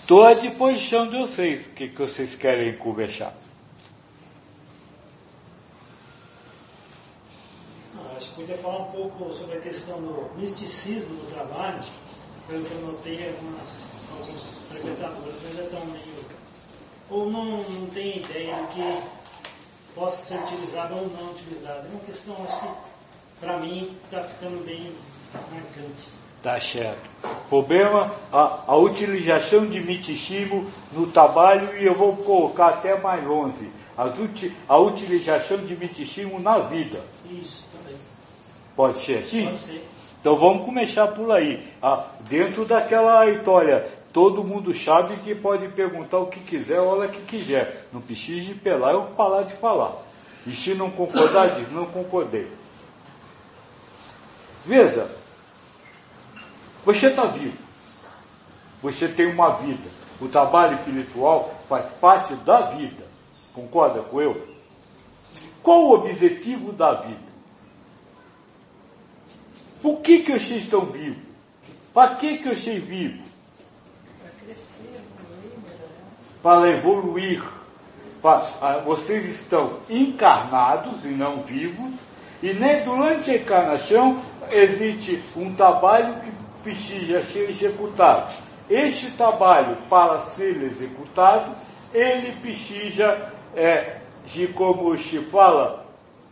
Estou à disposição de vocês. O que vocês querem conversar? Acho que podia falar um pouco sobre a questão do misticismo do trabalho. Pelo que eu notei, alguns frequentadores ainda estão meio... ou não têm ideia do que possa ser utilizado ou não utilizado. É uma questão, acho que, para mim, está ficando bem marcante. Tá certo. Problema, a utilização de misticismo no trabalho, e eu vou colocar até mais longe, a utilização de misticismo na vida. Isso, também. Pode ser assim? Pode ser. Então vamos começar por aí. Dentro daquela história, todo mundo sabe que pode perguntar o que quiser, a hora que quiser. Não precisa de pelar ou parar de falar. E se não concordar, diz, não concordei. Veja, você está vivo. Você tem uma vida. O trabalho espiritual faz parte da vida. Concorda com eu? Qual o objetivo da vida? Por que vocês estão vivos? Para que vocês vivem? Para crescer, para evoluir. Vocês estão encarnados e não vivos, e nem durante a encarnação existe um trabalho que precisa ser executado. Este trabalho, para ser executado, ele precisa de, como se fala,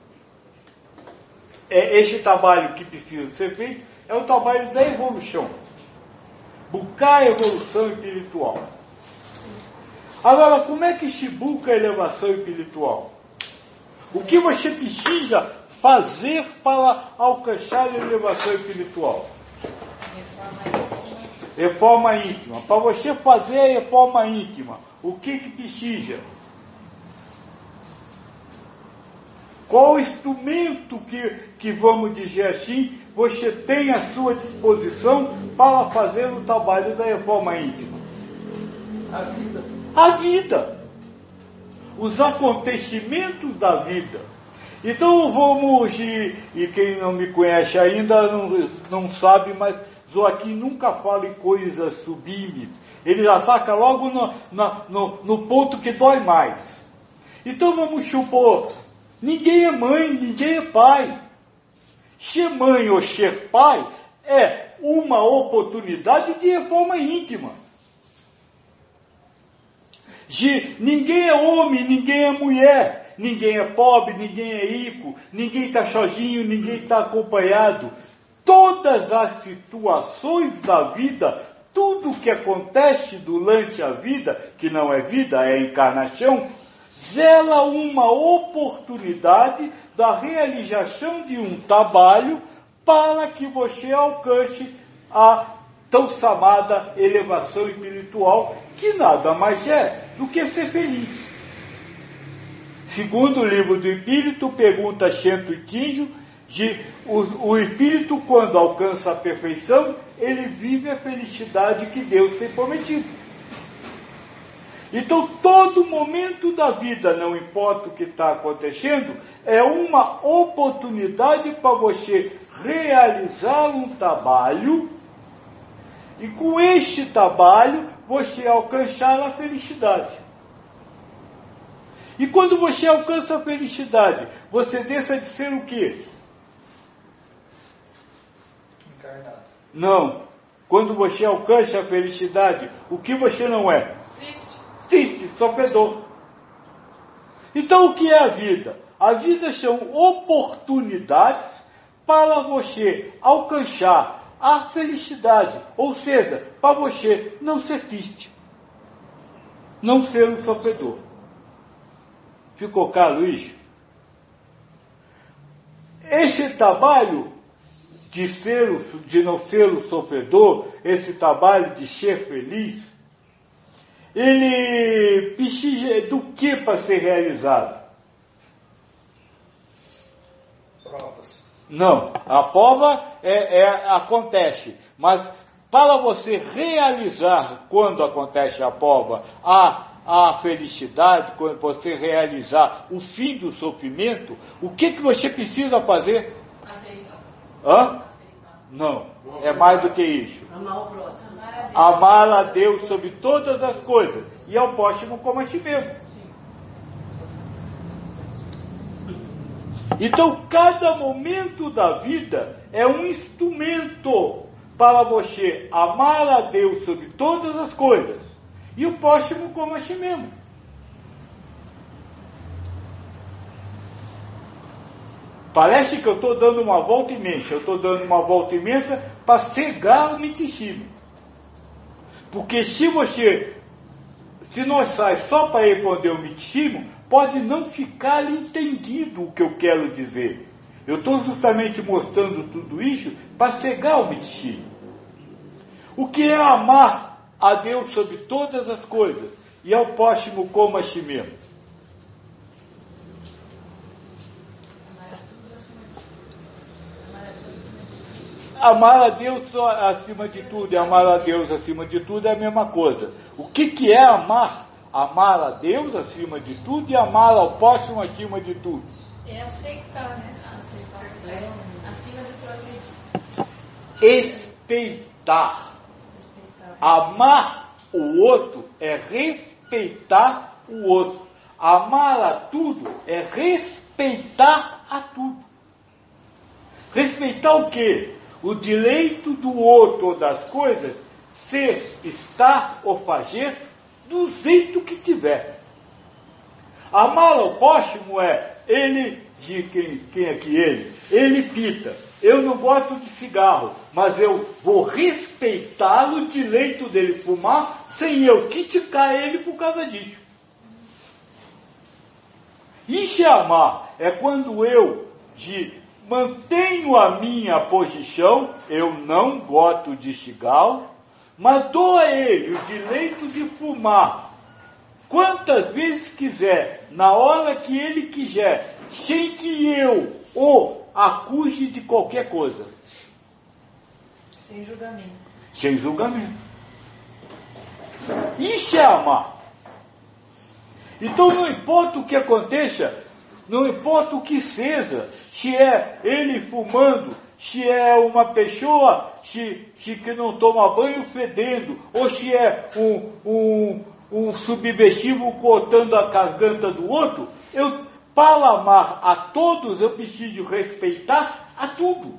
este trabalho que precisa ser feito é o trabalho da evolução. Buscar a evolução espiritual. Agora, como é que se busca a elevação espiritual? O que você precisa fazer para alcançar a elevação espiritual? Reforma íntima. Para você fazer a reforma íntima, o que precisa? Qual o instrumento que, vamos dizer assim, você tem à sua disposição para fazer o trabalho da reforma íntima? A vida. A vida. Os acontecimentos da vida. Então vamos, e quem não me conhece ainda não sabe, mas Joaquim nunca fala em coisas sublimes. Ele ataca logo no ponto que dói mais. Então vamos supor, ninguém é mãe, ninguém é pai. Ser mãe ou ser pai é uma oportunidade de reforma íntima. Ninguém é homem, ninguém é mulher, ninguém é pobre, ninguém é rico, ninguém está sozinho, ninguém está acompanhado. Todas as situações da vida, tudo que acontece durante a vida, que não é vida, é encarnação, zela uma oportunidade da realização de um trabalho para que você alcance a tão chamada elevação espiritual, que nada mais é do que ser feliz. Segundo o livro do Espírito, pergunta 115, o Espírito, quando alcança a perfeição, ele vive a felicidade que Deus tem prometido. Então, todo momento da vida, não importa o que está acontecendo, é uma oportunidade para você realizar um trabalho, e com este trabalho, você alcançar a felicidade. E quando você alcança a felicidade, você deixa de ser o quê? Encarnado. Não. Quando você alcança a felicidade, o que você não é? Triste, sofredor. Então o que é a vida? A vida são oportunidades para você alcançar a felicidade, ou seja, para você não ser triste, não ser um sofredor. Ficou claro isso? Esse trabalho de não ser o sofredor, esse trabalho de ser feliz, ele precisa do que para ser realizado? Provas. Não, a prova acontece, mas para você realizar, quando acontece a prova, a felicidade, quando você realizar o fim do sofrimento, o que você precisa fazer? Aceitar. Hã? Não, é mais do que isso. Amar o próximo. Amar a Deus sobre todas as coisas e ao próximo como a ti mesmo. Então, cada momento da vida é um instrumento para você amar a Deus sobre todas as coisas e o próximo como a ti mesmo. Parece que eu estou dando uma volta imensa. Eu estou dando uma volta imensa para cegar o misticismo. Porque se nós saímos só para responder o misticismo, pode não ficar entendido o que eu quero dizer. Eu estou justamente mostrando tudo isso para cegar o misticismo. O que é amar a Deus sobre todas as coisas e ao próximo como a si mesmo? Amar a Deus acima de tudo e amar a Deus acima de tudo é a mesma coisa. O que é amar? Amar a Deus acima de tudo e amar ao próximo acima de tudo. É aceitar, né? A aceitação, acima de tudo. Respeitar. Amar o outro é respeitar o outro. Amar a tudo é respeitar a tudo. Respeitar o quê? O direito do outro ou das coisas ser, estar ou fazer do jeito que tiver. Amar ao próximo é ele, de quem é que ele? Ele pita. Eu não gosto de cigarro, mas eu vou respeitar o direito dele fumar sem eu criticar ele por causa disso. Isso é amar. É quando eu mantenho a minha posição, eu não gosto de cigarro, mas dou a ele o direito de fumar quantas vezes quiser, na hora que ele quiser, sem que eu o acuse de qualquer coisa. Sem julgamento. Sem julgamento. Isso é amar. Então não importa o que aconteça, não importa o que seja, se é ele fumando, se é uma pessoa que não toma banho fedendo, ou se é um subversivo cortando a garganta do outro, para amar a todos, eu preciso respeitar a tudo.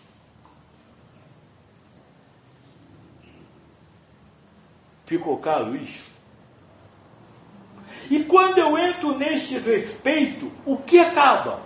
Ficou claro isso? E quando eu entro neste respeito, o que acaba?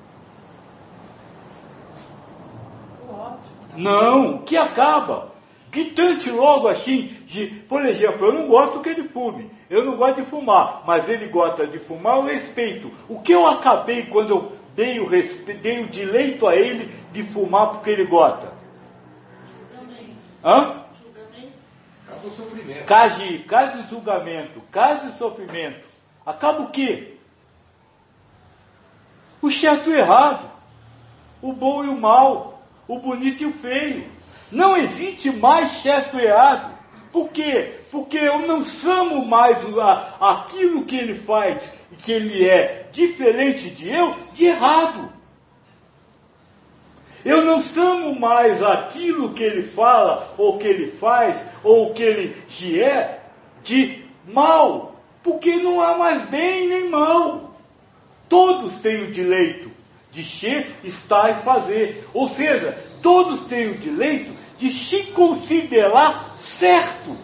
O ódio. Não, o que acaba? Gritante logo assim, por exemplo, eu não gosto que ele fume, eu não gosto de fumar, mas ele gosta de fumar, eu respeito. O que eu acabei quando eu dei o direito a ele de fumar porque ele gosta? Julgamento. Hã? Julgamento. Acaba o sofrimento. Case julgamento, case sofrimento. Acaba o quê? O certo e o errado, o bom e o mal, o bonito e o feio. Não existe mais certo e errado. Por quê? Porque eu não chamo mais aquilo que ele faz e que ele é diferente de eu, de errado. Eu não chamo mais aquilo que ele fala, ou que ele faz, ou que ele é, de mal. Porque não há mais bem nem mal. Todos têm o direito de ser, estar e fazer. Ou seja, todos têm o direito de se considerar certo.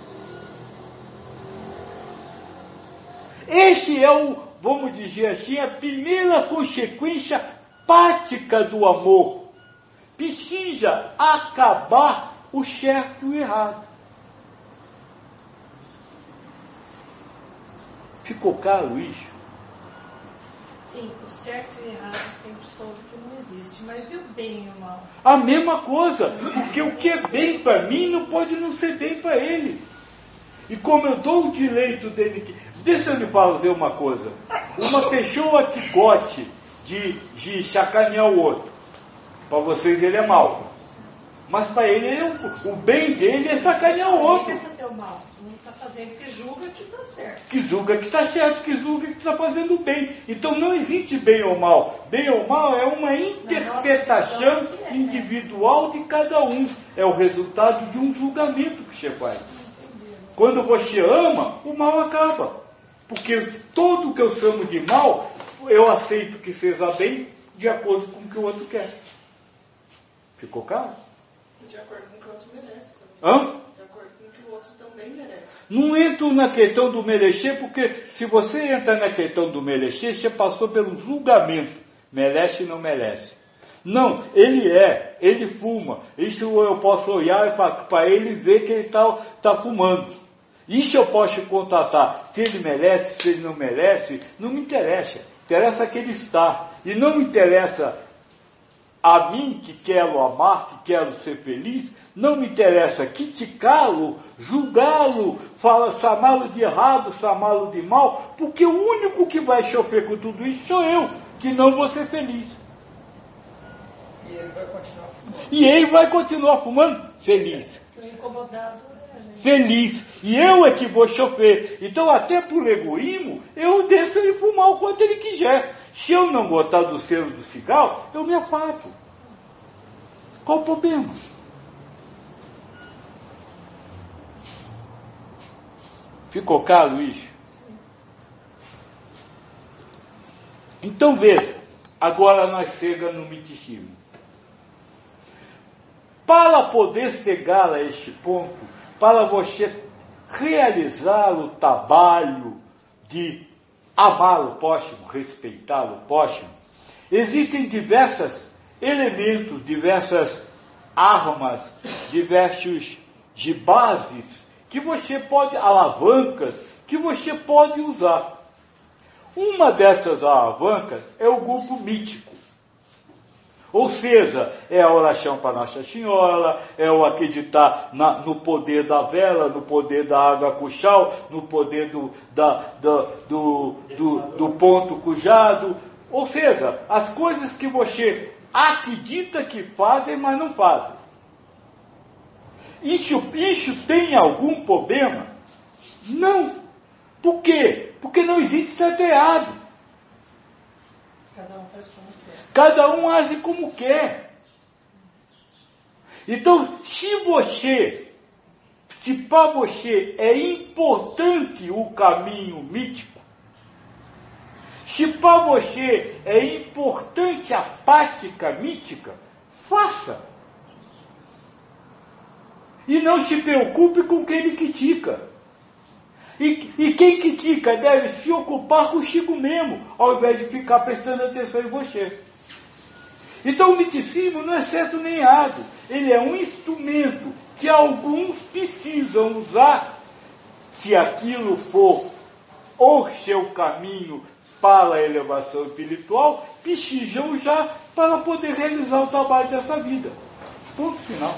Este é vamos dizer assim, a primeira consequência prática do amor. Precisa acabar o certo e o errado. Ficou claro isso? Sim, o certo e o errado eu sempre soube que não existe, mas e o bem e o mal? A mesma coisa, porque o que é bem para mim não pode não ser bem para ele. E como eu dou o direito dele... Deixa eu lhe fazer uma coisa. Uma pessoa que goste de sacanear o outro, para vocês ele é mau. Mas para ele, o bem dele é sacanear o outro. Ele quer fazer o mal. Não está fazendo que julga que está certo. Que julga que está certo, que julga que está fazendo bem. Então não existe bem ou mal. Bem ou mal é uma interpretação individual de cada um. É o resultado de um julgamento que você faz. Quando você ama, o mal acaba. Porque tudo que eu chamo de mal, eu aceito que seja bem de acordo com o que o outro quer. Ficou claro? De acordo com o que o outro merece também. Hã? De acordo com o que o outro também merece. Não entro na questão do merecer, porque se você entra na questão do merecer, você passou pelo julgamento. Merece ou não merece. Não, ele fuma. Isso eu posso olhar para ele e ver que ele está fumando. Isso eu posso contatar. Se ele merece, se ele não merece, não me interessa. Interessa que ele está. E não me interessa a mim, que quero amar, que quero ser feliz, não me interessa criticá-lo, julgá-lo, chamá-lo de errado, chamá-lo de mal, porque o único que vai sofrer com tudo isso sou eu, que não vou ser feliz. E ele vai continuar fumando. E ele vai continuar fumando feliz. O incomodado é, né? Feliz. E eu é que vou sofrer. Então, até por egoísmo, eu deixo ele fumar o quanto ele quiser. Se eu não gostar do cheiro do cigarro, eu me afasto. Qual o problema? Ficou claro isso? Então veja, agora nós chegamos no misticismo. Para poder chegar a este ponto, para você realizar o trabalho de amar o próximo, respeitar o próximo, existem diversos elementos, diversas armas, diversos de bases que você pode, alavancas, que você pode usar. Uma dessas alavancas é o grupo mítico. Ou seja, é a oração para Nossa Senhora, é o acreditar no poder da vela, no poder da água cuchal, no poder do ponto cujado. Ou seja, as coisas que você acredita que fazem, mas não fazem. Isso tem algum problema? Não. Por quê? Porque não existe certo e errado. Cada um faz como quer. Cada um age como quer. Então, se para você é importante o caminho mítico, se para você é importante a prática mítica, faça. E não se preocupe com quem lhe critica. E quem critica deve se ocupar consigo mesmo, ao invés de ficar prestando atenção em você. Então o misticismo não é certo nem errado. Ele é um instrumento que alguns precisam usar, se aquilo for o seu caminho para a elevação espiritual, precisam usar para poder realizar o trabalho dessa vida. Ponto final.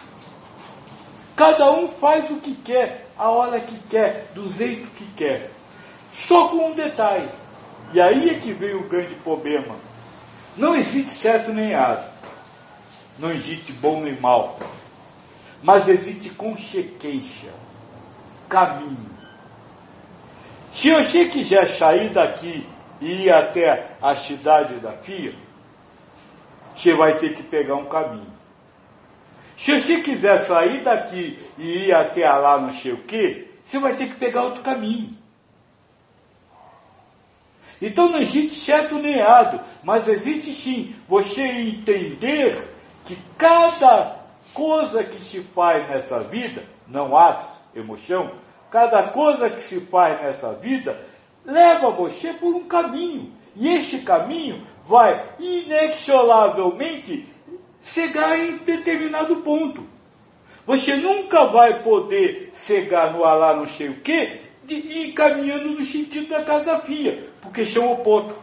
Cada um faz o que quer, a hora que quer, do jeito que quer. Só com um detalhe. E aí é que vem o grande problema. Não existe certo nem errado. Não existe bom nem mal. Mas existe consequência. Caminho. Se você quiser sair daqui e ir até a cidade da Fia, você vai ter que pegar um caminho. Se você quiser sair daqui e ir até lá não sei o quê, você vai ter que pegar outro caminho. Então não existe certo nem errado, mas existe sim você entender que cada coisa que se faz nessa vida, não atos, emoção, cada coisa que se faz nessa vida leva você por um caminho. E esse caminho vai inexoravelmente chegar em determinado ponto. Você nunca vai poder chegar no alá não sei o quê e ir caminhando no sentido da casa da Fia, porque são opostos.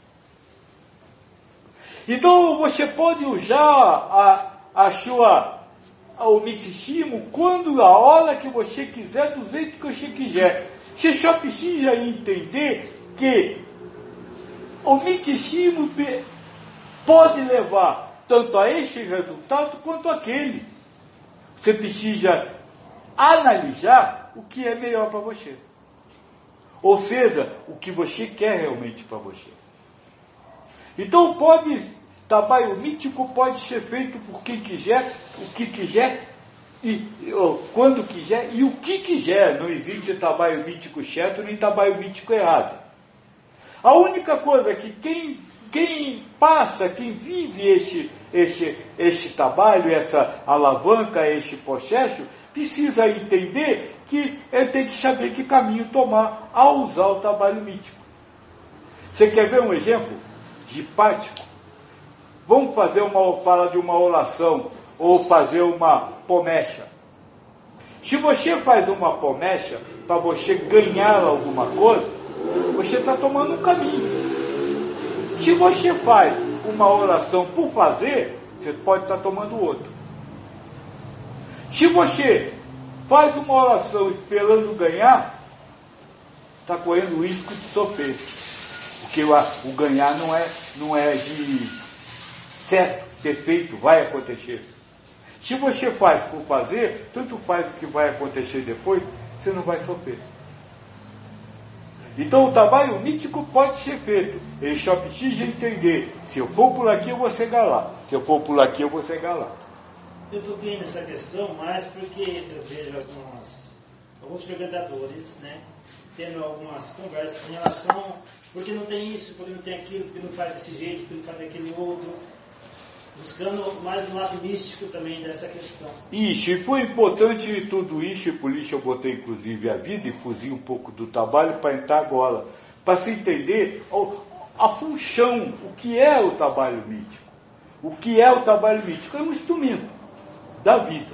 Então você pode usar o misticismo quando, a hora que você quiser, do jeito que você quiser. Você só precisa entender que o misticismo pode levar tanto a esse resultado quanto aquele. Você precisa analisar o que é melhor para você. Ou seja, o que você quer realmente para você. Então trabalho mítico pode ser feito por quem quiser, o que quiser, quando quiser e o que quiser. Não existe trabalho mítico certo nem trabalho mítico errado. A única coisa é que quem vive esse trabalho, essa alavanca, esse processo, precisa entender que ele tem que saber que caminho tomar ao usar o trabalho mítico. Você quer ver um exemplo de prático? Vamos falar de uma oração ou fazer uma promessa. Se você faz uma promessa para você ganhar alguma coisa, você está tomando um caminho. Se você faz uma oração por fazer, você pode estar tomando outro. Se você faz uma oração esperando ganhar, está correndo o risco de sofrer. Porque o ganhar não é de certo, perfeito, vai acontecer. Se você faz por fazer, tanto faz o que vai acontecer depois, você não vai sofrer. Então o trabalho mítico pode ser feito. Ele só precisa entender, se eu for por aqui eu vou chegar lá. Se eu for por aqui eu vou chegar lá. Eu toquei nessa questão mais porque eu vejo alguns frequentadores, né, tendo algumas conversas em relação, porque não tem isso, porque não tem aquilo, porque não faz desse jeito, porque não faz daquele outro, buscando mais um lado místico também dessa questão. Isso, e foi importante tudo isso, e por isso eu botei inclusive a vida e fugi um pouco do trabalho para entrar agora, para se entender a função, o que é o trabalho místico. O que é o trabalho místico? É um instrumento da vida.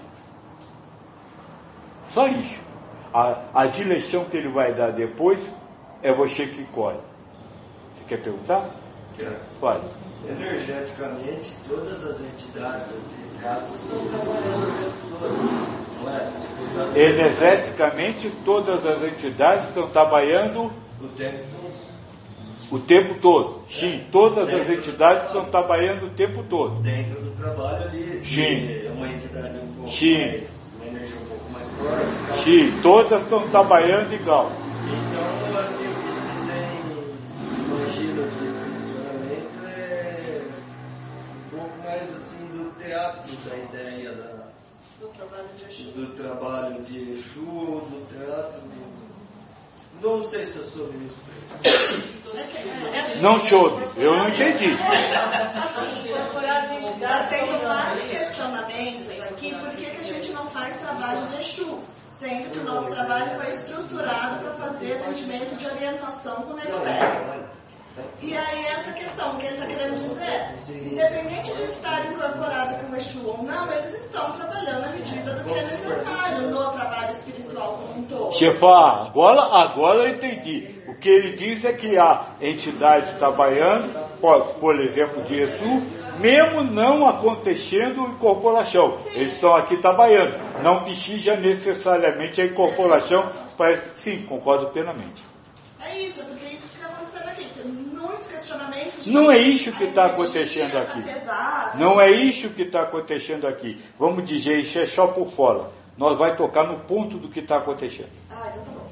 Só isso. A direção que ele vai dar depois é você que colhe. Você quer perguntar? Quero. Pode. Energeticamente, todas as entidades, assim, cascos, estão trabalhando o tempo todo. Não é? Tipo, Energeticamente, todas as entidades estão trabalhando o tempo todo. O tempo todo. Sim, todas as entidades estão trabalhando o tempo todo. Dentro do trabalho ali, se Sim. é uma entidade um pouco Sim. mais, uma energia um pouco mais forte. Sim, todas estão trabalhando igual. Então, assim, o que se tem, imagino, de questionamento é um pouco mais assim do teatro da ideia Do trabalho de Exu. do trabalho de Exu, do teatro Não sei se eu soube me expressar. Não soube, eu não entendi. Assim, incorporar as Está entidades. tendo vários questionamentos aqui, por que a gente não faz trabalho de Exu? Sendo que o nosso trabalho foi estruturado para fazer atendimento de orientação com o Nego Velho. E aí essa questão que ele está querendo dizer, independente de estar incorporado com o Exu ou não, eles estão trabalhando à medida do que é necessário no trabalho espiritual como um todo. Chefa, agora eu entendi. O que ele diz é que a entidade trabalhando, por exemplo, de Exu, mesmo não acontecendo incorporação, eles estão aqui trabalhando. Não precisa necessariamente a incorporação para... Sim, concordo plenamente. É isso, porque isso que está acontecendo aqui. Tem muitos questionamentos. Não é isso que está acontecendo aqui. Pesado. Não é isso que está acontecendo aqui. Vamos dizer, isso é só por fora. Nós vai tocar no ponto do que está acontecendo. Ah, então tá bom.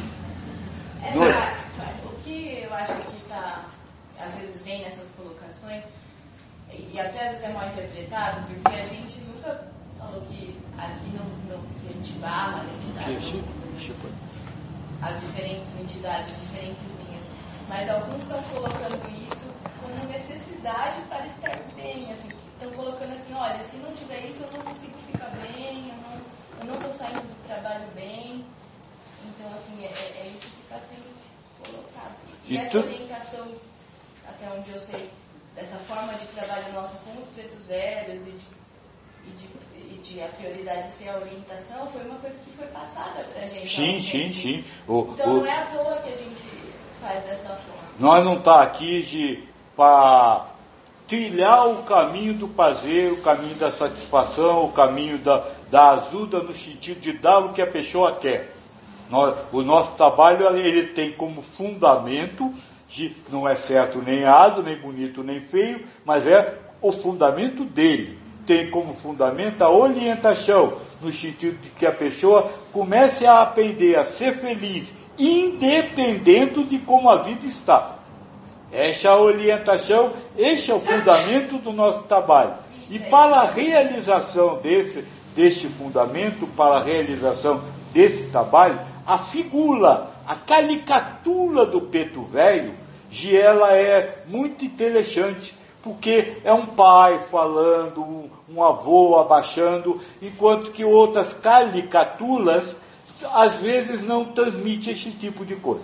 O que eu acho que está, às vezes vem nessas colocações, e até às vezes é mal interpretado, porque a gente nunca falou que aqui não que a gente barra as entidades, as diferentes entidades, diferentes linhas, mas alguns estão colocando isso como necessidade para estar bem, assim, estão colocando assim, olha, se não tiver isso eu não consigo ficar bem, eu não estou saindo do trabalho bem. Então, assim, é isso que está sendo colocado. E essa orientação, até onde eu sei, dessa forma de trabalho nossa com os pretos velhos e de a prioridade ser a orientação, foi uma coisa que foi passada para a gente. Sim. Então, não é à toa que a gente faz dessa forma. Nós não está aqui para trilhar o caminho do prazer, o caminho da satisfação, o caminho da ajuda no sentido de dar o que a pessoa quer. O nosso trabalho ele tem como fundamento, não é certo nem errado, nem bonito nem feio, mas é o fundamento dele. tem como fundamento a orientação, no sentido de que a pessoa comece a aprender a ser feliz, independente de como a vida está. Essa é a orientação, esse é o fundamento do nosso trabalho. E para a realização deste fundamento, para a realização desse trabalho, a figura, a caricatura do preto velho, ela é muito interessante, porque é um pai falando, um avô abaixando, enquanto que outras caricaturas, às vezes, não transmitem esse tipo de coisa.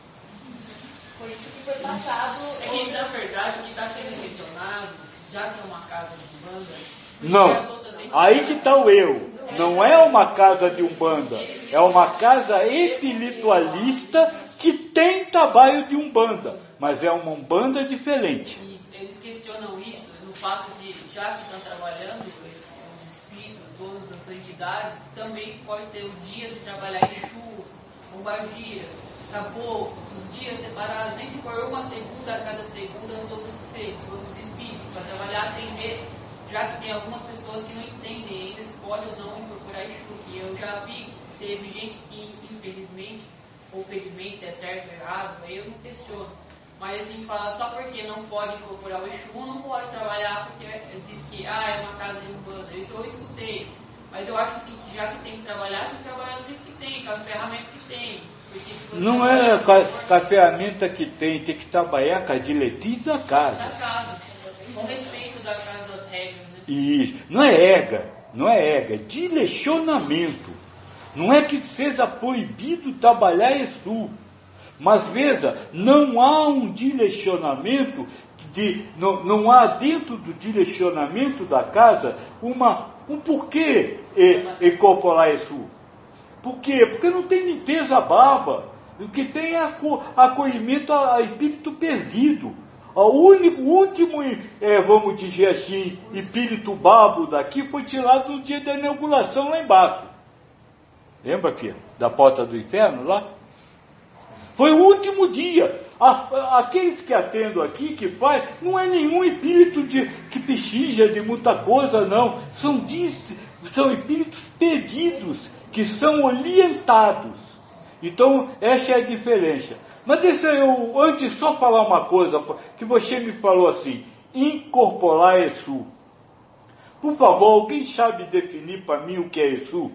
Foi isso que foi passado. É que, na verdade, o que está sendo mencionado, já que é uma casa de banda... Não, aí que está o erro. Não é uma casa de umbanda, é uma casa espiritualista que tem trabalho de umbanda, mas é uma umbanda diferente. Isso, eles questionam isso no fato de, já que estão trabalhando os espíritos, todas as entidades, também pode ter o dia de trabalhar Exu, Pombagira, Caboclo, os dias separados, nem se for uma segunda a cada segunda, os outros seres, os outros espíritos, para trabalhar, atender, já que tem algumas pessoas que não entendem ainda se pode ou não incorporar Exu, que eu já vi, teve gente que, infelizmente, ou felizmente, se é certo ou errado, aí eu não questiono. Mas assim, falar só porque não pode incorporar o Exu, não pode trabalhar porque diz que é uma casa de umbanda. Isso eu escutei. Mas eu acho assim, que já que tem que trabalhar, tem que trabalhar do jeito que tem, com as ferramentas que tem. Porque se você não é com a ferramenta que tem que trabalhar com a diretriz da casa. Da casa, com respeito da casa, das regras, né? E não é ega, direcionamento. Não é que seja proibido trabalhar Exu, mas veja, não há um direcionamento, não há dentro do direcionamento da casa um porquê incorporar Exu. Por quê? Porque não tem limpeza baba, o que tem é acolhimento a espírito perdido. O último, vamos dizer assim, espírito babo daqui foi tirado no dia da inauguração lá embaixo. Lembra, filha? Da porta do inferno lá? Foi o último dia. Aqueles que atendem aqui, que faz, não é nenhum espírito que pechija de muita coisa, não. São espíritos pedidos, que são orientados. Então, essa é a diferença. Mas deixa eu, antes, só falar uma coisa, que você me falou assim, incorporar Exu. Por favor, alguém sabe definir para mim o que é Exu?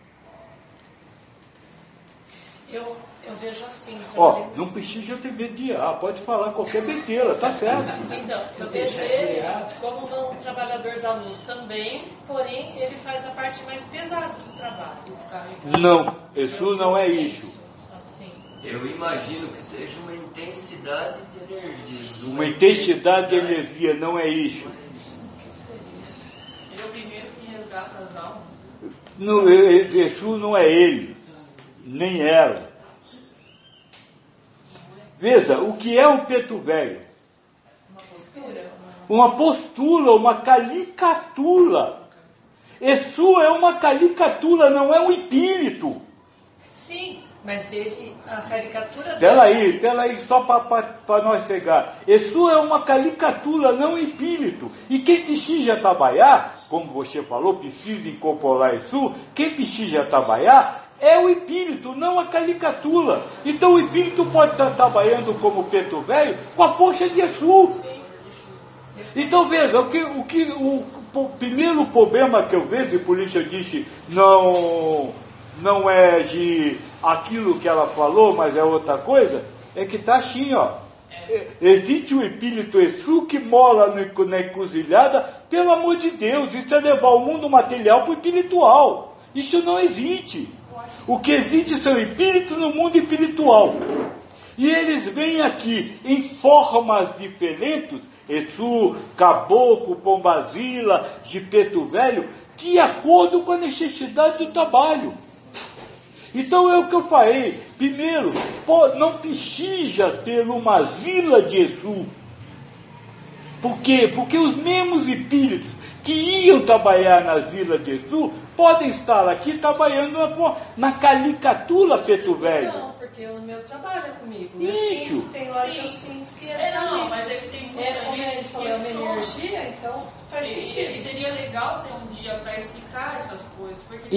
Eu vejo assim. Não precisa ter medo de pode falar qualquer besteira, tá certo. Então, eu vejo ele como um trabalhador da luz também, porém ele faz a parte mais pesada do trabalho. Não, Exu não é isso. Assim. Eu imagino que seja uma intensidade de energia. Uma intensidade de energia, não é isso. Ele é o primeiro que resgata as almas. Não, Exu não é ele, nem ela. Veja, o que é um preto velho? Uma postura. Uma postura, uma caricatura. Exu é uma caricatura, não é um espírito. Sim, mas a caricatura... Peraí, só para nós chegar. Exu é uma caricatura, não um espírito. E quem precisa trabalhar, como você falou, precisa incorporar Exu, quem precisa trabalhar é o espírito, não a caricatura. Então o espírito pode estar trabalhando como preto velho com a força de Exu. Então veja, o primeiro problema que eu vejo, e por isso eu disse, não é de aquilo que ela falou, mas é outra coisa, é que está assim, existe um espírito Exu que mora na encruzilhada, pelo amor de Deus, isso é levar o mundo material para o espiritual. Isso não existe. O que existe são espíritos no mundo espiritual. E eles vêm aqui em formas diferentes, Exu, Caboclo, Pombazila, de preto velho, de acordo com a necessidade do trabalho. Então é o que eu falei. Primeiro, não precisa ter uma vila de Exu. Por quê? Porque os mesmos espíritos que iam trabalhar nas vilas de Exu podem estar aqui trabalhando na caricatura Preto Velho. Não, porque o meu trabalha comigo. Isso. Tem hora que eu sinto que é Não, mas é que tem muita como ele gente falou, que é uma energia, então faz E sentido. seria legal ter um dia para explicar essas coisas. Porque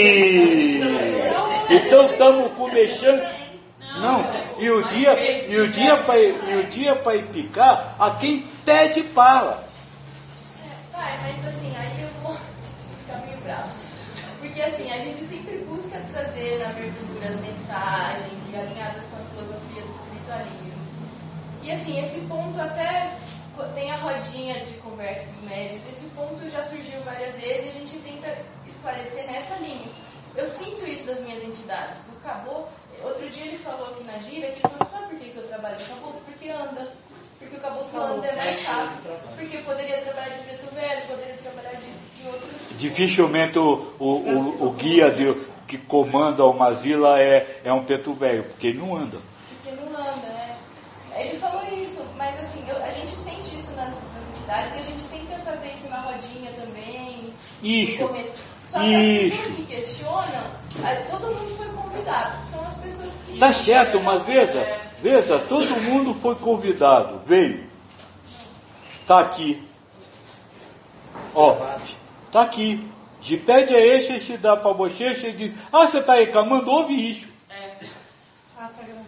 Então estamos começando. Não, e o dia para ir picar, a quem pede para. Pai, mas assim, aí eu vou ficar meio bravo. Porque assim, a gente sempre busca trazer na abertura as mensagens alinhadas com a filosofia do espiritualismo. E assim, esse ponto até tem a rodinha de conversa dos médios, esse ponto já surgiu várias vezes e a gente tenta esclarecer nessa linha. Eu sinto isso das minhas entidades. O Caboclo, outro dia ele falou aqui na gira que ele falou, sabe por que eu trabalho com o Caboclo? Porque anda. Porque o Caboclo anda é mais fácil. Porque eu poderia trabalhar de Preto Velho, poderia trabalhar de outros. Dificilmente o guia que comanda o Mazila é um Preto Velho, porque ele não anda. Porque não anda, né? Ele falou isso, mas assim, a gente sente isso nas entidades e a gente tenta fazer isso na rodinha também. Isso. No começo. Só que as pessoas que questionam, todo mundo foi convidado. São as pessoas que. Tá certo, mas veja, todo mundo foi convidado, veio. Tá aqui. Ó, tá aqui. De pede a este, se dá para bochecha e diz, você tá reclamando, ouve isso. Tá gravando.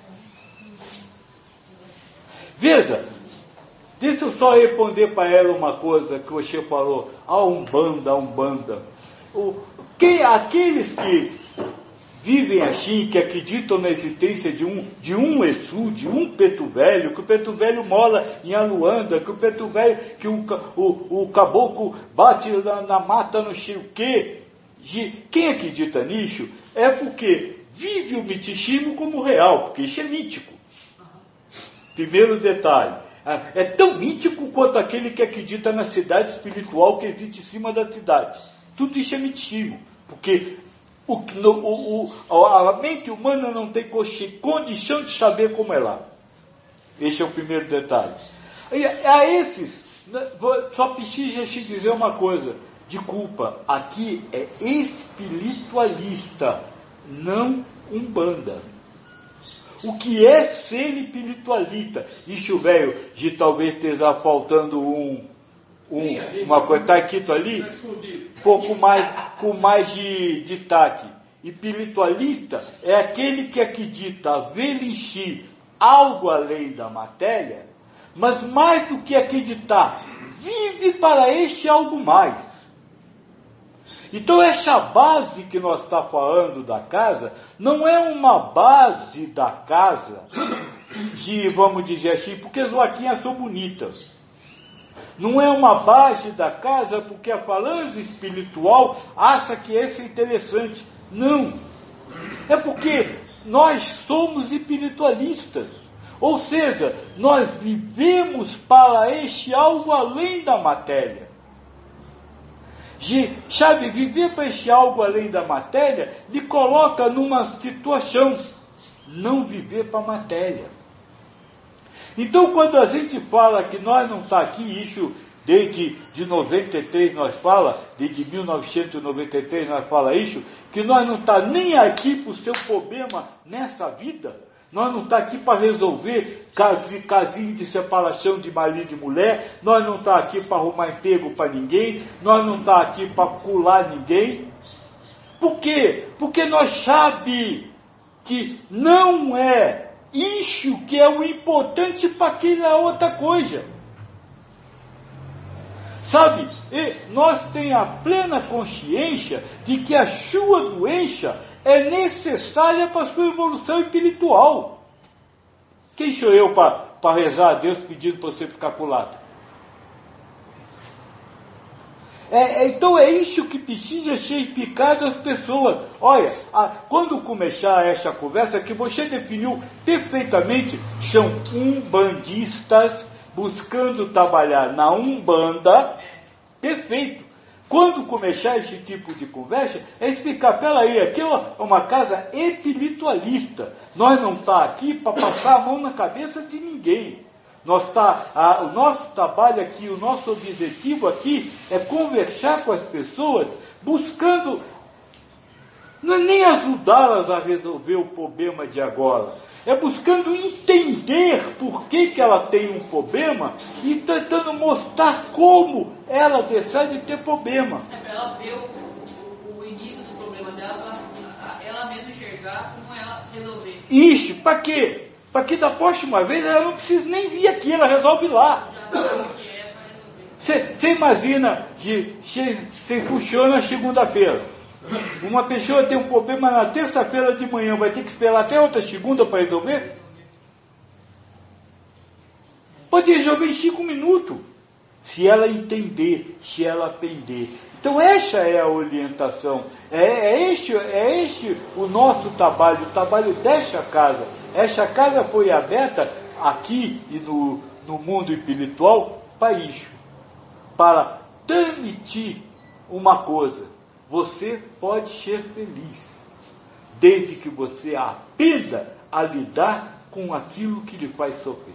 Veja, deixa eu só responder para ela uma coisa que você falou, a Umbanda. Aqueles que vivem assim, que acreditam na existência de um Exu, de um Preto Velho, que o Preto Velho mora em Aluanda, que o Preto Velho, que o caboclo bate na mata, não sei o quê. Quem acredita nisso é porque vive o misticismo como real, porque isso é mítico. Primeiro detalhe, é tão mítico quanto aquele que acredita na cidade espiritual que existe em cima da cidade. Tudo isso é misticismo, porque a mente humana não tem condição de saber como é lá. Esse é o primeiro detalhe. E a esses, só precisa se dizer uma coisa, de culpa, aqui é espiritualista, não umbanda. O que é ser espiritualista? Isso, velho, de talvez esteja faltando uma coisa, está escrito ali, pouco mais, com mais de destaque. Espiritualista é aquele que acredita haver em si algo além da matéria, mas mais do que acreditar, vive para este algo mais. Então essa base que nós estamos falando da casa, não é uma base da casa de, vamos dizer assim, porque as vaquinhas são bonitas. Não é uma base da casa porque a falange espiritual acha que esse é interessante. Não. É porque nós somos espiritualistas. Ou seja, nós vivemos para este algo além da matéria. Sabe, viver para este algo além da matéria lhe coloca numa situação, não viver para a matéria. Então, quando a gente fala que nós não está aqui, isso desde de 93 nós fala, desde 1993 nós fala isso, que nós não está nem aqui para o seu problema nessa vida, nós não está aqui para resolver casinho de separação de marido e mulher, nós não está aqui para arrumar emprego para ninguém, nós não está aqui para pular ninguém. Por quê? Porque nós sabemos que não é isso que é o importante para aquela outra coisa. Sabe? E nós temos a plena consciência de que a sua doença é necessária para a sua evolução espiritual. Quem sou eu para rezar a Deus pedindo para você ficar curado? Então é isso que precisa ser explicado às pessoas. Olha, quando começar essa conversa, que você definiu perfeitamente, são umbandistas buscando trabalhar na Umbanda, perfeito. Quando começar esse tipo de conversa, é explicar, peraí, aqui é uma casa espiritualista. Nós não estamos aqui para passar a mão na cabeça de ninguém. O nosso trabalho aqui, o nosso objetivo aqui é conversar com as pessoas, buscando Não é nem ajudá-las a resolver o problema de agora. É buscando entender por que ela tem um problema e tentando mostrar como ela deixar de ter problema. É para ela ver o início do problema dela, ela mesma enxergar como ela resolver. Isso, para quê? Para que da próxima vez ela não precisa nem vir aqui, ela resolve lá. Já sabe o que é para resolver. Você imagina que você funciona na segunda-feira. Uma pessoa tem um problema na terça-feira de manhã, vai ter que esperar até outra segunda para resolver? Pode resolver em 5 minutos, se ela entender, se ela aprender. Então essa é a orientação, é este o nosso trabalho, o trabalho desta casa. Esta casa foi aberta aqui e no mundo espiritual para isso, para transmitir uma coisa. Você pode ser feliz, desde que você aprenda a lidar com aquilo que lhe faz sofrer.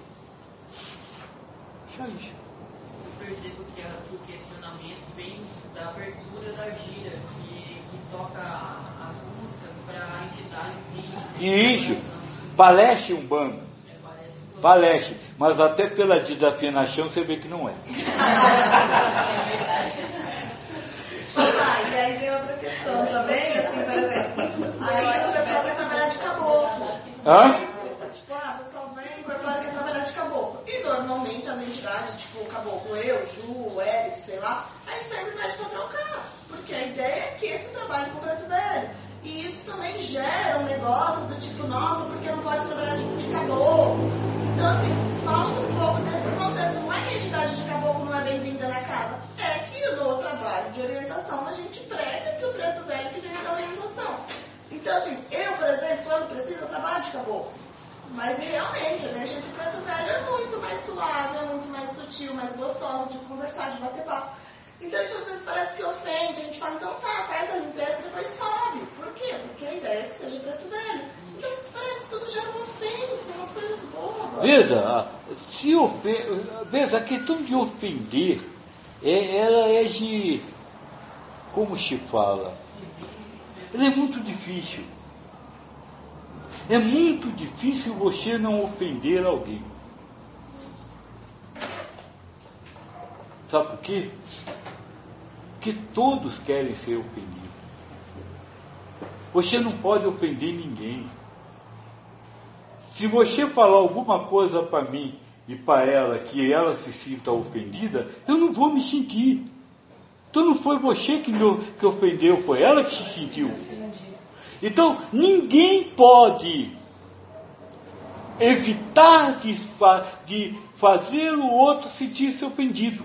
Só isso. Eu percebo que o questionamento vem da abertura da gira, que toca as músicas para a entidade. Isso, palestre um bando. Palestre, mas até pela desafinação você vê que não é. E aí tem outra questão também, assim, por exemplo, aí o pessoal quer trabalhar de caboclo. Tipo, o pessoal vem, incorpora e quer trabalhar de caboclo. E normalmente as entidades, tipo o caboclo, eu, Ju, o Eric, sei lá, a gente sempre pede pra trocar. Porque a ideia é que esse trabalhe com o preto velho. E isso também gera um negócio do tipo, nossa, porque não pode trabalhar de caboclo. Então, assim, falta um pouco desse contexto. Não é que a entidade de caboclo não é bem-vinda na casa. É que no trabalho de orientação a gente prega que o preto velho que venha da orientação. Então, assim, eu, por exemplo, quando preciso, eu trabalho de caboclo. Mas realmente, a energia do preto velho é muito mais suave, é muito mais sutil, mais gostosa de conversar, de bater papo. Então, isso às vezes parece que ofende. A gente fala, então tá, faz a limpeza e depois sobe. Por quê? Porque a ideia é que seja preto velho. Então, parece que tudo gera uma ofensa, umas coisas boas. Veja, a questão de ofender, ela é de... Como se fala? Ela é muito difícil. É muito difícil você não ofender alguém. Sabe por quê? Porque todos querem ser ofendidos. Você não pode ofender ninguém. Se você falar alguma coisa para mim e para ela que ela se sinta ofendida, eu não vou me sentir. Então não foi você que ofendeu, foi ela que se sentiu. Então ninguém pode evitar de fazer o outro sentir-se ofendido.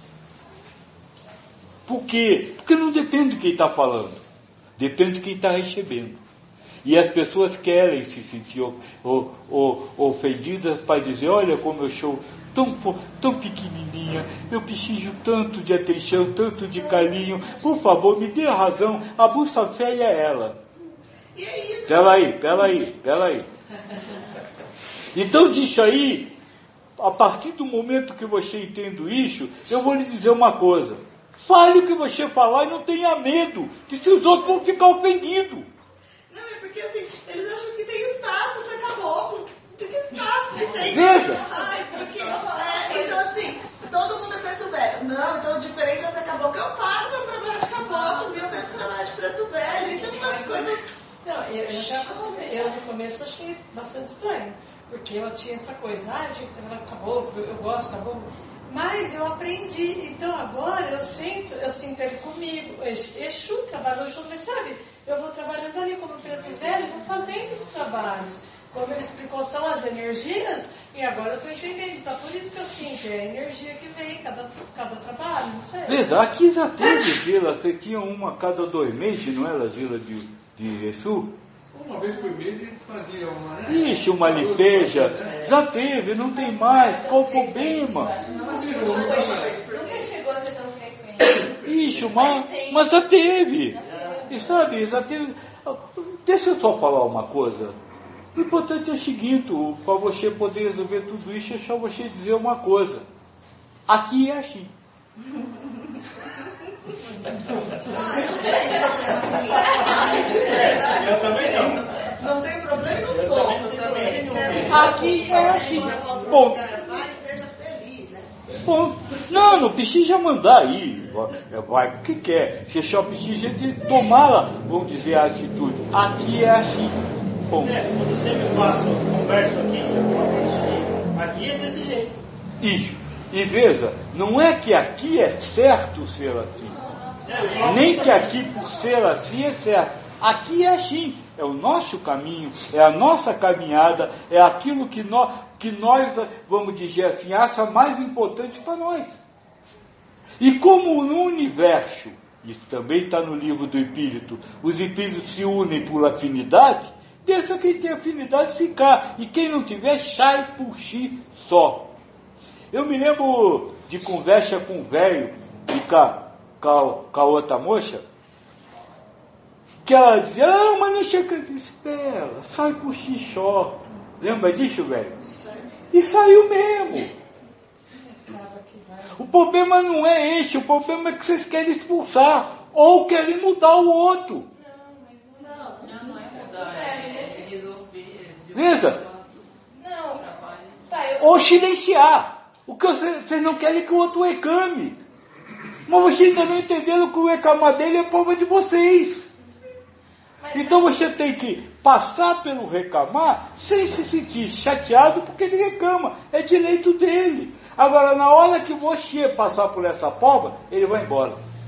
Por quê? Porque não depende de quem está falando, depende de quem está recebendo. E as pessoas querem se sentir ofendidas para dizer, olha como eu sou tão pequenininha, eu preciso tanto de atenção, tanto de carinho, por favor, me dê a razão, a bucha feia é ela. E é isso. Peraí. Então disso aí, a partir do momento que você entende isso, eu vou lhe dizer uma coisa. Fale o que você falar e não tenha medo, que se os outros vão ficar ofendidos. Não, é porque assim, eles acham que tem status, é caboclo. Que status que tem? Veja. Ai, porque, então assim, todo mundo é preto velho. Não, então o diferente é ser caboclo. Eu pago pra trabalhar de caboclo, eu penso trabalhar de preto velho. Então umas coisas... Não, eu no começo achei bastante estranho, porque eu tinha essa coisa, eu tinha que trabalhar com caboclo, eu gosto de caboclo, mas eu aprendi, então agora eu sinto ele comigo, Exu, trabalho Exu, mas sabe, eu vou trabalhando ali como preto velho, vou fazendo os trabalhos, como ele explicou, são as energias, e agora eu estou entendendo, então por isso que eu sinto, é a energia que vem, cada trabalho, não sei. Veja, aqui já teve vila, você tinha uma a cada 2 meses, não era vila de Exu? Uma vez por mês ele fazia uma, né? Ixi, uma limpeza. Já teve, não tem mais. Qual o problema? Nunca chegou a ser tão frequente. Ixi, mas já teve. E sabe, já teve. Deixa eu só falar uma coisa. O importante é o seguinte, para você poder resolver tudo isso, é só você dizer uma coisa. Aqui é assim. Eu também não. Não tem problema, não sou. Eu também quero. Aqui é assim. Bom. Seja feliz, né? Bom, não precisa mandar aí, vai porque quer. Você só precisa de tomar, vamos dizer, a atitude. Aqui é assim. Bom. Quando eu sempre converso aqui, aqui é desse jeito. Isso. E veja, não é que aqui é certo ser assim. Nem que aqui por ser assim é certo. Aqui é assim. É o nosso caminho, é a nossa caminhada, é aquilo que nós, vamos dizer assim, acha mais importante para nós. E como no universo, isso também está no livro do Espírito, os espíritos se unem por afinidade, deixa quem tem afinidade ficar, e quem não tiver, sai por si só. Eu me lembro de conversa com o velho e com a outra moça, que ela dizia, mas não chega, espera, sai por si só. Lembra disso, velho? E saiu mesmo. O problema não é esse, o problema é que vocês querem expulsar, ou querem mudar o outro. Não é mudar, é resolver. Veja. Não, pai, Ou silenciar. O que vocês não querem que o outro reclame. Mas vocês ainda não entenderam que o reclamar dele é prova de vocês. Então você tem que passar pelo reclamar sem se sentir chateado porque ele reclama. É direito dele. Agora, na hora que você passar por essa prova, ele vai embora.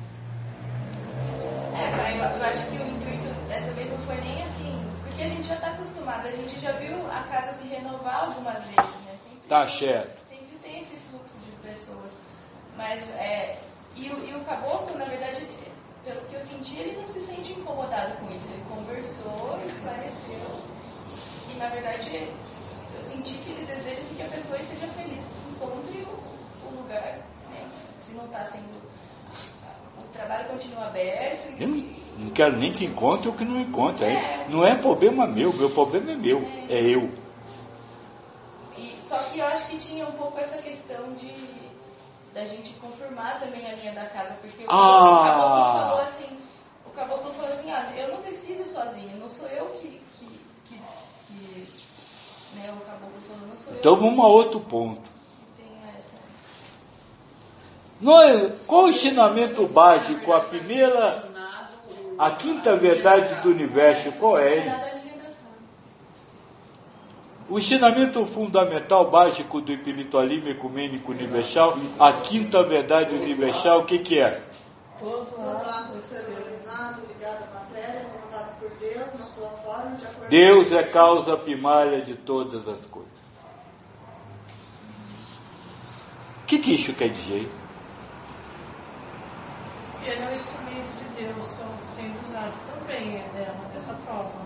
pai, eu acho que o intuito dessa vez não foi nem assim, porque a gente já está acostumado, a gente já viu a casa se renovar algumas vezes, né? Tá certo. Sempre tem esse fluxo de pessoas. Mas, e o caboclo, na verdade, pelo que eu senti, ele não se sente incomodado com isso. Ele conversou, esclareceu. E, na verdade, eu senti que ele deseja que a pessoa seja feliz, que encontre o lugar, né? Se não está sendo... O trabalho continua aberto. Eu não quero nem que encontre ou que não encontre. Não é problema meu problema é meu. É eu. Só que eu acho que tinha um pouco essa questão da gente confirmar também a linha da casa, porque o caboclo falou assim, eu não decido sozinho, não sou eu que né, o caboclo falou, não sou eu. Então vamos a outro ponto. Tem essa. Qual o ensinamento básico, a quinta verdade do universo, qual é? O ensinamento fundamental, básico do espiritualismo ecumênico universal, a quinta verdade universal, o que é? Todo ato do ser organizado, ligado à matéria, comandado por Deus, na sua forma, de acordo Deus é causa primária de todas as coisas. O que isso quer dizer? Ele é um instrumento de Deus, sendo usado também dessa prova.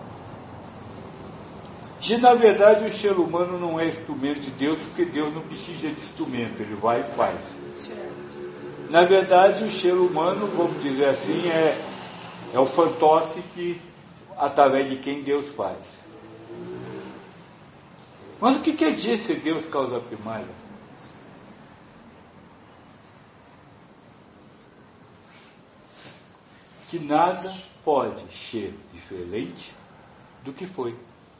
Se na verdade o ser humano não é instrumento de Deus, porque Deus não precisa de instrumento, ele vai e faz. Na verdade o ser humano, vamos dizer assim, é o fantoche através de quem Deus faz. Mas o que quer dizer ser Deus causa primária? Que nada pode ser diferente do que foi.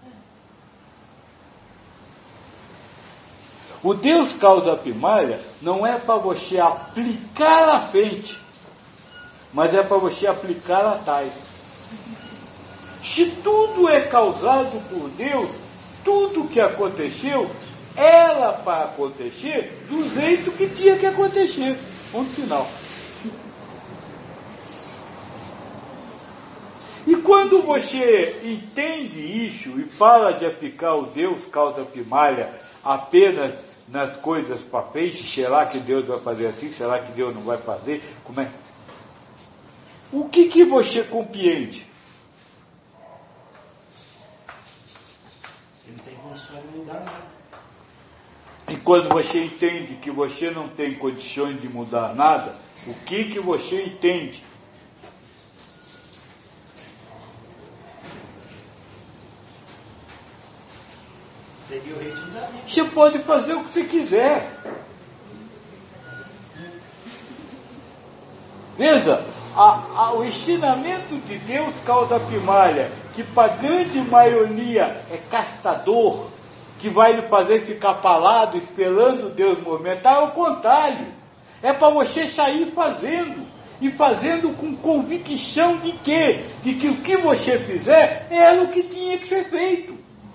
O Deus causa primária não é para você aplicar à frente, mas é para você aplicar atrás. Se tudo é causado por Deus, tudo que aconteceu era para acontecer do jeito que tinha que acontecer. Ponto final. E quando você entende isso e fala de aplicar o Deus causa primária apenas nas coisas para frente, será que Deus vai fazer assim, será que Deus não vai fazer? Como é? O que você compreende? Ele tem condições de mudar nada. E quando você entende que você não tem condições de mudar nada, o que você entende? Seguir o ritmo da vida. Você pode fazer o que você quiser. Veja, o ensinamento de Deus, causa primária, que para a grande maioria é castador, que vai lhe fazer ficar parado, esperando Deus movimentar, é o contrário. É para você sair fazendo. E fazendo com convicção de quê? De que o que você fizer era o que tinha que ser feito.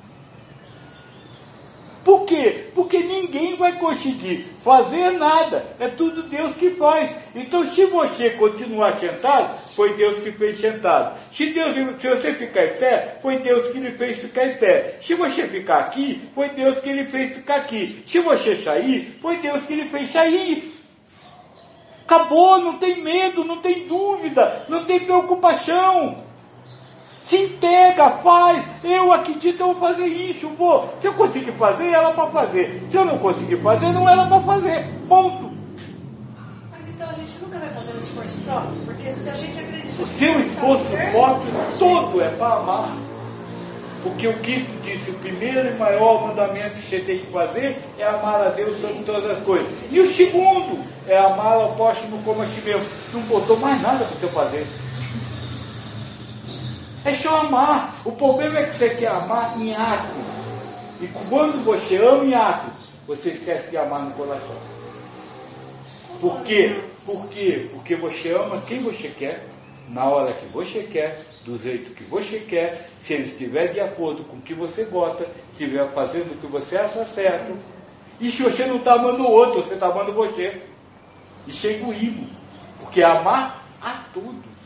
Por quê? Porque ninguém vai conseguir fazer nada. É tudo Deus que faz. Então, se você continuar sentado, foi Deus que fez sentado. Se você ficar em pé, foi Deus que lhe fez ficar em pé. Se você ficar aqui, foi Deus que lhe fez ficar aqui. Se você sair, foi Deus que lhe fez sair. Acabou, não tem medo, não tem dúvida, não tem preocupação. Se entrega, faz. Eu acredito, eu vou fazer isso, vou. Se eu conseguir fazer, era para fazer. Se eu não conseguir fazer, não era para fazer. Ponto. Mas então a gente nunca vai fazer um esforço próprio, porque se a gente acredita... O seu esforço próprio todo é para amar. Porque o Cristo disse, o primeiro e maior mandamento que você tem que fazer é amar a Deus sobre todas as coisas. E o segundo é amar ao próximo como a si mesmo. Não botou mais nada para você fazer. É só amar. O problema é que você quer amar em ato. E quando você ama em ato, você esquece de amar no coração. Por quê? Por quê? Porque você ama quem você quer, na hora que você quer, do jeito que você quer, se ele estiver de acordo com o que você gosta, estiver fazendo o que você acha certo. E se você não está amando o outro, você está amando você. Isso é egoísmo. Porque amar a todos.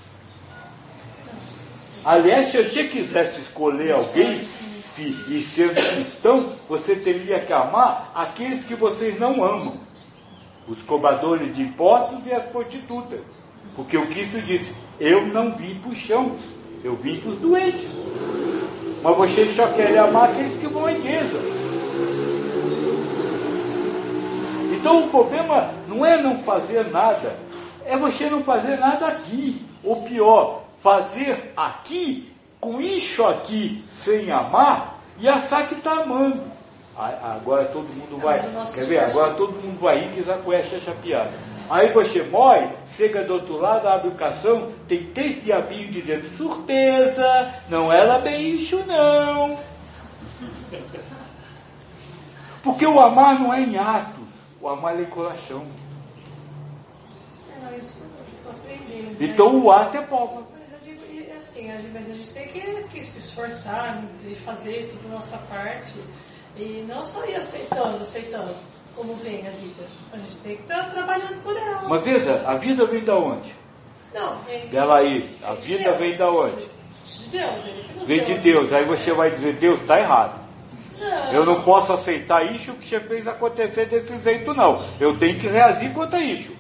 Aliás, se você quisesse escolher alguém e ser cristão, você teria que amar aqueles que vocês não amam. Os cobradores de impostos e as prostitutas. Porque o Cristo disse, eu não vim para o chão, eu vim para os doentes. Mas vocês só querem amar aqueles que vão à igreja. Então o problema não é não fazer nada, é você não fazer nada aqui. Ou pior, fazer aqui, com isso aqui, sem amar, e achar que está amando. Agora todo mundo vai, quer ver? Agora todo mundo vai rir que já conhece essa piada. Aí você morre, chega do outro lado, abre o cação, tem 3 diabinhos dizendo, surpresa, não era bem isso não. Porque o amar não é em atos, o amar é em coração. Não, isso eu estou aprendendo. Então o ato é pobre. Mas eu digo, assim, mas a gente tem que se esforçar de fazer tudo a nossa parte. E não só ir aceitando como vem a vida. A gente tem que estar trabalhando por ela. Mas veja, a vida vem da onde? Não, vem dela aí. A vida vem da onde? De Deus. Ele que nos vem deu. de Deus. Aí você vai dizer, Deus, está errado. Não. Eu não posso aceitar isso que você fez acontecer desse jeito, não. Eu tenho que reagir contra isso.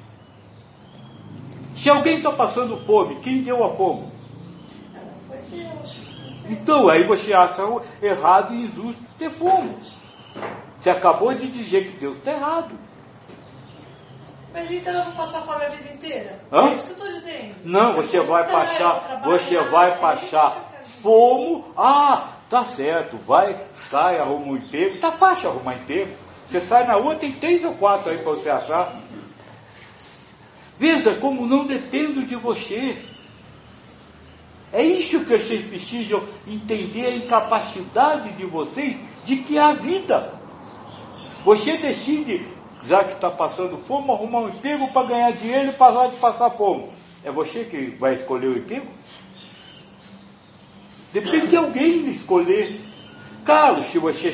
Se alguém está passando fome, quem deu a fome? Foi Deus. Então, aí você acha errado e injusto ter fome. Você acabou de dizer que Deus está errado. Mas então eu vou passar fome a vida inteira? Hã? É isso que eu estou dizendo. Não, você vai passar fome. Ah, tá certo, vai, sai, arruma um emprego. Tá fácil arrumar emprego. Você sai na rua, tem 3 ou 4 aí para você achar. Veja como não dependo de você. É isso que vocês precisam entender, a incapacidade de vocês de que há vida. Você decide, já que está passando fome, arrumar um emprego para ganhar dinheiro e parar de passar fome. É você que vai escolher o emprego? Depende de alguém escolher. Claro, se você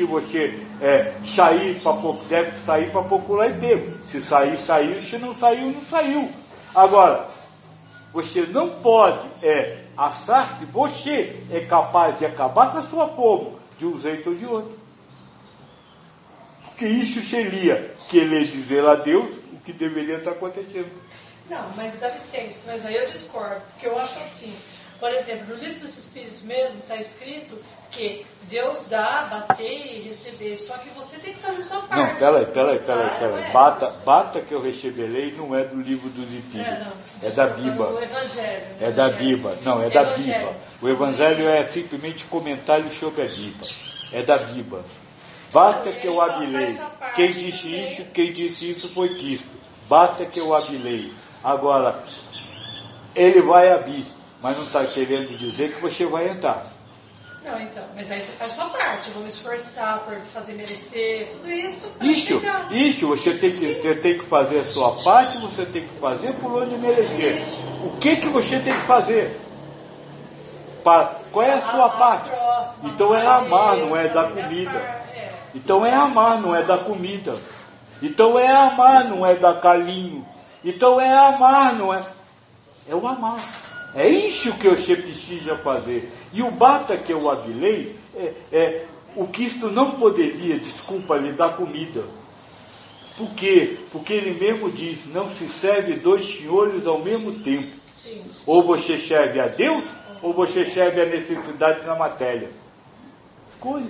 sair para deve sair para procurar emprego. Se sair, saiu. Se não saiu, não saiu. Agora, você não pode achar que você é capaz de acabar com a sua fome de um jeito ou de outro. Porque isso seria querer dizer a Deus o que deveria estar acontecendo. Não, mas dá licença, mas aí eu discordo, porque eu acho assim, por exemplo, no livro dos Espíritos mesmo está escrito que Deus dá, bater e receber, só que você tem que fazer a sua parte. Não, peraí. Bata que eu receberei não é do livro dos Espíritos, é da Bíblia. O Evangelho. É da Bíblia, não, é da Bíblia. O Evangelho é simplesmente comentário sobre a Bíblia. É da Bíblia. Bata que eu abilei. Quem disse isso foi Cristo. Bata que eu abilei. Agora, ele vai abrir, mas não está querendo dizer que você vai entrar. Não, então, mas aí você faz sua parte, eu vou me esforçar por fazer merecer, tudo isso para chegar. Isso, você tem que fazer a sua parte, você tem que fazer por onde merecer. O que você tem que fazer? Qual é a sua parte? Então é amar, não é dar comida. Então é amar, não é dar comida. Então é amar, não é dar carinho. Então é amar, não é... É o amar. É isso que você precisa fazer. E o bata que eu avilei, o que isto não poderia, desculpa, lhe dar comida. Por quê? Porque ele mesmo diz, não se serve 2 senhores ao mesmo tempo. Sim. Ou você serve a Deus, ou você serve a necessidade na matéria. Escolha.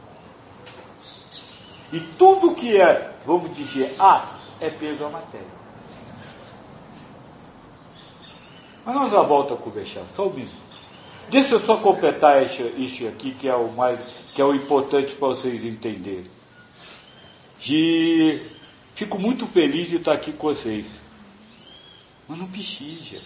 E tudo que é, vamos dizer, é peso à matéria. Mas nós já voltamos a conversar, só um minuto. Deixa eu só completar isso aqui, que é o importante para vocês entenderem. Fico muito feliz de estar aqui com vocês. Mas não precisa.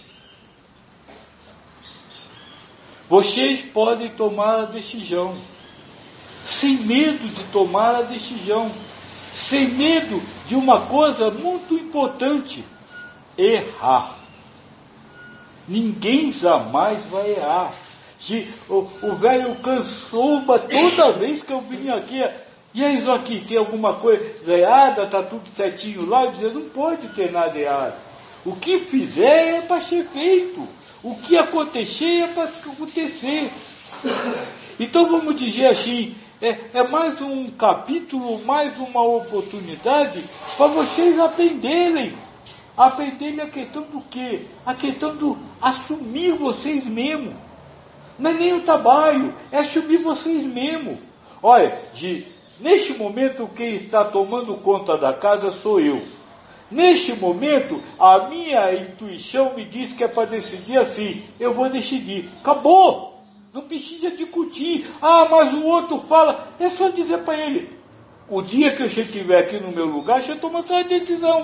Vocês podem tomar a decisão. Sem medo de tomar a decisão. Sem medo de uma coisa muito importante. Errar. Ninguém jamais vai errar. Se o velho cansou, toda vez que eu vim aqui, e aí, Joaquim, tem alguma coisa errada, está tudo certinho lá, eu dizia, não pode ter nada errado. O que fizer é para ser feito. O que acontecer é para acontecer. Então vamos dizer assim, é mais um capítulo, mais uma oportunidade para vocês aprenderem. Aprenderem a questão do quê? A questão do assumir vocês mesmos. Não é nem o trabalho, é assumir vocês mesmos. Olha, neste momento quem está tomando conta da casa sou eu. Neste momento, a minha intuição me diz que é para decidir assim. Eu vou decidir. Acabou! Não precisa discutir. Mas o outro fala. É só dizer para ele. O dia que você estiver aqui no meu lugar, você toma sua decisão.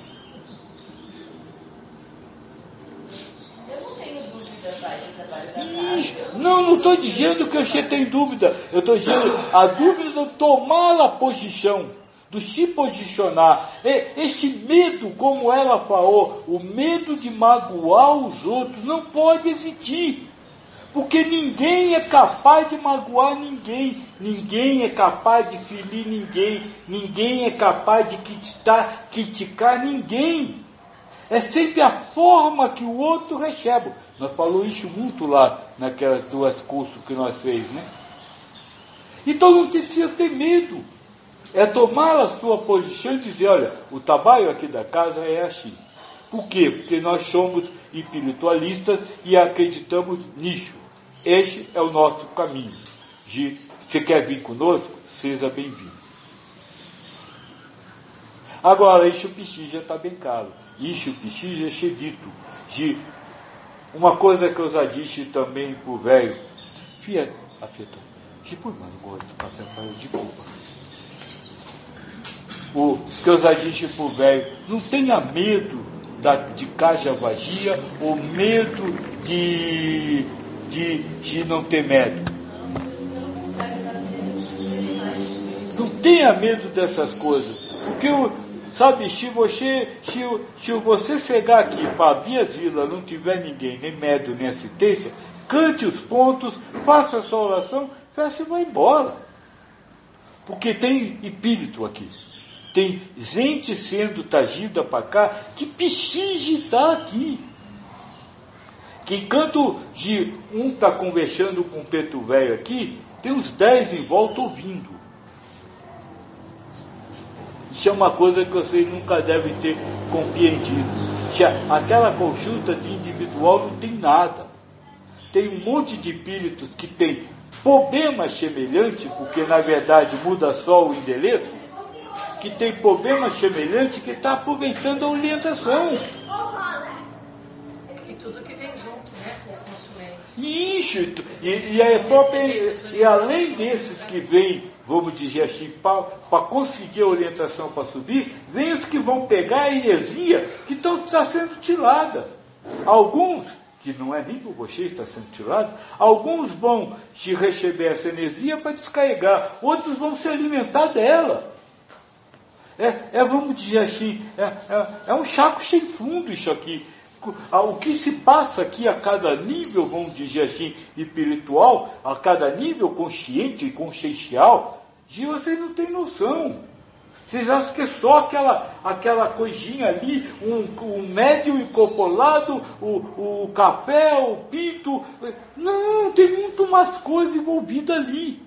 Não estou dizendo que você tem dúvida. Eu estou dizendo a dúvida de tomar a posição, de se posicionar. Esse medo, como ela falou, o medo de magoar os outros, não pode existir. Porque ninguém é capaz de magoar ninguém. Ninguém é capaz de ferir ninguém. Ninguém é capaz de criticar ninguém. É sempre a forma que o outro recebe. Nós falamos isso muito lá, naquelas 2 cursos que nós fez, né? Então não precisa ter medo. É tomar a sua posição e dizer, olha, o trabalho aqui da casa é assim. Por quê? Porque nós somos espiritualistas e acreditamos nisso. Este é o nosso caminho. Você quer vir conosco? Seja bem-vindo. Agora, isso precisa estar bem claro. Isso precisa ser dito. Uma coisa que eu já disse também para o velho. Filha, depois mano, eu gosto de papel para desculpa. O que eu já disse para o velho, não tenha medo de caixa vazia, ou medo de não ter medo. Não tenha medo dessas coisas. Porque sabe, se você chegar aqui para abrir a vila, não tiver ninguém, nem medo, nem assistência, cante os pontos, faça a sua oração, fecha e vai embora. Porque tem espírito aqui. Tem gente sendo trazida para cá que precisa estar aqui. Que enquanto um está conversando com o preto velho aqui, tem uns 10 em volta ouvindo. Isso é uma coisa que vocês nunca devem ter compreendido. Aquela consulta de individual não tem nada. Tem um monte de espíritos que tem problemas semelhantes, porque na verdade muda só o endereço, que tem problemas semelhantes que está aproveitando a orientação. E tudo que vem junto, né, com o consulente. Isso, e além desses que vêm, vamos dizer assim, para conseguir a orientação para subir, vem os que vão pegar a heresia que está sendo tirada. Alguns que não é nem que você está sendo tirado, alguns vão te receber essa energia para descarregar, outros vão se alimentar dela. Vamos dizer assim, é um saco sem fundo isso aqui. O que se passa aqui a cada nível, vamos dizer assim, espiritual, a cada nível consciente e consciencial, vocês não têm noção. Vocês acham que é só aquela coisinha ali, um médio incorporado, o café, o pinto. Não, tem muito mais coisa envolvida ali.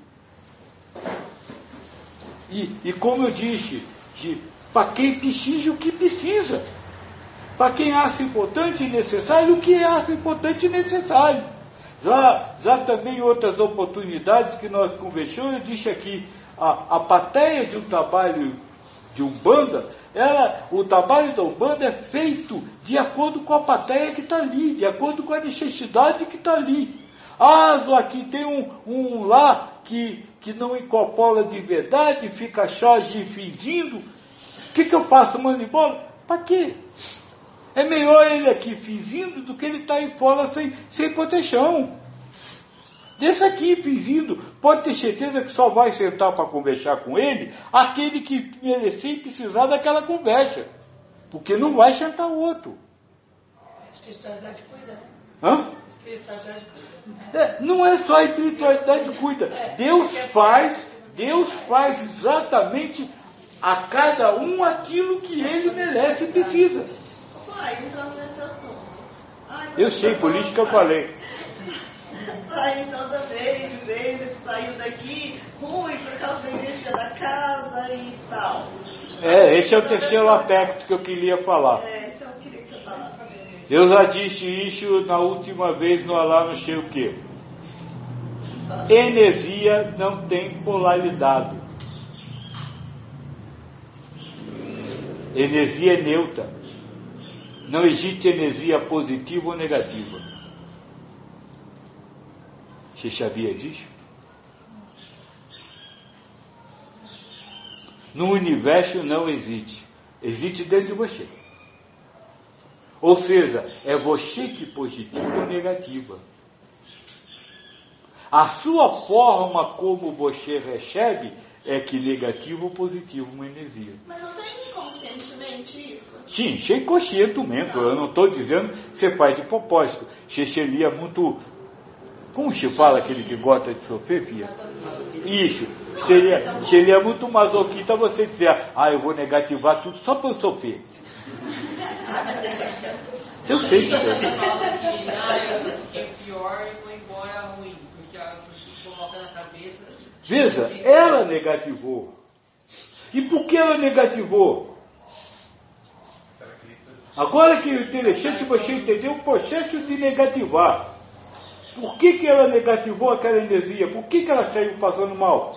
E como eu disse, para quem precisa, o que precisa. Para quem acha importante e necessário, o que acha importante e necessário. Já também em outras oportunidades que nós conversamos, eu disse aqui, a plateia de um trabalho de Umbanda, o trabalho da Umbanda é feito de acordo com a plateia que está ali, de acordo com a necessidade que está ali. Aqui tem um lá que não incorpora de verdade, fica só fingindo. O que eu faço? Mando embora? Para quê? É melhor ele aqui fingindo do que ele estar aí fora sem proteção. Desse aqui fingindo, pode ter certeza que só vai sentar para conversar com ele aquele que merecer e precisar daquela conversa. Porque não vai sentar outro. A espiritualidade cuida, né? Hã? A espiritualidade cuida. Não é só a espiritualidade que cuida. Deus faz exatamente a cada um aquilo que ele merece e precisa. Entrando nesse assunto. Eu sei, por isso que eu falei. Sai toda vez, dizendo que saiu daqui ruim por causa da energia da casa e tal. Esse é o terceiro aspecto que eu queria falar. Esse eu queria que você falasse. Eu já disse isso na última vez no Alá não sei o quê. Energia não tem polaridade. Energia é neutra. Não existe energia positiva ou negativa. Você sabia disso? No universo não existe. Existe dentro de você. Ou seja, é você que positiva ou negativa. A sua forma como você recebe é que negativo ou positivo uma energia. Mas não tem inconscientemente isso? Sim, sem conscientemente. Eu não estou dizendo que você faz de propósito. Você seria muito... Como se fala aquele que gosta de sofrer, Pia? Isso. Seria muito masoquista você dizer, eu vou negativar tudo só para eu sofrer. Eu sei que você fala que é pior e vou embora ruim, porque coloca na cabeça. Veja, ela negativou. E por que ela negativou? Agora que é interessante você entender o processo de negativar. Por que ela negativou aquela energia? Por que ela saiu passando mal?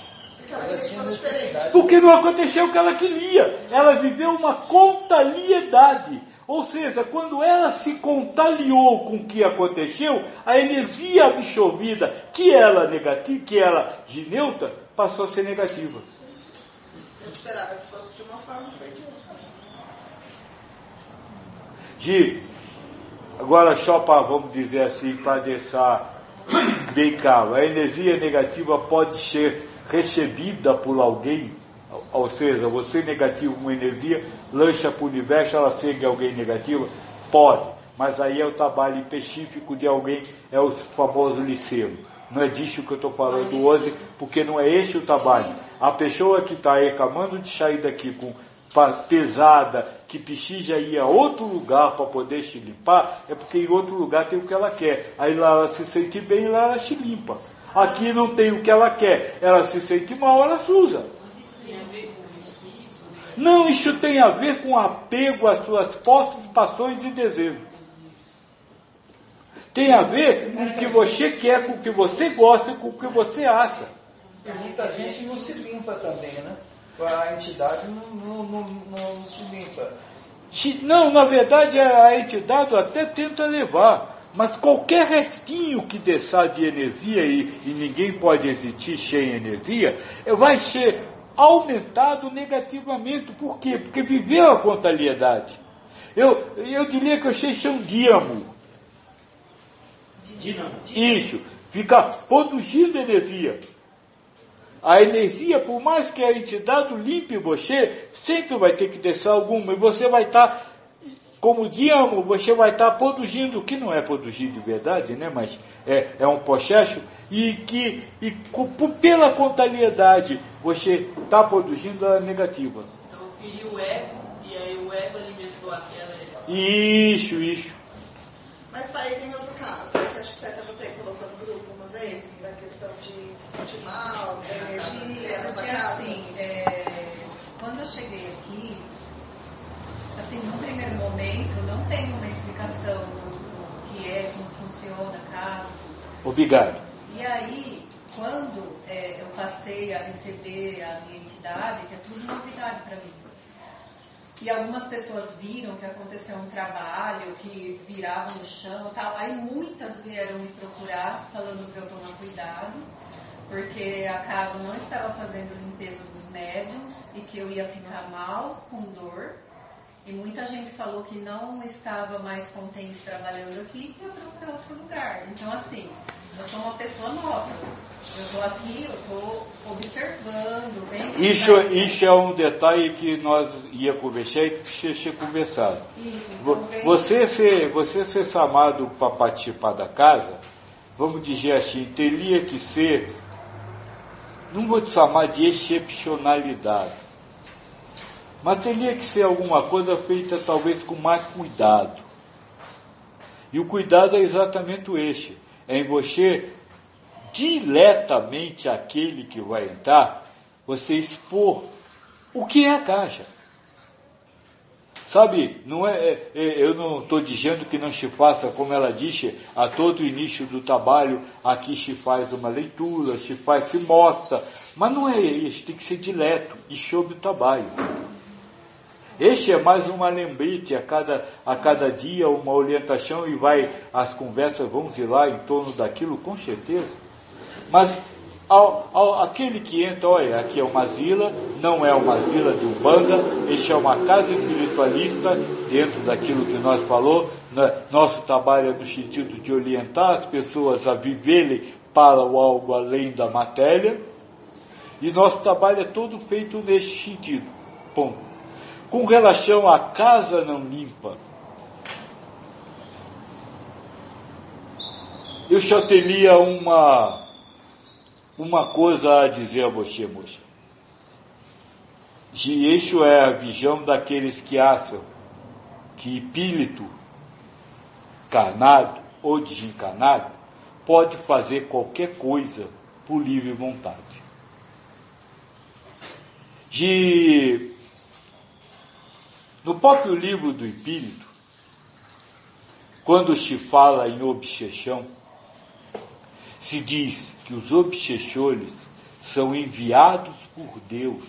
Porque não aconteceu o que ela queria. Ela viveu uma contrariedade. Ou seja, quando ela se contrariou com o que aconteceu, a energia absorvida, que era negativa, que era de neutra, passou a ser negativa. Eu esperava que fosse de uma forma, foi de outra. Agora só para, vamos dizer assim, para deixar bem claro, a energia negativa pode ser recebida por alguém, ou seja, você negativo uma energia, lança para o universo, ela segue alguém negativa? Pode, mas aí é o trabalho específico de alguém, é o famoso liceiro. Não é disso que eu estou falando hoje, porque não é esse o trabalho. A pessoa que está reclamando de sair daqui com pesada, que precisa ir a outro lugar para poder se limpar, é porque em outro lugar tem o que ela quer. Aí lá ela se sente bem e lá ela se limpa. Aqui não tem o que ela quer, ela se sente mal, ela se usa. Não, isso tem a ver com apego às suas posses, paixões e desejos. Tem a ver com o que você quer, com o que você gosta, com o que você acha. E muita gente não se limpa também, né? A entidade não se limpa. Não, na verdade a entidade até tenta levar, mas qualquer restinho que deixar de energia, e ninguém pode existir sem energia, vai ser aumentado negativamente. Por quê? Porque viveu a contrariedade. Eu diria que vocês são díamo. Isso, fica produzindo energia. A energia, por mais que a entidade limpe você, sempre vai ter que deixar alguma, e você vai estar, como digamos, você vai estar produzindo, que não é produzir de verdade, né? Mas é um processo, pela contrariedade, você está produzindo a negativa. Então feriu o ego, e aí o ego alimentou aquela. Isso. Mas pai, tem outro caso, que acho que até você colocou no grupo uma vez, da questão de se sentir mal, da energia na sua casa. Assim, quando eu cheguei aqui, assim, num primeiro momento, não tem uma explicação do que é, como funciona a casa. Obrigado. E aí, quando eu passei a receber a minha entidade, que é tudo novidade para mim. E algumas pessoas viram que aconteceu um trabalho, que viravam no chão e tal. Aí muitas vieram me procurar, falando para eu tomar cuidado, porque a casa não estava fazendo limpeza dos médiums e que eu ia ficar mal, com dor. E muita gente falou que não estava mais contente trabalhando aqui e ia procurar outro lugar. Então, assim, eu sou uma pessoa nova. Eu estou aqui, eu estou observando. Isso é um detalhe que nós ia conversar e tinha conversado. Isso, então você ser chamado para participar da casa, vamos dizer assim, teria que ser, não vou te chamar de excepcionalidade, mas teria que ser alguma coisa feita talvez com mais cuidado. E o cuidado é exatamente este, é em você, diretamente aquele que vai entrar, você expor o que é a caixa. Sabe, eu não estou dizendo que não se faça, como ela disse, a todo início do trabalho, aqui se faz uma leitura, se mostra, mas não é isso, tem que ser direto e sobre o trabalho. Este é mais uma lembrete a cada dia, uma orientação, e as conversas vão girar em torno daquilo, com certeza. Mas aquele que entra, olha, aqui é uma zila, não é uma zila de Umbanda, este é uma casa espiritualista, dentro daquilo que nós falou, nosso trabalho é no sentido de orientar as pessoas a viverem para o algo além da matéria, e nosso trabalho é todo feito nesse sentido, ponto. Com relação à casa não limpa, eu só teria uma coisa a dizer a você, moça. E isso é a visão daqueles que acham que espírito encarnado ou desencarnado pode fazer qualquer coisa por livre vontade. No próprio livro do Espírito, quando se fala em obsessão, se diz que os obsessores são enviados por Deus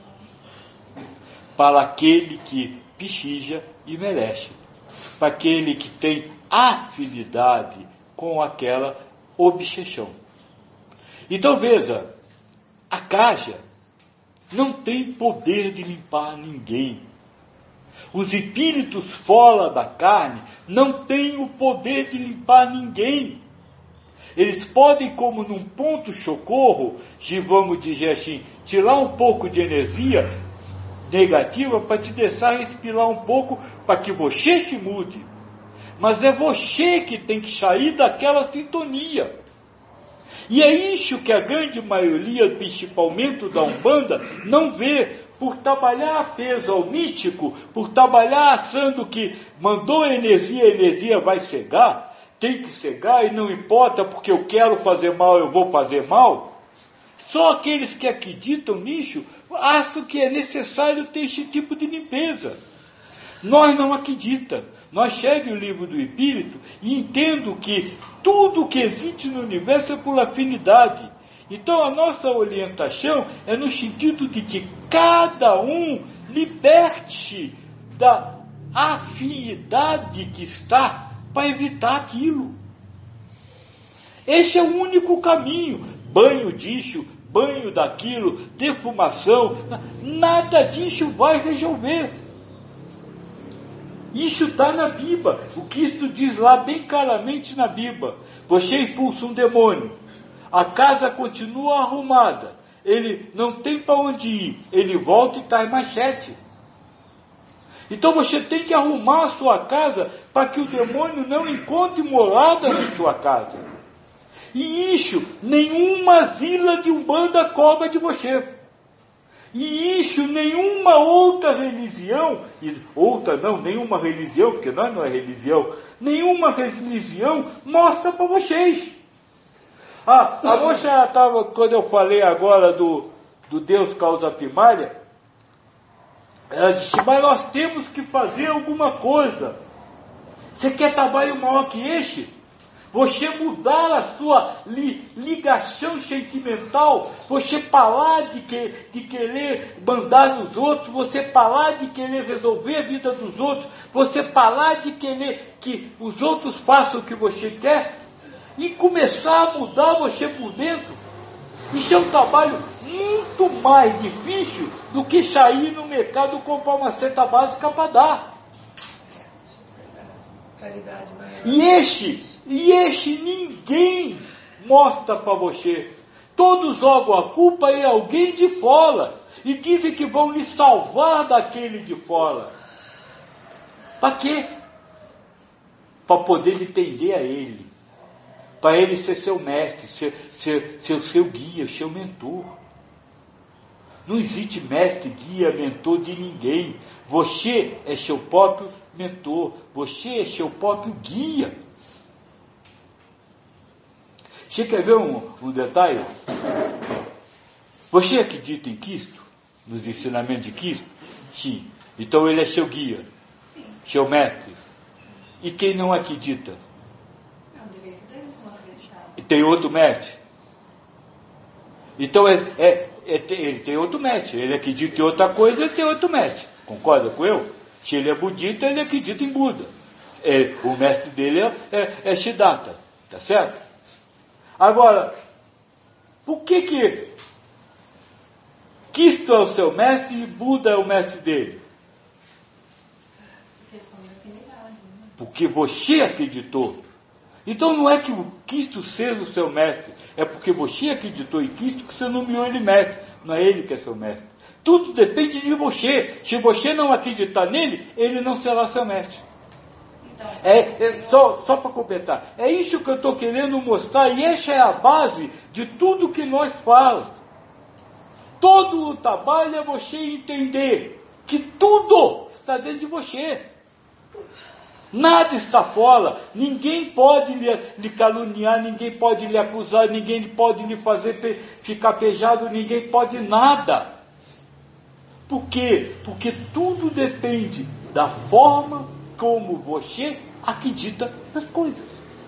para aquele que precisa e merece, para aquele que tem afinidade com aquela obsessão. Então veja, a caixa não tem poder de limpar ninguém. Os espíritos fora da carne não têm o poder de limpar ninguém. Eles podem, como num ponto socorro, se vamos dizer assim, tirar um pouco de energia negativa para te deixar respirar um pouco, para que você se mude. Mas é você que tem que sair daquela sintonia. E é isso que a grande maioria, principalmente da Umbanda, não vê, por trabalhar preso ao mítico, por trabalhar achando que mandou energia, a energia vai cegar, tem que cegar e não importa porque eu quero fazer mal, eu vou fazer mal. Só aqueles que acreditam nisso acham que é necessário ter esse tipo de limpeza. Nós não acreditamos. Nós chegamos o livro do Espírito e entendo que tudo que existe no universo é por afinidade. Então a nossa orientação é no sentido de que cada um liberte-se da afinidade que está para evitar aquilo. Esse é o único caminho. Banho disso, banho daquilo, defumação, nada disso vai resolver. Isso está na Bíblia. O Cristo diz lá bem claramente na Bíblia. Você expulsa um demônio. A casa continua arrumada. Ele não tem para onde ir. Ele volta e traz machete. Então você tem que arrumar a sua casa para que o demônio não encontre morada na sua casa. E isso, nenhuma vila de Umbanda cobra de você. E isso, nenhuma outra religião, nenhuma religião, porque nós não é religião, nenhuma religião mostra para vocês. A moça estava, quando eu falei agora do Deus causa primária, ela disse, mas nós temos que fazer alguma coisa. Você quer trabalho maior que este? Você mudar a sua ligação sentimental, você parar de querer mandar nos outros, você parar de querer resolver a vida dos outros, você parar de querer que os outros façam o que você quer e começar a mudar você por dentro. Isso é um trabalho muito mais difícil do que sair no mercado e comprar uma cesta básica para dar. E este ninguém mostra para você. Todos jogam a culpa em alguém de fora e dizem que vão lhe salvar daquele de fora. Para quê? Para poder lhe tender a ele. Para ele ser seu mestre, ser seu guia, seu mentor. Não existe mestre, guia, mentor de ninguém. Você é seu próprio mentor. Você é seu próprio guia. Você quer ver um detalhe? Você acredita em Cristo? Nos ensinamentos de Cristo? Sim. Então ele é seu guia. Sim. Seu mestre. E quem não acredita? É um direito deles não acreditar. Tem outro mestre? Então ele tem outro mestre. Ele acredita em outra coisa, ele tem outro mestre. Concorda com eu? Se ele é budista, ele acredita em Buda. O mestre dele é Siddhartha. Tá certo? Agora, por que Cristo é o seu mestre e Buda é o mestre dele? Questão de afinidade. Porque você acreditou. Então não é que o Cristo seja o seu mestre, é porque você acreditou em Cristo que você nomeou ele mestre. Não é ele que é seu mestre. Tudo depende de você. Se você não acreditar nele, ele não será seu mestre. Só para completar, é isso que eu estou querendo mostrar, e essa é a base de tudo que nós falamos. Todo o trabalho é você entender que tudo está dentro de você. Nada está fora, ninguém pode lhe caluniar, ninguém pode lhe acusar, ninguém pode lhe fazer ficar pejado, ninguém pode nada. Por quê? Porque tudo depende da forma como você acredita nas coisas.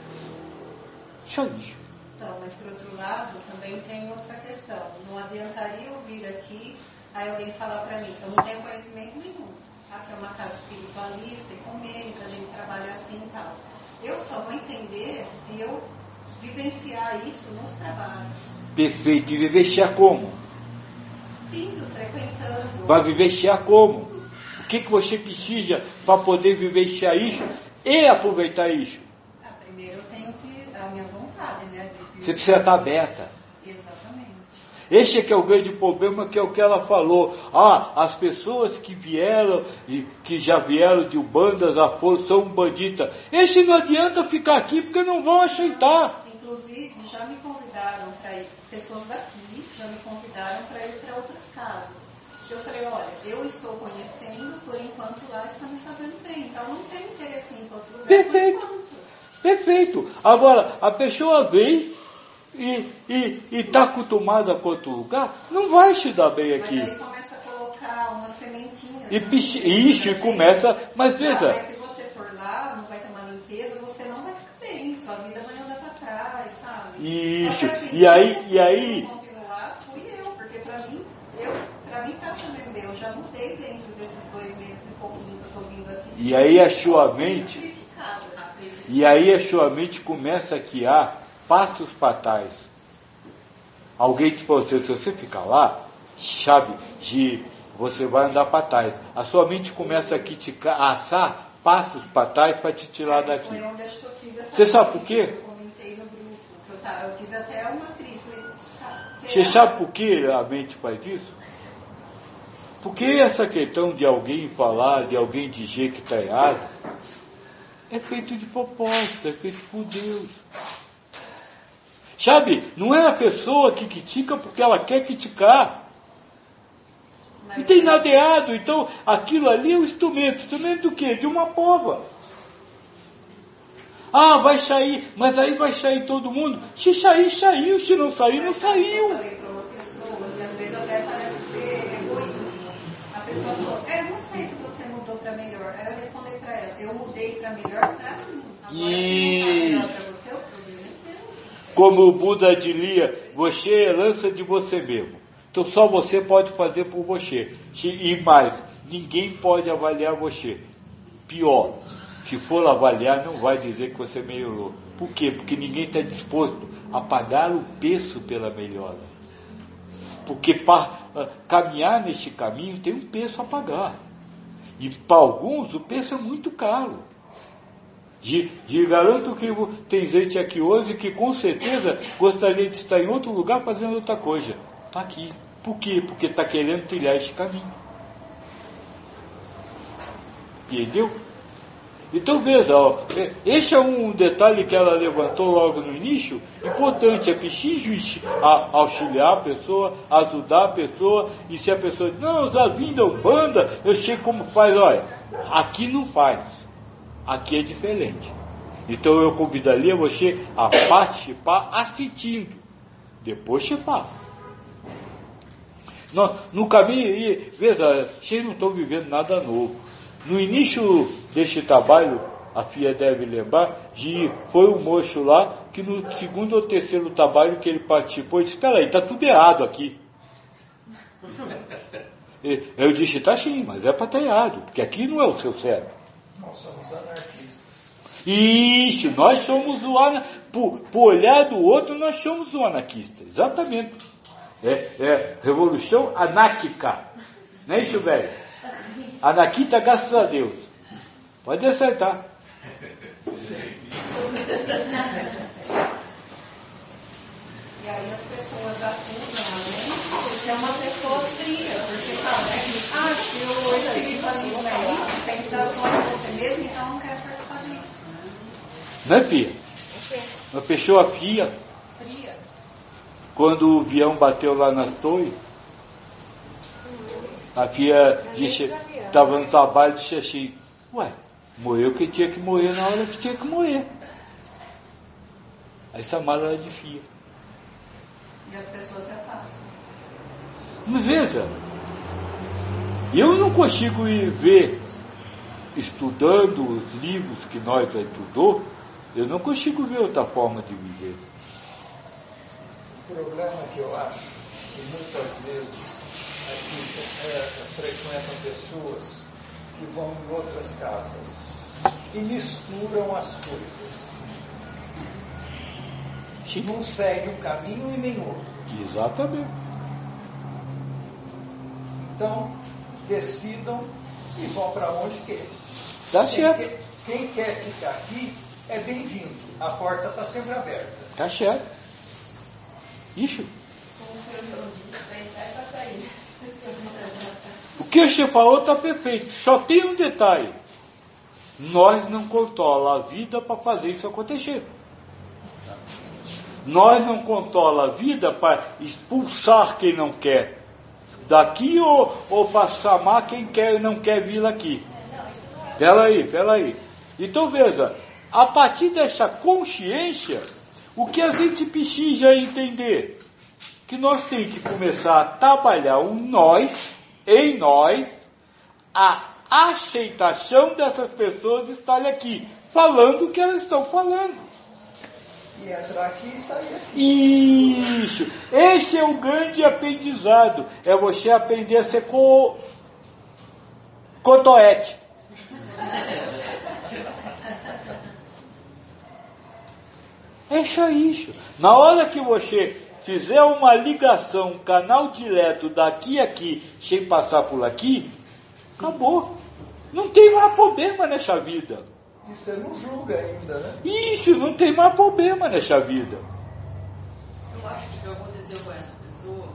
Só isso. Então, mas por outro lado, também tem outra questão. Não adiantaria eu vir aqui, aí alguém falar para mim que eu não tenho conhecimento nenhum. Que é uma casa espiritualista, ecumênica, a gente trabalha assim e tal. Eu só vou entender se eu vivenciar isso nos trabalhos. Perfeito. E vivenciar como? Vindo, frequentando. Vai vivenciar como? O que você precisa para poder vivenciar isso e aproveitar isso? Primeiro eu tenho que, a minha vontade, né? Você precisa estar aberta. Exatamente. Esse é que é o grande problema, que é o que ela falou. As pessoas que vieram, e que já vieram de Umbandas a força, são banditas. Esse não adianta ficar aqui, porque não vão aceitar. Inclusive, já me convidaram para ir, pessoas daqui, já me convidaram para ir para outras casas. Eu falei, olha, eu estou conhecendo, por enquanto lá está me fazendo bem. Então não tem interesse em outro lugar. Perfeito. Perfeito. Agora, a pessoa vem e está acostumada com outro lugar, não vai se dar bem aqui. Mas aí começa a colocar uma sementinha. E começa, mas veja. Mas se você for lá, não vai ter uma limpeza, você não vai ficar bem. Sua vida vai andar para trás, sabe? Isso. Assim, e aí. Continuar, fui eu, porque para mim está fazendo bem. Eu já mudei dentro desses 2 meses e pouquinho que eu estou vindo aqui. E aí a sua mente. E aí a sua mente começa a criar passos fatais. Alguém diz para você, se você ficar lá, sabe, você vai andar para trás. A sua mente começa a assar passos para trás para te tirar daqui. Foi onde acho que eu tive essa Você sabe por quê? Eu comentei no grupo. Eu tive até uma crise. Você sabe por que a mente faz isso? Porque essa questão de alguém falar, de alguém dizer que está errado, é feito de propósito, é feito por Deus. Sabe, não é a pessoa que critica porque ela quer criticar. Não tem nada errado. Então, aquilo ali é um instrumento. Instrumento do quê? De uma prova. Ah, vai sair, mas aí vai sair todo mundo. Se sair, saiu. Se não sair, não saiu. Eu falei para uma pessoa, que às vezes até parece ser egoísmo. A pessoa falou, eu não sei se você mudou para melhor. Aí eu respondi para ela, eu mudei para melhor para mim. Agora, se não está melhor para você, o problema é seu. Como o Buda diria, você é herança de você mesmo. Então só você pode fazer por você. E mais, ninguém pode avaliar você. Pior, se for avaliar, não vai dizer que você melhorou. Por quê? Porque ninguém está disposto a pagar o preço pela melhora. Porque para caminhar neste caminho tem um preço a pagar. E para alguns o preço é muito caro. Garanto que tem gente aqui hoje que com certeza gostaria de estar em outro lugar fazendo outra coisa. Está aqui. Por quê? Porque está querendo trilhar este caminho. Entendeu? Então veja, ó, este é um detalhe que ela levantou logo no início, importante, é preciso auxiliar a pessoa, ajudar a pessoa, e se a pessoa diz, não, já vim da Umbanda, eu sei como faz, olha, aqui não faz, aqui é diferente. Então eu convidaria você a participar assistindo, depois você fala. No caminho, veja, vocês não estão vivendo nada novo. No início deste trabalho, a filha deve lembrar, foi um moço lá, que no segundo ou terceiro trabalho que ele participou, ele disse, espera aí, está tudo errado aqui. Eu disse, está sim, mas é para estar errado, porque aqui não é o seu certo. Nós somos anarquistas. Isso, nós somos o anarquista. Por olhar do outro, nós somos o anarquista, exatamente. É revolução anárquica. Não é isso, velho? Anarquista, graças a Deus. Pode acertar. E aí as pessoas acusam a mente porque é uma pessoa fria, porque fala, se o espiritualismo é isso, pensar só em você mesmo, então não quero participar disso. Não é fria? Uma pessoa fria. Quando o avião bateu lá nas torres, a filha disse, estava no trabalho e disse assim, morreu quem tinha que morrer na hora que tinha que morrer. Aí chamaram ela de filha. E as pessoas se afastam. Mas veja, eu não consigo ver, estudando os livros que nós já estudou, eu não consigo ver outra forma de viver. O problema que eu acho que muitas vezes aqui frequentam pessoas que vão em outras casas e misturam as coisas. Não segue um caminho e nem outro. Exatamente. Então, decidam e vão para onde querem. Tá certo. Quem quer ficar aqui é bem-vindo. A porta está sempre aberta. Tá certo. Isso. O que você falou está perfeito. Só tem um detalhe. Nós não controlamos a vida para fazer isso acontecer. Nós não controlamos a vida para expulsar quem não quer daqui ou para chamar quem quer e não quer vir aqui. Pera aí. Então veja, a partir dessa consciência, o que a gente precisa entender? Que nós temos que começar a trabalhar em nós, a aceitação dessas pessoas estarem aqui, falando o que elas estão falando. E entrar aqui e sair aqui. Isso. Esse é o grande aprendizado. É você aprender a ser cotoete. É só isso. Na hora que você fizer uma ligação, um canal direto daqui a aqui, sem passar por aqui, acabou. não tem mais problema nessa vida. E você não julga ainda, né? Isso, não tem mais problema nessa vida. Eu acho que o que aconteceu com essa pessoa,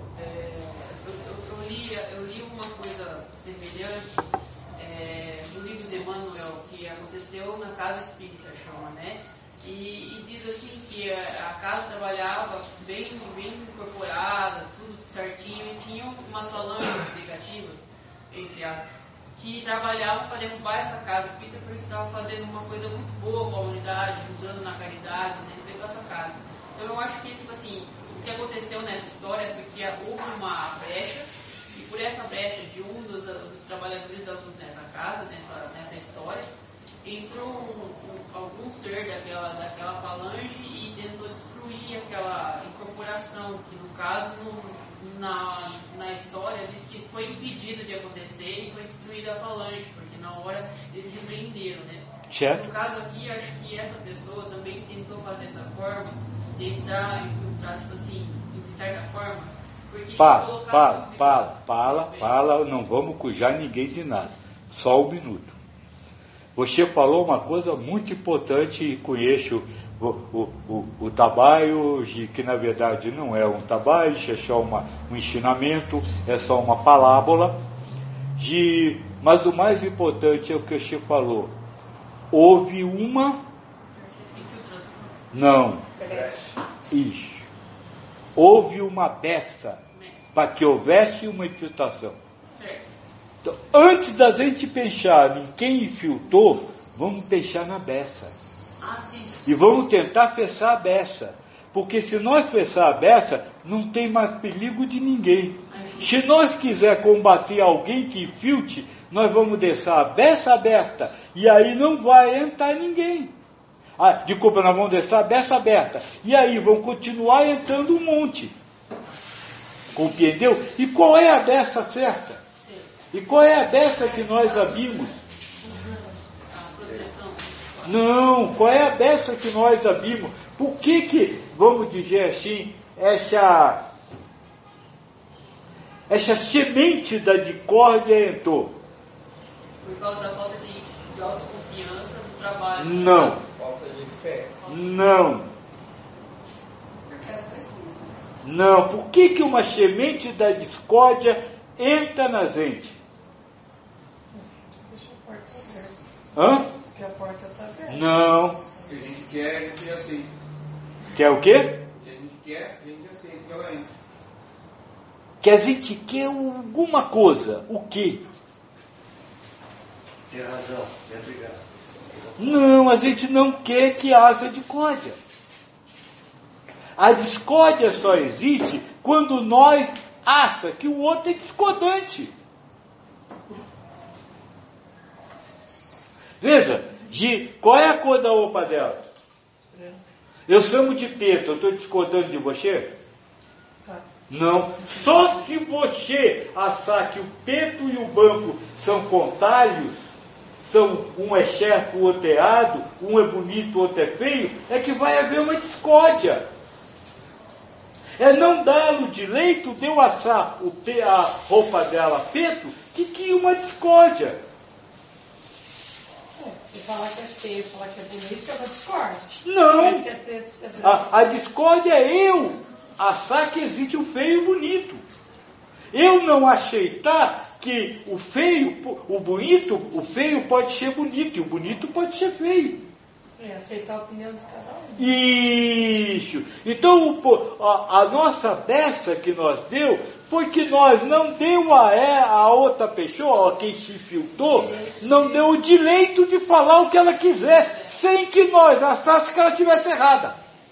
eu li uma coisa semelhante no livro de Emmanuel, que aconteceu na casa espírita, chama, né? E diz assim que a casa trabalhava bem incorporada, tudo certinho, e tinha umas falanges negativas, entre aspas, que trabalhavam para derrubar essa casa espírita porque estavam fazendo uma coisa muito boa para a humanidade, usando na caridade, dentro dessa casa. Então eu acho que, tipo assim, o que aconteceu nessa história é porque houve uma brecha, e por essa brecha de um dos trabalhadores da luz nessa casa, nessa história, entrou algum ser daquela falange e tentou destruir aquela incorporação, que no caso, na história, diz que foi impedido de acontecer e foi destruída a falange, porque na hora eles repreenderam, né? Certo. No caso aqui, acho que essa pessoa também tentou fazer essa forma, tentar infiltrar, tipo assim, de certa forma, porque Fala, não vamos cujar ninguém de nada. Só um minuto. Você falou uma coisa muito importante e conheço o trabalho, que na verdade não é um trabalho, é só um ensinamento, é só uma parábola. Mas o mais importante é o que você falou. Houve uma... Não. Isso. Houve uma peça para que houvesse uma infiltração. Então, antes da gente pensar em quem infiltrou, vamos pensar na beça. E vamos tentar fechar a beça. Porque se nós fechar a beça, não tem mais perigo de ninguém. Se nós quiser combater alguém que infiltre, nós vamos deixar a beça aberta. E aí não vai entrar ninguém. Desculpa, nós vamos deixar a beça aberta. E aí vão continuar entrando um monte. Compreendeu? E qual é a beça certa? E qual é a beça que nós abrimos? Não, qual é a beça que nós abrimos? Por que, vamos dizer assim, essa semente da discórdia entrou? Por causa da falta de autoconfiança no trabalho. Não. Falta de fé. Não. Porque era preciso. Não. Por que uma semente da discórdia entra na gente? Deixa a porta aberta. Hã? Porque a porta está aberta. Não. O que a gente quer, a gente aceita. Quer o quê? O que a gente quer, a gente aceita que ela entra. Que a gente quer alguma coisa. O quê? Tem razão, é obrigado. Não, a gente não quer que haja discórdia. A discórdia só existe quando nós achamos que o outro é discordante. Veja, qual é a cor da roupa dela? Eu chamo de preto, eu estou discordando de você? Não. Só se você achar que o preto e o branco são contrários, um é certo, o outro é errado, um é bonito, o outro é feio, é que vai haver uma discórdia. É não dar o direito de eu achar a roupa dela preto, que cria uma discórdia. Se falar que é feio, falar que é bonito, é uma discórdia. Não. Mas se é preto, se é branco. A discórdia é eu achar que existe o feio e o bonito. Eu não aceitar que o feio, o bonito, o feio pode ser bonito e o bonito pode ser feio. É aceitar a opinião de cada um. Isso. Então a nossa peça que nós deu foi que nós não deu a outra pessoa, a quem se infiltrou, não deu o direito de falar o que ela quiser, sem que nós achássemos que ela estivesse errada.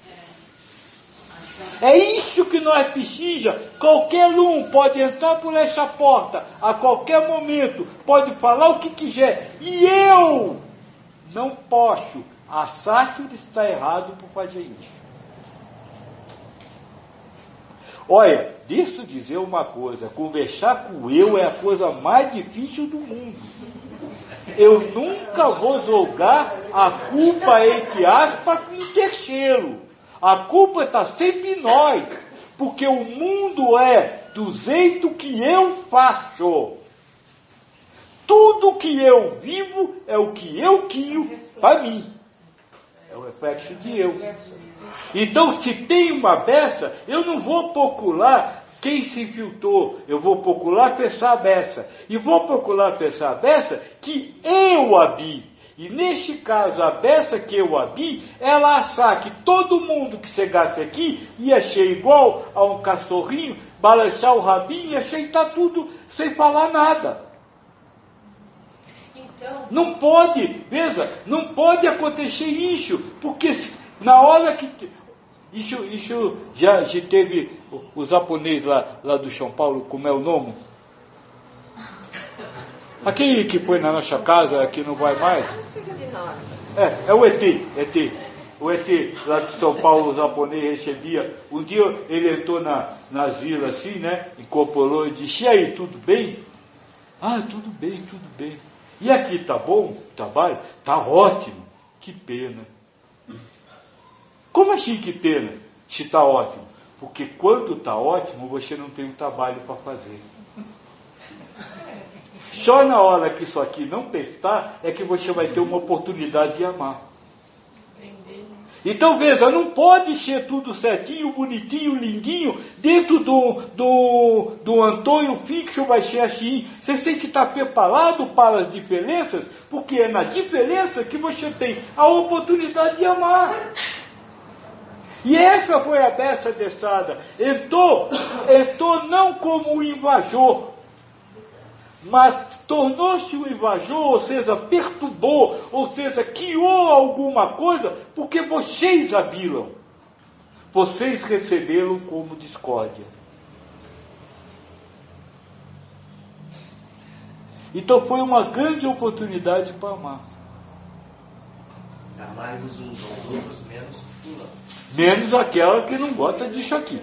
É isso que nós precisamos. Qualquer um pode entrar por essa porta, a qualquer momento, pode falar o que quiser. E eu não posso achar que ele está errado por fazer isso. Olha, deixa eu dizer uma coisa, conversar com eu é a coisa mais difícil do mundo. Eu nunca vou jogar a culpa, entre aspas, em terceiro. A culpa está sempre em nós, porque o mundo é do jeito que eu faço. Tudo que eu vivo é o que eu crio para mim. É o reflexo de eu. Então, se tem uma beça, eu não vou procurar quem se infiltrou. Eu vou procurar pensar a beça. E vou procurar pensar a beça que eu abi. E neste caso, a beça que eu abi, ela achar que todo mundo que chegasse aqui ia ser igual a um cachorrinho, balançar o rabinho e aceitar tudo sem falar nada. Então, não pode, veja, não pode acontecer isso, porque na hora que... Isso já teve os japoneses lá do São Paulo, como é o nome? Aquele que foi na nossa casa, que não vai mais. Não precisa de nome. É o ET. O ET lá de São Paulo, o japonês recebia. Um dia ele entrou nas vilas assim, né? Incorporou e disse: e aí, tudo bem? Ah, tudo bem. E aqui tá bom o trabalho? Tá ótimo. Que pena. Como assim que pena? Se está ótimo? Porque quando está ótimo, você não tem um trabalho para fazer. Só na hora que isso aqui não prestar, é que você vai ter uma oportunidade de amar. Então veja, não pode ser tudo certinho, bonitinho, lindinho, dentro do Antônio fixo vai ser assim. Você tem que estar preparado para as diferenças, porque é na diferença que você tem a oportunidade de amar. E essa foi a beça adestrada. Entrou não como um invasor, mas tornou-se um invasor, ou seja, perturbou, ou seja, criou alguma coisa, porque vocês abriram. Vocês receberam como discórdia. Então foi uma grande oportunidade para amar. Amai-vos uns aos outros, menos fulano. Menos aquela que não gosta disso aqui.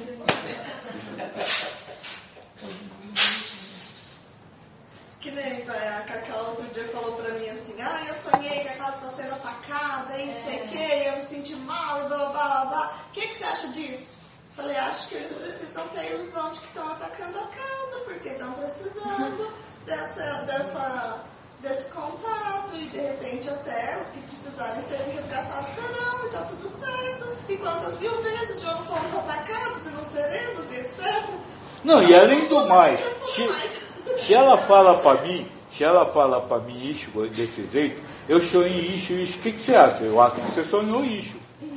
Que nem a Cacau outro dia falou pra mim assim: eu sonhei que a casa está sendo atacada, e não sei o que, eu me senti mal, e blá blá blá blá. O que você acha disso? Falei: acho que eles precisam ter a ilusão de que estão atacando a casa, porque estão precisando desse contato, e de repente até os que precisarem serem resgatados serão, e tá tudo certo. E quantas mil vezes já não fomos atacados e não seremos, e etc. Não, e além do mais, se ela fala para mim isso desse jeito, eu sonhei isso. O que você acha? Eu acho que você sonhou isso.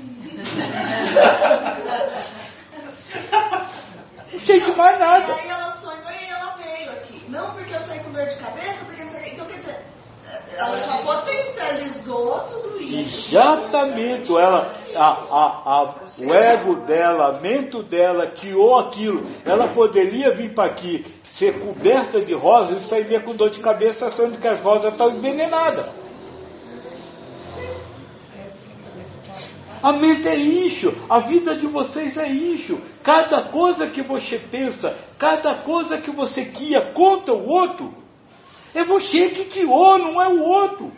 Não sei de mais nada. E aí ela sonhou e ela veio aqui. Não porque eu saí com dor de cabeça, porque não sei o que. Então quer dizer, ela já potencializou tudo isso. Exatamente. O ego dela, a mente dela criou aquilo. Ela poderia vir para aqui, ser coberta de rosas e sair com dor de cabeça, achando que as rosas estão envenenadas. A mente é isso, a vida de vocês é isso. Cada coisa que você pensa, cada coisa que você cria contra o outro, é você que criou, não é o outro.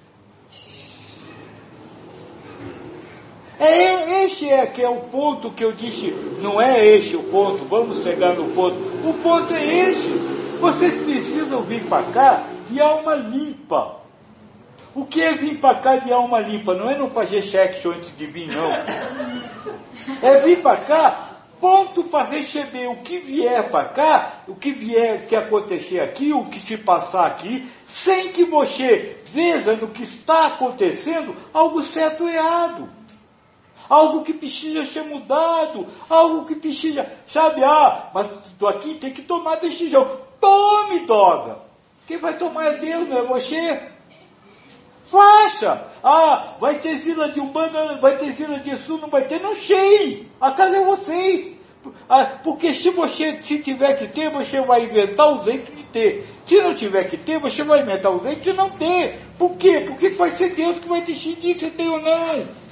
Esse que é o ponto que eu disse, não é esse o ponto, vamos chegar no ponto. O ponto é esse. Vocês precisam vir para cá de alma limpa. O que é vir para cá de alma limpa? Não é não fazer sexo antes de vir, não. É vir para cá, ponto para receber o que vier para cá, o que vier que acontecer aqui, o que se passar aqui, sem que você veja no que está acontecendo algo certo ou errado. Algo que precisa ser mudado, algo que precisa, sabe, mas tu aqui tem que tomar decisão. Tome, droga. Quem vai tomar é Deus, não é você. Faça. Vai ter zila de Umbanda, vai ter zila de Exu, não vai ter, não sei. A casa é vocês. Porque se tiver que ter, você vai inventar o jeito de ter. Se não tiver que ter, você vai inventar o jeito de não ter. Por quê? Porque vai ser Deus que vai decidir se tem ou não.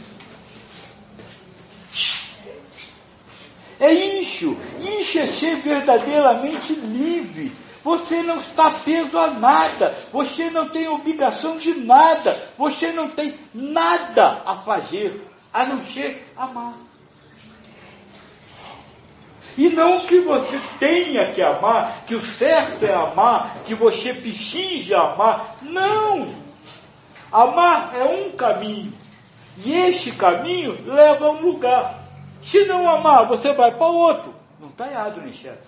É isso é ser verdadeiramente livre. Você não está preso a nada, você não tem obrigação de nada, você não tem nada a fazer, a não ser amar. E não que você tenha que amar, que o certo é amar, que você precise amar. Não! Amar é um caminho. E este caminho leva a um lugar. Se não amar, você vai para outro. Não está errado, Michel.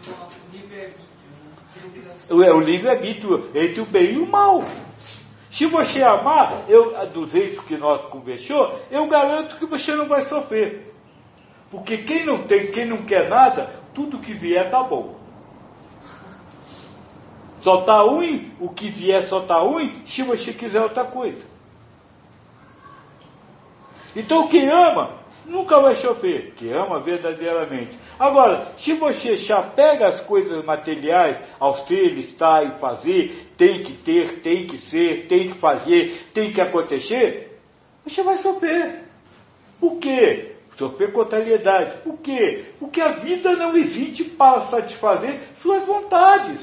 É o livre-arbítrio entre o bem e o mal. Se você amar, do jeito que nós conversamos, eu garanto que você não vai sofrer. Porque quem não quer nada, tudo que vier está bom. Só está ruim, o que vier só está ruim, se você quiser outra coisa. Então quem ama, nunca vai sofrer, que ama verdadeiramente. Agora, se você se apega às coisas materiais, ao ser, estar e fazer, tem que ter, tem que ser, tem que fazer, tem que acontecer, você vai sofrer. Por quê? Sofrer contrariedade. Por quê? Porque a vida não existe para satisfazer suas vontades.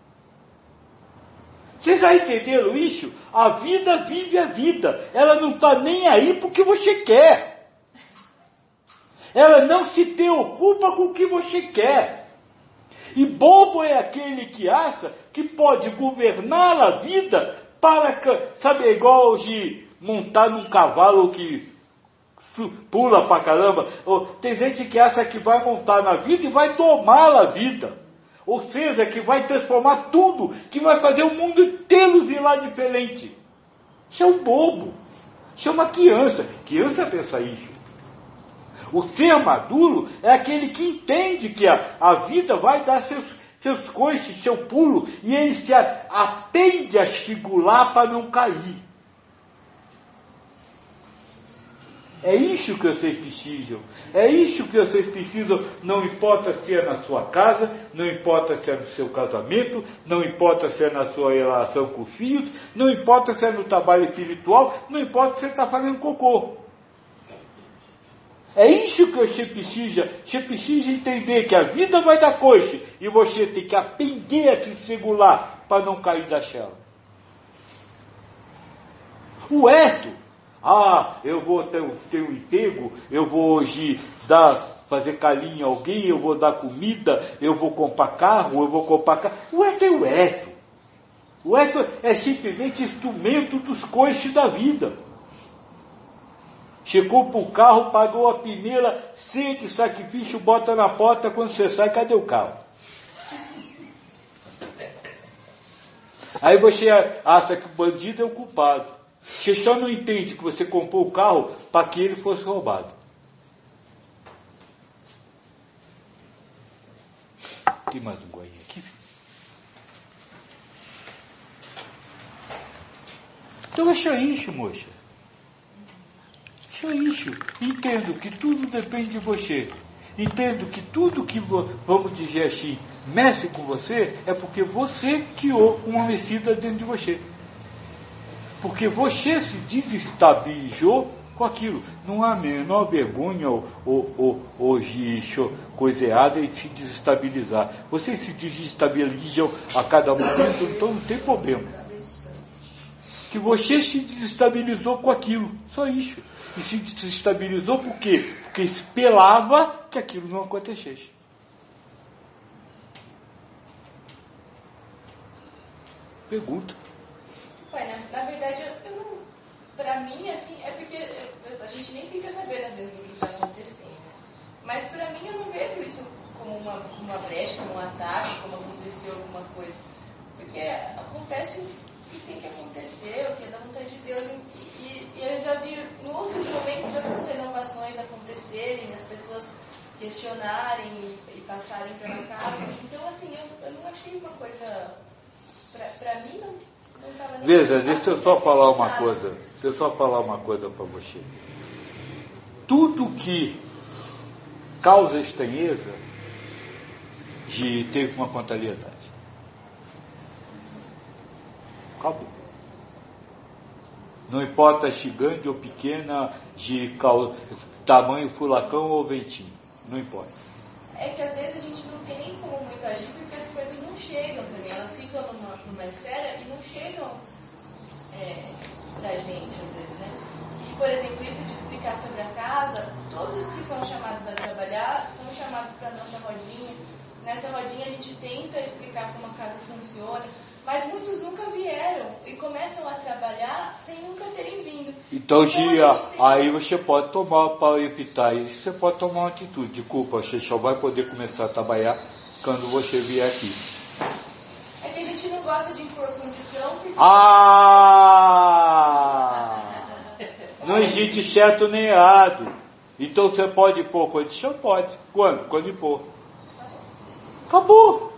Vocês já entenderam isso? A vida vive a vida. Ela não está nem aí porque você quer. Ela não se preocupa com o que você quer. E bobo é aquele que acha que pode governar a vida para, sabe, igual de montar num cavalo que pula pra caramba. Tem gente que acha que vai montar na vida e vai domar a vida. Ou seja, que vai transformar tudo, que vai fazer o mundo inteiro virar diferente. Isso é um bobo. Isso é uma criança. Criança pensa isso. O ser maduro é aquele que entende que a vida vai dar seus coices, seu pulo, e ele se atende a segurar para não cair. É isso que vocês precisam. É isso que vocês precisam. Não importa se é na sua casa, não importa se é no seu casamento, não importa se é na sua relação com os filhos, não importa se é no trabalho espiritual, não importa se você está fazendo cocô. É isso que você precisa. Você precisa entender que a vida vai dar coice e você tem que aprender a se segurar para não cair da chela. O Eto. Eu vou ter um emprego, eu vou hoje fazer carinho a alguém, eu vou dar comida, eu vou comprar carro, eu vou comprar carro. O Eto é o Eto. O Eto é simplesmente instrumento dos coices da vida. Chegou para o carro, pagou a primeira, sente sacrifício, bota na porta, quando você sai, cadê o carro? Aí você acha que o bandido é o culpado. Você só não entende que você comprou o carro para que ele fosse roubado. Tem mais um goinho aqui? Então é isso, moça. É isso. Entendo que tudo depende de você. Entendo que tudo que, vamos dizer assim, mexe com você, é porque você criou uma mexida dentro de você. Porque você se desestabilizou com aquilo. Não há a menor vergonha ou coisa errada em se desestabilizar. Vocês se desestabilizam a cada momento, então não tem problema. Que você se desestabilizou com aquilo. Só isso. E se desestabilizou por quê? Porque esperava que aquilo não acontecesse. Pergunta. Na verdade, eu não, pra mim, assim, é porque a gente nem fica sabendo, às vezes, do que está acontecendo. Mas, pra mim, eu não vejo isso como uma brecha, como um ataque, como aconteceu alguma coisa. Porque acontece o que tem que acontecer, o que é da vontade de Deus. E eu já vi, em outros momentos, essas renovações acontecerem, as pessoas questionarem e passarem pela casa. Então, assim, eu não achei uma coisa... Pra mim, não... Veja, deixa eu só falar uma coisa para você. Tudo que causa estranheza teve uma contrariedade. Acabou. Não importa se grande ou pequena, de tamanho furacão ou ventinho. Não importa. É que às vezes a gente não tem nem como muito agir porque as coisas não chegam também. Elas ficam numa esfera e não chegam pra gente, às vezes, né? que, por exemplo, isso de explicar sobre a casa, todos que são chamados a trabalhar são chamados para a nossa rodinha. Nessa rodinha a gente tenta explicar como a casa funciona, mas muitos nunca vieram e começam a trabalhar sem nunca terem vindo. Então, Gia, aí você pode tomar, para evitar isso, você pode tomar uma atitude. Desculpa, você só vai poder começar a trabalhar quando você vier aqui. É que a gente não gosta de impor condição. Porque... Não existe certo nem errado. Então você pode impor condição? Pode. Quando? Quando impor. Acabou.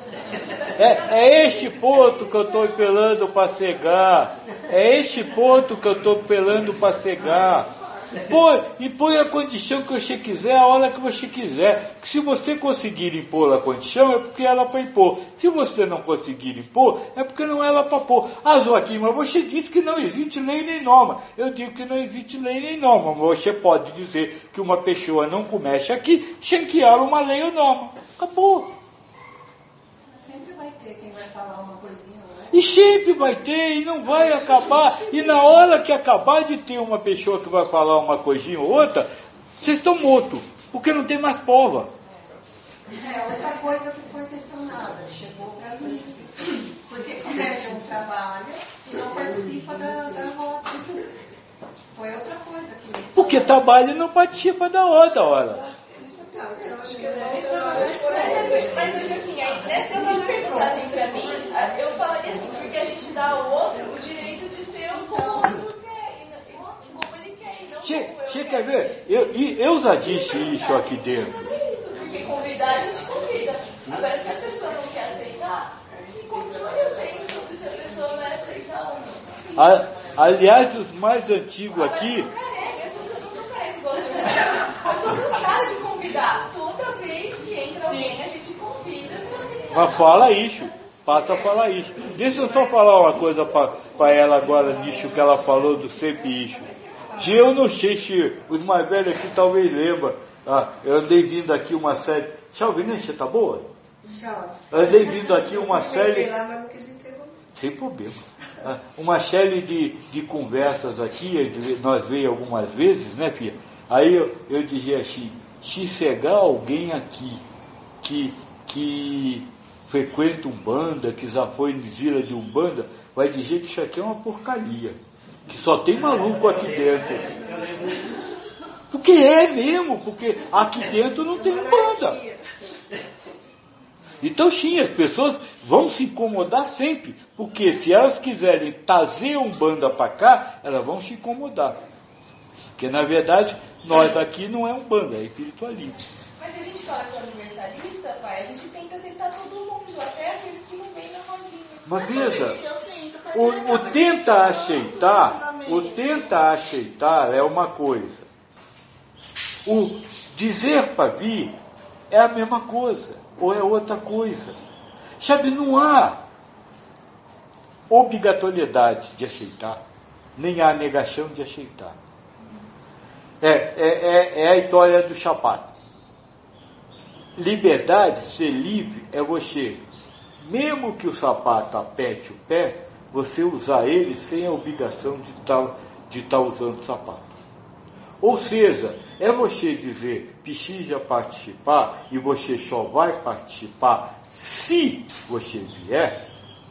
É este ponto que eu estou apelando para cegar. É este ponto que eu estou apelando para cegar. E põe a condição que você quiser, a hora que você quiser. Se você conseguir impor a condição, é porque ela é para impor. Se você não conseguir impor, é porque não é ela para pôr. Joaquim, mas você disse que não existe lei nem norma. Eu digo que não existe lei nem norma. Mas você pode dizer que uma pessoa não comece aqui sem que há uma lei ou norma. Acabou. Sempre vai ter quem vai falar uma coisinha, né? E sempre vai ter, e não vai acabar. E na hora que acabar de ter uma pessoa que vai falar uma coisinha ou outra, vocês estão mortos, porque não tem mais prova. Outra coisa que foi questionada, chegou para mim, porque como é que um trabalha e não participa da roda? Foi outra coisa que... Porque trabalha e não participa da hora. Mas assim, aí, se me perguntassem pra mim, eu falaria assim, porque a gente dá ao outro o direito de ser como o outro quer, e como ele quer, e não como Você quer ver? Eu já disse isso aqui dentro. Porque convidar, a gente convida. Agora, se a pessoa não quer aceitar, que controle eu tenho sobre se a pessoa vai aceitar ou não? Aliás, os mais antigos aqui... Eu tô cansada de convidar. Toda vez que entra alguém, a gente convida. Mas fala isso. Passa a falar isso. Deixa eu só falar uma coisa para ela agora, nisso que ela falou do sempre isso. Eu não sei se os mais velhos aqui talvez lembram. Eu andei vindo aqui uma série... Chalvinense, tá boa? Eu andei vindo aqui uma série... Sem problema. Uma série de conversas aqui, nós veio algumas vezes, né, filha? Aí eu dizia assim, se chegar alguém aqui que frequenta Umbanda, que já foi em Zila de Umbanda, vai dizer que isso aqui é uma porcaria, que só tem maluco aqui dentro. Porque é mesmo, porque aqui dentro não tem Umbanda. Então sim, as pessoas vão se incomodar sempre, porque se elas quiserem trazer Umbanda para cá, elas vão se incomodar. Porque na verdade, nós aqui não é Umbanda, é espiritualismo. Mas a gente fala que é universalista, pai, a gente tenta aceitar todo mundo, até aqueles que não vêm na rodinha. Mas veja, o tenta aceitar é uma coisa. O dizer para vir é a mesma coisa, ou é outra coisa. Sabe, não há obrigatoriedade de aceitar, nem há negação de aceitar. É a história do sapato. Liberdade, ser livre, é você, mesmo que o sapato aperte o pé, você usar ele sem a obrigação de estar usando o sapato. Ou seja, é você dizer, precisa participar, e você só vai participar se você vier,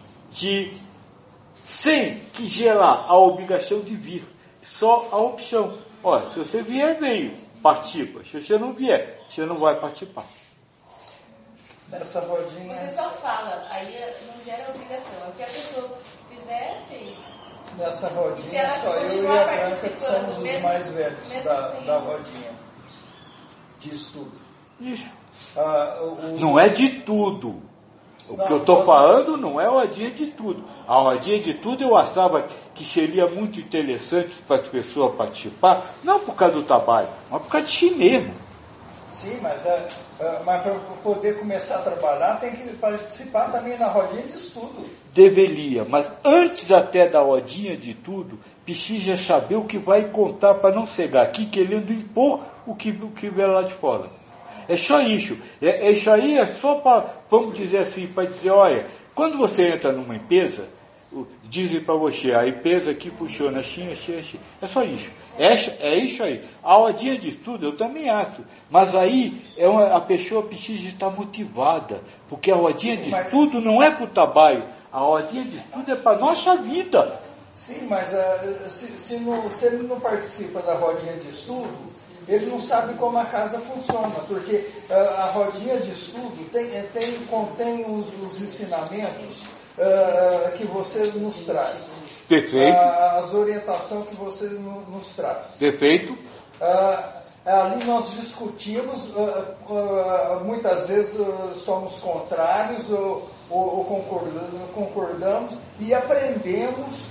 sem que gerar a obrigação de vir, só a opção. Olha, se você vier, veio, participa. Se você não vier, você não vai participar. Nessa rodinha... Você só fala, aí não gera obrigação. O que a pessoa fizer, fez. Nessa rodinha, só eu e a Branca que somos os mais velhos da rodinha. De estudo. Isso. Não é de tudo. O que eu estou falando não é a rodinha de tudo. A rodinha de tudo eu achava que seria muito interessante para as pessoas participar, não por causa do trabalho, mas por causa de si mesmo. Sim, mas para poder começar a trabalhar tem que participar também na rodinha de estudo. Deveria, mas antes até da rodinha de tudo, precisa saber o que vai contar para não chegar aqui querendo impor o que vem lá de fora. É só isso. Isso aí é só para, vamos dizer assim, para dizer, olha, quando você entra numa empresa, dizem para você, a empresa que funciona assim. É só isso. É isso aí. A rodinha de estudo eu também acho. Mas aí a pessoa precisa estar motivada. Porque a rodinha de estudo não é para o trabalho. A rodinha de estudo é para a nossa vida. Sim, mas se ele não participa da rodinha de estudo, ele não sabe como a casa funciona, porque a rodinha de estudo contém os ensinamentos que você nos traz. Perfeito. As orientações que você nos traz. Perfeito. Ali nós discutimos, muitas vezes somos contrários ou concordamos e aprendemos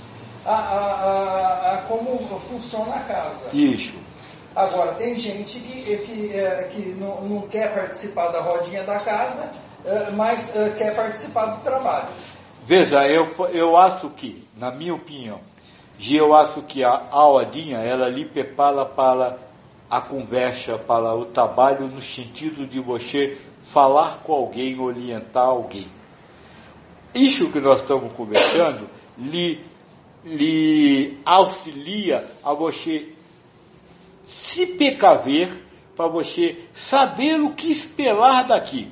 a como funciona a casa. Isso. Agora, tem gente que não quer participar da rodinha da casa, mas quer participar do trabalho. Veja, eu acho que, na minha opinião, eu acho que a rodinha, ela lhe prepara para a conversa, para o trabalho, no sentido de você falar com alguém, orientar alguém. Isso que nós estamos conversando lhe auxilia a você se precaver, para você saber o que esperar daqui.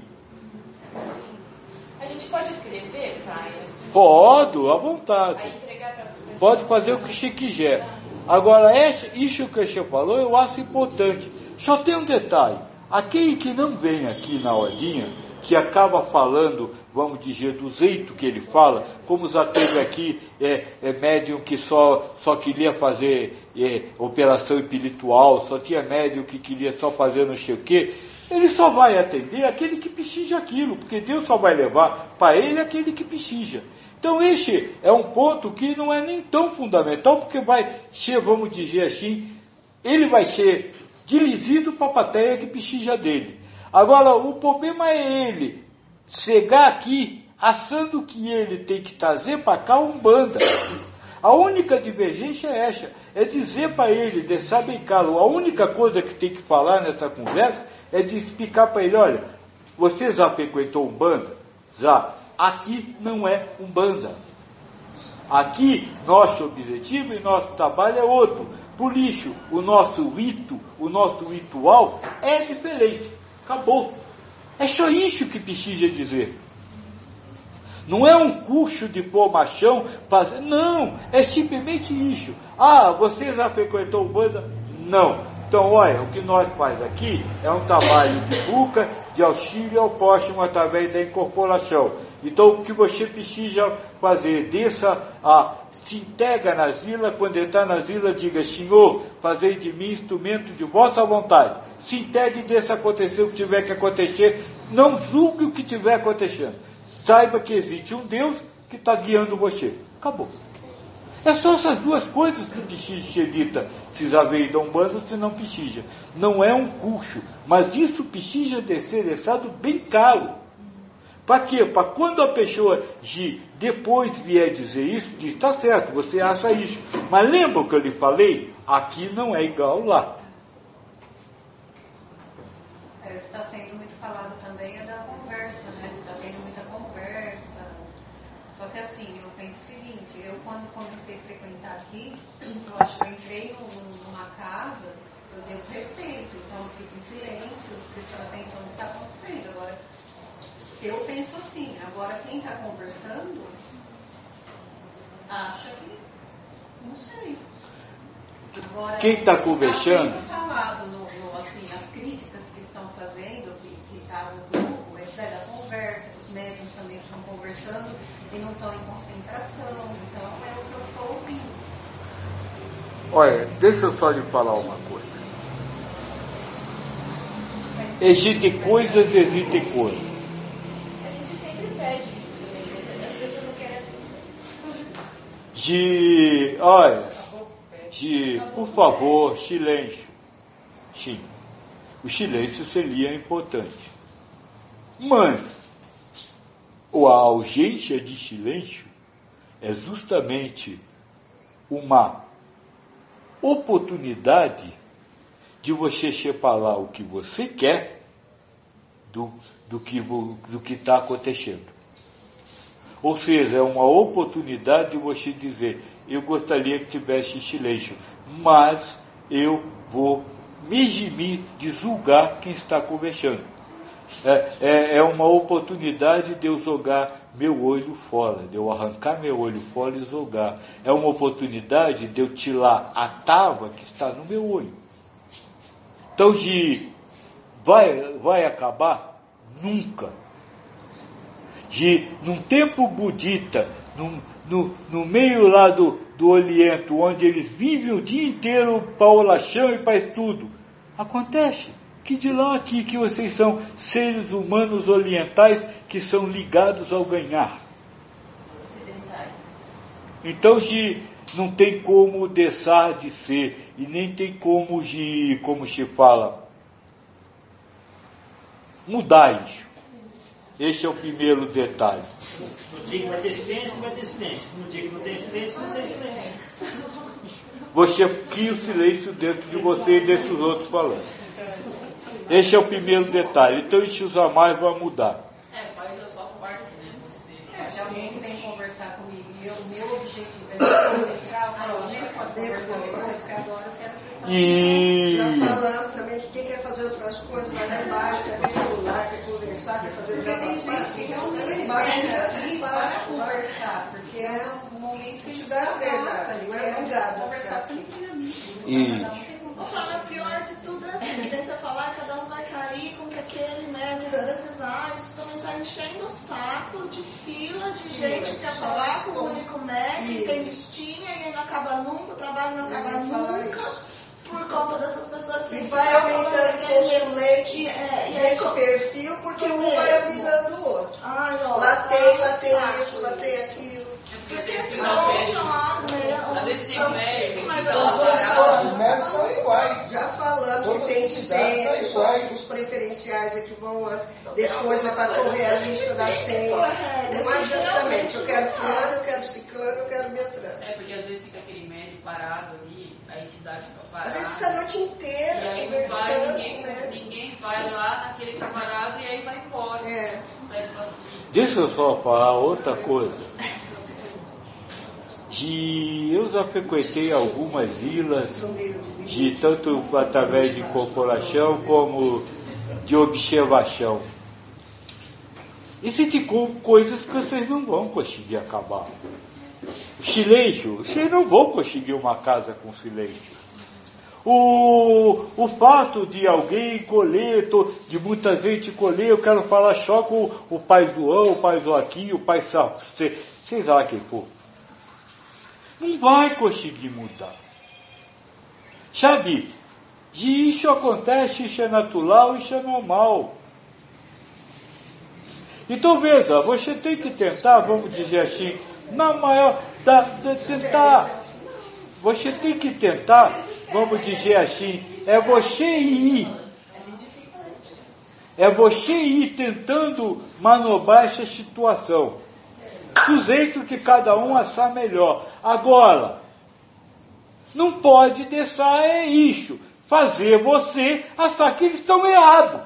A gente pode escrever, pai? Assim, Pode, à vontade. aí entregar pra pessoa. Pode fazer o que você quiser. Agora, isso que você falou, eu acho importante. Só tem um detalhe. Aquele que não vem aqui na rodinha, que acaba falando, vamos dizer, do jeito que ele fala, como já teve aqui médium que só queria fazer operação espiritual, só tinha médium que queria só fazer não sei o quê, ele só vai atender aquele que precisa aquilo, porque Deus só vai levar para ele aquele que precisa. Então esse é um ponto que não é nem tão fundamental, porque vai ser, vamos dizer assim, ele vai ser dirigido para a plateia que precisa dele. Agora, o problema é ele chegar aqui achando que ele tem que trazer para cá um Umbanda. A única divergência é essa, é dizer para ele, deixar bem claro, a única coisa que tem que falar nessa conversa é de explicar para ele, olha, você já frequentou Umbanda? Já. Aqui não é Umbanda. Aqui, nosso objetivo e nosso trabalho é outro. Por isso, o nosso rito, o nosso ritual é diferente. Acabou. É só isso que precisa dizer. Não é um curso de formação, não, é simplesmente isso. Ah, você já frequentou Umbanda? Não. Então, olha, o que nós faz aqui é um trabalho de busca, de auxílio ao próximo através da incorporação. Então, o que você precisa fazer, se integra na zila, quando entrar na zila, diga, Senhor, fazei de mim instrumento de vossa vontade. Se integre e deixa acontecer o que tiver que acontecer, não julgue o que tiver acontecendo. Saiba que existe um Deus que está guiando você. Acabou. É só essas duas coisas que precisa ser dita, se já veio da Umbanda, se não precisa. Não é um curso, mas isso precisa de ser deixado bem claro. Para quê? Para quando a pessoa depois vier dizer isso, diz, está certo, você acha isso. Mas lembra o que eu lhe falei? Aqui não é igual lá. O que está sendo muito falado também é da conversa, né? Está tendo muita conversa. Só que assim, eu penso o seguinte, eu quando comecei a frequentar aqui, eu acho que eu entrei numa casa, eu devo respeito, então eu fico em silêncio, prestando atenção no que está acontecendo. Agora, eu penso assim, agora quem está conversando acha que, não sei. Agora, quem está conversando? Está sendo falado assim, as críticas que estão fazendo, que está no grupo, essa da conversa, os médiums também estão conversando e não estão em concentração, então é o que eu estou ouvindo. Olha, deixa eu só lhe falar uma coisa. Existem coisas, existem coisas. A gente sempre pede isso também, as pessoas não querem. Por favor, silêncio. Sim, o silêncio seria importante. Mas a ausência de silêncio é justamente uma oportunidade de você separar o que você quer do que está acontecendo. Ou seja, é uma oportunidade de você dizer, eu gostaria que tivesse silêncio, mas eu vou me eximir de julgar quem está conversando. É uma oportunidade de eu jogar meu olho fora, de eu arrancar meu olho fora e jogar. É uma oportunidade de eu tirar a tava que está no meu olho. Então, vai acabar? Nunca. Num tempo budista, no meio lá do Oriente, onde eles vivem o dia inteiro para oração e para estudo, acontece que de lá aqui que vocês são seres humanos orientais que são ligados ao ganhar. Ocidentais. Então, não tem como deixar de ser, e nem tem como se fala, mudar isso. Este é o primeiro detalhe. No dia que vai ter silêncio, vai ter silêncio. No dia que não tem silêncio, não tem silêncio. Você cria o silêncio dentro de você e dentro dos outros falando. Este é o primeiro detalhe. Então, isso os mais vai mudar. Faz a sua parte, né? Você. Se alguém que vem conversar comigo e o meu objetivo é me concentrar, eu nem posso conversar depois, porque agora eu quero prestar Já falando também que quem quer fazer outras coisas vai lá embaixo, quer ver celular, quer conversar, quer fazer porque tem gente que realmente vai para conversar, porque é um momento que a gente dá a verdade, não é obrigado a conversar com quem amigo. Vou falar, pior de tudo é assim, que daí você falar, cada um vai cair com que aquele médico desses isso também está enchendo o saco de fila de gente que quer falar com o único médico, tem listinha e não acaba nunca, o trabalho não acaba nunca. Por conta dessas pessoas que vai aumentando o postulante desse perfil, porque um vai avisando o outro. Lá tem isso, lá tem aquilo. Porque esse os médicos são iguais. Já falando que tem senha, só os preferenciais é que vão antes, depois vai para correr a lista da senha. Não adianta também, eu quero fulano, eu quero ciclano, eu quero Beltrano. Porque às vezes fica aquele médico parado ali, a entidade fica parada. Às vezes fica a noite inteira. E aí não vai, ninguém vai lá naquele camarada e aí vai embora. Deixa eu só falar outra coisa. Eu já frequentei algumas vilas, tanto através de incorporação como de observação. Existem coisas que vocês não vão conseguir acabar. O silêncio, vocês não vão conseguir uma casa com silêncio. O fato de alguém colher, de muita gente colher, eu quero falar só com o pai João, o pai Joaquim, o pai Sá, vocês lá quem for. Não vai conseguir mudar. Sabe? E isso acontece, isso é natural, isso é normal. Então veja, você tem que tentar, vamos dizer assim, você tem que tentar, vamos dizer assim, é você ir tentando manobrar essa situação. Do jeito que cada um achar melhor. Agora, não pode deixar isso, fazer você achar que eles estão errados.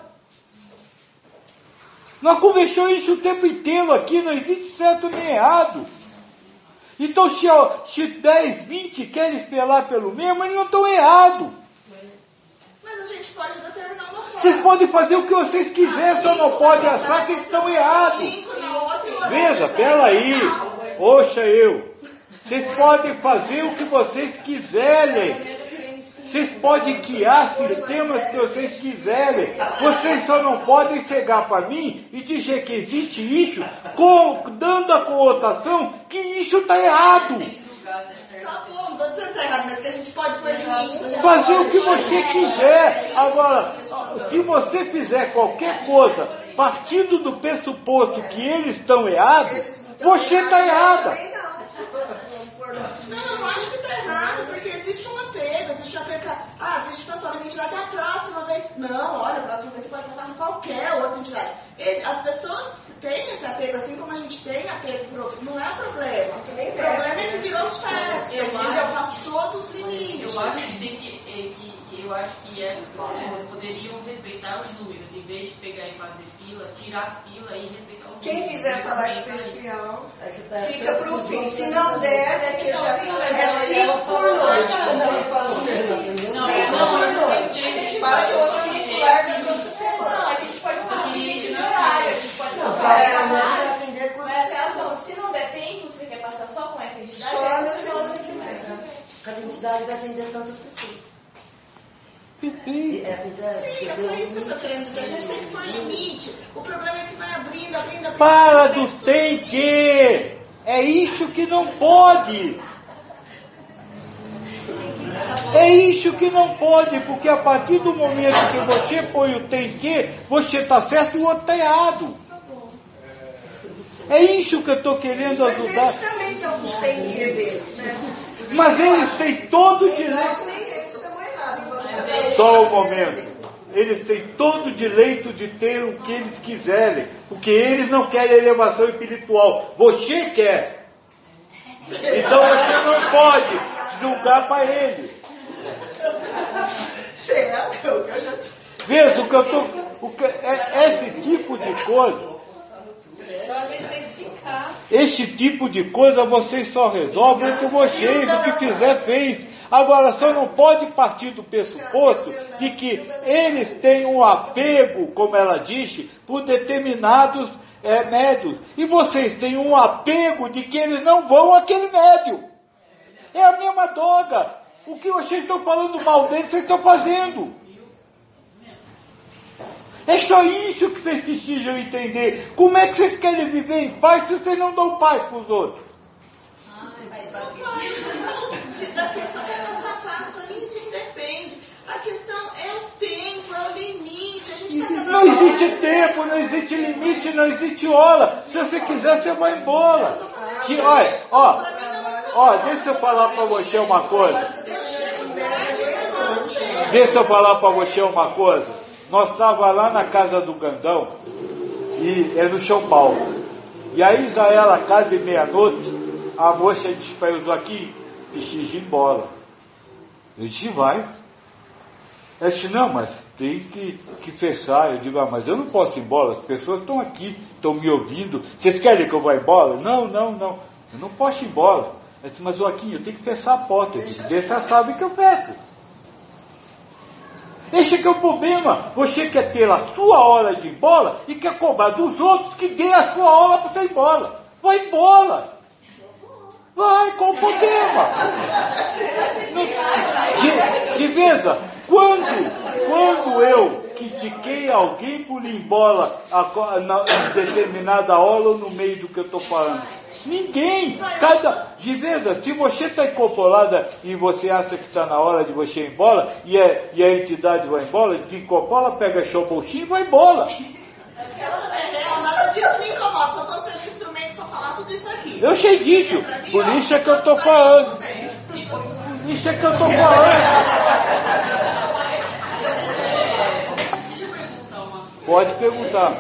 Nós conversamos isso o tempo inteiro aqui, não existe certo nem errado. Então, se 10, 20 querem esperar pelo mesmo, eles não estão errados. Mas a gente pode determinar uma forma. Vocês podem fazer o que vocês quiserem, só não podem achar que eles estão errados. Veja, peraí, ouça eu. Vocês podem fazer o que vocês quiserem. Vocês podem criar sistemas que vocês quiserem. Vocês só não podem chegar para mim e dizer que existe isso, dando a conotação que isso está errado. Tá bom, não estou dizendo que está errado, mas que a gente pode pôr limite. Fazer o que você quiser. Agora, se você fizer qualquer coisa partindo do pressuposto que eles estão errados, você está errada. Não, eu não acho que está errado, porque existe um apego, existe um apego. Existe pessoa na minha entidade, a próxima vez. Não, olha, a próxima vez você pode passar com qualquer outra entidade. As pessoas têm esse apego, assim como a gente tem apego por outros. Não é um problema. O problema é que virou festa, entendeu? Passou dos limites. Eu acho que tem que. Eu eu acho que essas pessoas poderiam respeitar os números, em vez de pegar e fazer fila, tirar a fila e respeitar os números. Quem quiser falar especial, fica para o fim. Se não der, porque já é 5 por noite, como ele falou. 5 por noite. Passou 5, larga toda semana. Não, a gente pode fazer um limite de horário, a gente pode se não der tempo, você quer passar só com essa entidade? Só nessa Cada entidade vai atender tantas pessoas. Perfeito. Sim, é só isso que eu estou querendo dizer. A gente tem que pôr limite. O problema é que vai abrindo. Para do tem que! É isso que não pode! É isso que não pode, porque a partir do momento que você põe o tem que, você está certo e o outro está errado. É isso que eu estou querendo ajudar. Mas eles também estão com os tem que deles, né? Mas eles têm todo o direito. Eles estão errados. Só um momento. Eles têm todo o direito de ter o que eles quiserem, porque eles não querem elevação espiritual. Você quer. Então você não pode julgar para eles. Será? Eu já... Veja o que eu estou. Esse tipo de coisa. Esse tipo de coisa vocês só resolvem entre vocês, o que quiser fez. Agora, só não pode partir do pressuposto de que eles têm um apego, como ela disse, por determinados médios. E vocês têm um apego de que eles não vão àquele médio. É a mesma droga. O que vocês estão falando mal deles, vocês estão fazendo. É só isso que vocês precisam entender. Como é que vocês querem viver em paz se vocês não dão paz para os outros? Da questão é essa paz, para mim isso independe. A questão é o tempo, é o limite. A gente tá não existe tempo, não existe limite, não existe hora. Se você quiser, você vai embora. Olha, deixa eu falar para você uma coisa. Deixa eu falar para você uma coisa. Nós estávamos lá na casa do Gandão, e é no São Paulo. E aí já era quase meia-noite, a moça disse para eu, Joaquim, preciso ir embora. Eu disse, vai. Ela disse, não, mas tem que fechar. Eu digo, mas eu não posso ir embora, as pessoas estão aqui, estão me ouvindo. Vocês querem que eu vá embora? Não, eu não posso ir embora. Ela disse, mas Joaquim, eu tenho que fechar a porta. Eu disse, deixa, sabe que eu fecho. Esse que é o problema. Você quer ter a sua hora de ir embora e quer cobrar dos outros que dê a sua hora para você ir embora. Vai embora. Vai, qual o problema? Veja, quando eu critiquei alguém por ir embora em determinada hora ou no meio do que eu estou falando, ninguém, veja, se você está incorporada e você acha que está na hora de você ir embora, e a entidade vai embora, desincorpora, pega seu bolsinho e vai embora. Nada disso me incomoda, só estou sendo instrumento para falar tudo isso aqui. Eu sei disso, por isso é que eu estou falando. Por isso é que eu estou falando. Deixa eu perguntar uma coisa. Pode perguntar.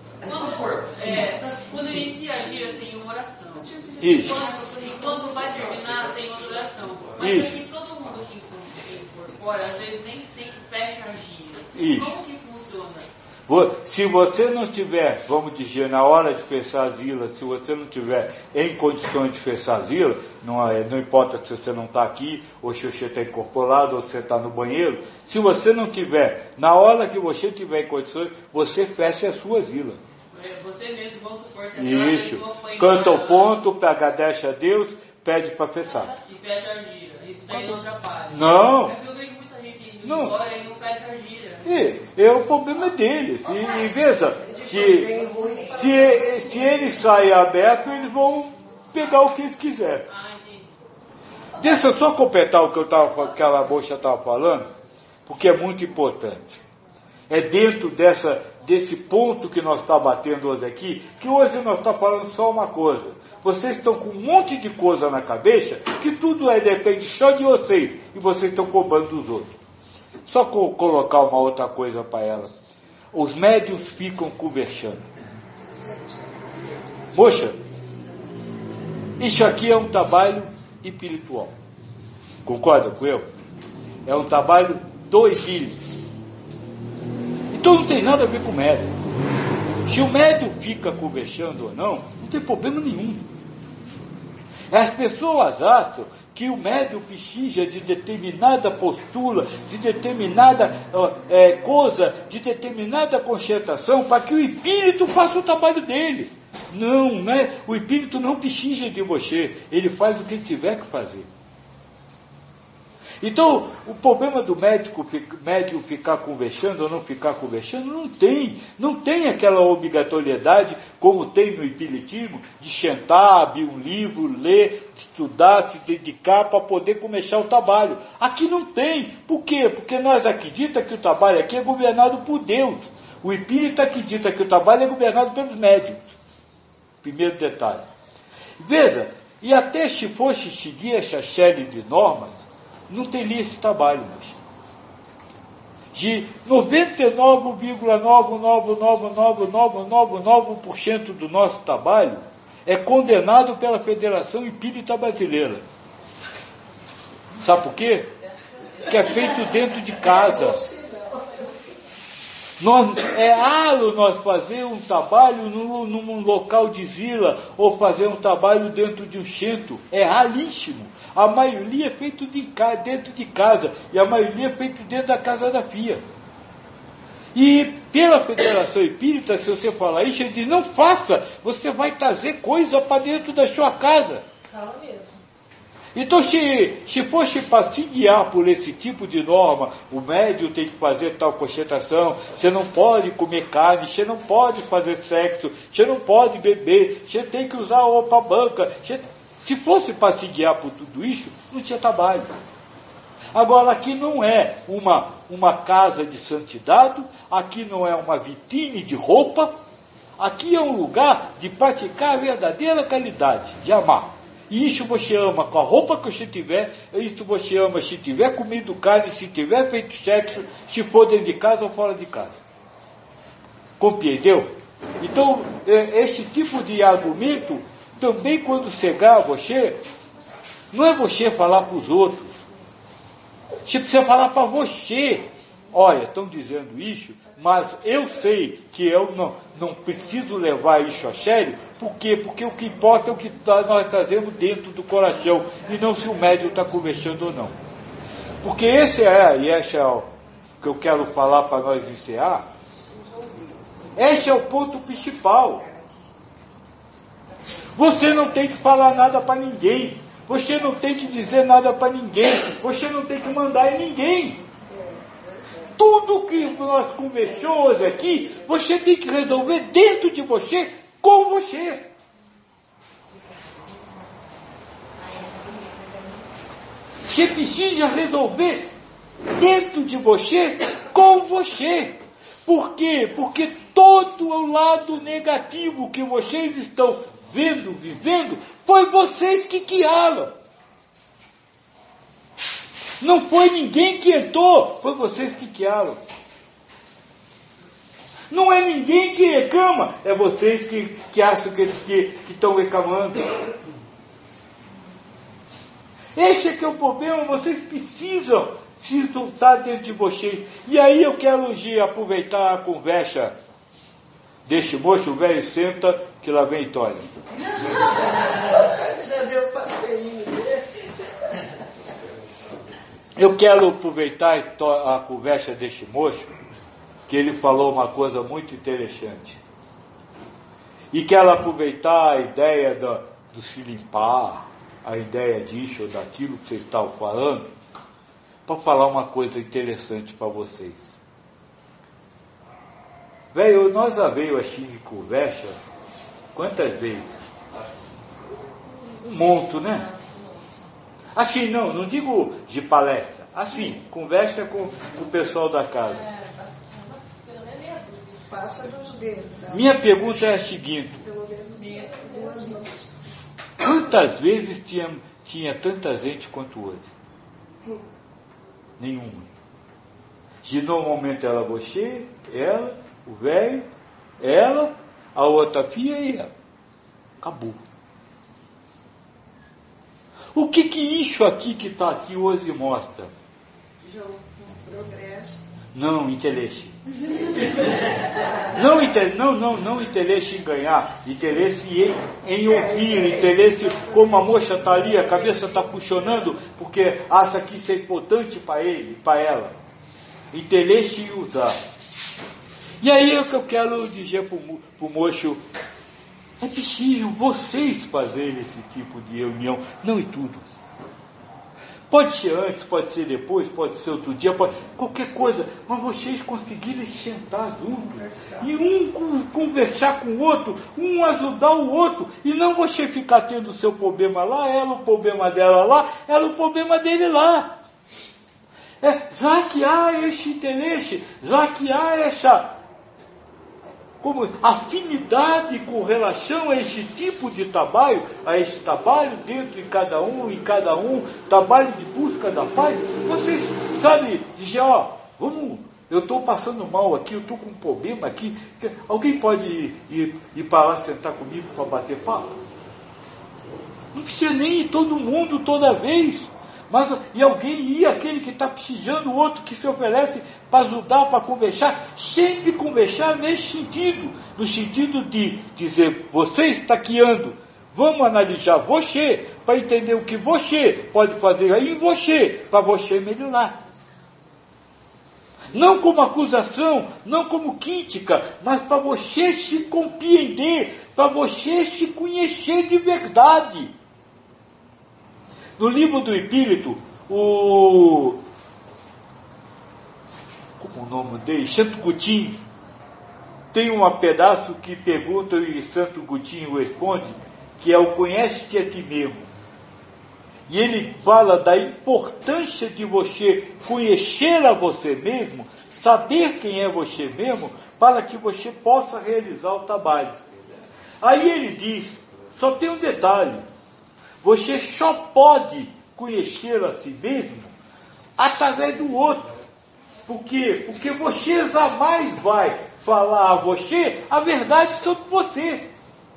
Quando inicia a gira tem uma oração. Isso. Quando vai terminar tem outra oração. Mas Isso. para que todo mundo se incorpora, às vezes nem sempre fecha a gira. Isso. Como que funciona? Se você não tiver, vamos dizer, na hora de fechar as ilhas, se você não tiver em condições de fechar as ilhas, não importa se você não está aqui, ou se você está incorporado, ou se você está no banheiro, se você não tiver, na hora que você tiver em condições, você fecha as suas ilhas. Você mesmo, vamos supor, se Isso. Canta o ponto, agradece a Deus, pede para fechar. E fecha a gira. Isso daí não atrapalha. Não. É que eu vejo muita gente indo embora e não fecha a gira. O problema é deles. E veja, se eles saem abertos, eles vão pegar o que eles quiserem. Deixa eu só completar o que aquela moça estava falando, porque é muito importante. É dentro desse ponto que nós estamos batendo hoje aqui, que hoje nós estamos falando só uma coisa. Vocês estão com um monte de coisa na cabeça, que tudo depende só de vocês, e vocês estão cobrando dos outros. Só colocar uma outra coisa para elas. Os médiuns ficam conversando. Moxa, isso aqui é um trabalho espiritual. Concorda com eu? É um trabalho do espírito. Então não tem nada a ver com o médium. Se o médium fica conversando ou não tem problema nenhum. As pessoas acham que o médium precisa de determinada postura, de determinada coisa, de determinada concentração para que o espírito faça o trabalho dele. Não, né? O espírito não precisa de você, ele faz o que ele tiver que fazer. Então, o problema do médium ficar conversando ou não ficar conversando, não tem aquela obrigatoriedade, como tem no espiritismo, de sentar, abrir um livro, ler, estudar, se dedicar para poder começar o trabalho. Aqui não tem. Por quê? Porque nós acreditamos que o trabalho aqui é governado por Deus. O espírito acredita que o trabalho é governado pelos médiuns. Primeiro detalhe. Veja, e até se fosse seguir essa série de normas, não teria esse trabalho mais. De 99,9999999% do nosso trabalho é condenado pela Federação Espírita Brasileira. Sabe por quê? Que é feito dentro de casa. É raro nós fazer um trabalho num local de vila ou fazer um trabalho dentro de um centro. É raríssimo. A maioria é feito dentro de casa. E a maioria é feito dentro da casa da FIA. E pela Federação Espírita, se você falar isso, ele diz, não faça. Você vai trazer coisa para dentro da sua casa. Fala mesmo. Então, se fosse para se guiar por esse tipo de norma, o médium tem que fazer tal concentração, você não pode comer carne, você não pode fazer sexo, você não pode beber, você tem que usar roupa branca. Se fosse para se guiar por tudo isso, não tinha trabalho. Agora, aqui não é uma casa de santidade, aqui não é uma vitrine de roupa, aqui é um lugar de praticar a verdadeira caridade, de amar. E isso você ama com a roupa que você tiver, isso você ama se tiver comido carne, se tiver feito sexo, se for dentro de casa ou fora de casa. Compreendeu? Então, esse tipo de argumento, também quando chegar a você, não é você falar para os outros. Você precisa falar para você. Olha, estão dizendo isso, mas eu sei que eu não preciso levar isso a sério. Por quê? Porque o que importa é o que nós trazemos dentro do coração, e não se o médium está conversando ou não. Porque esse é o que eu quero falar para nós encerrar. Esse é o ponto principal. Você não tem que falar nada para ninguém. Você não tem que dizer nada para ninguém. Você não tem que mandar em ninguém. Tudo que nós conversamos aqui, você tem que resolver dentro de você, com você. Você precisa resolver dentro de você, com você. Por quê? Porque todo o lado negativo que vocês estão vendo, vivendo, foi vocês que criaram. Não foi ninguém que entrou, foi vocês que criaram. Não é ninguém que reclama, é vocês que acham que estão reclamando. Esse é que é o problema, vocês precisam se juntar dentro de vocês. E aí eu quero aproveitar a conversa deste moço, o velho senta, que lá vem Tony. Já deu passeio. Eu quero aproveitar a conversa deste moço, que ele falou uma coisa muito interessante. E quero aproveitar a ideia do se limpar, a ideia disso ou daquilo que vocês estavam falando, para falar uma coisa interessante para vocês. Velho, nós já veio assim de conversa, quantas vezes? Um monte, né? Assim, não digo de palestra, assim, conversa com o pessoal da casa. Passa dos dedos. Minha pergunta é a seguinte: Pelo menos 2 mãos. quantas vezes tinha tanta gente quanto hoje? Nenhuma. Se normalmente era você, ela, o velho, ela, a outra filha e ela. Acabou. O que isso aqui que está aqui hoje mostra? Progresso. Não, interesse. Não interesse em ganhar, interesse em ouvir, interesse como a moça está ali, a cabeça está puxonando, porque acha que isso é importante para ele, para ela. Interesse em usar. E aí é o que eu quero dizer para o moço, é preciso vocês fazerem esse tipo de reunião, não em tudo. Pode ser antes, pode ser depois, pode ser outro dia, qualquer coisa, mas vocês conseguirem sentar juntos e um conversar com o outro, um ajudar o outro, e não você ficar tendo o seu problema lá, ela o problema dela lá, ela o problema dele lá. Já que há esse interesse, já que há essa afinidade com relação a esse tipo de trabalho, a esse trabalho dentro de cada um, trabalho de busca da paz, vocês, sabe, dizer, eu estou passando mal aqui, eu estou com um problema aqui, alguém pode ir para lá sentar comigo para bater papo? Não precisa nem ir todo mundo toda vez, mas e alguém ir, aquele que está precisando, o outro que se oferece para ajudar, para conversar, sempre conversar nesse sentido, no sentido de dizer, você está guiando, vamos analisar você, para entender o que você pode fazer aí em você, para você melhorar. Não como acusação, não como crítica, mas para você se compreender, para você se conhecer de verdade. No livro do Espírito, como o nome dele? Santo Agostinho, tem um pedaço que pergunta e Santo Agostinho responde, que é o conhece-te a ti mesmo. E ele fala da importância de você conhecer a você mesmo, saber quem é você mesmo, para que você possa realizar o trabalho. Aí ele diz, só tem um detalhe, você só pode conhecer a si mesmo através do outro. Por quê? Porque você jamais vai falar a você a verdade sobre você.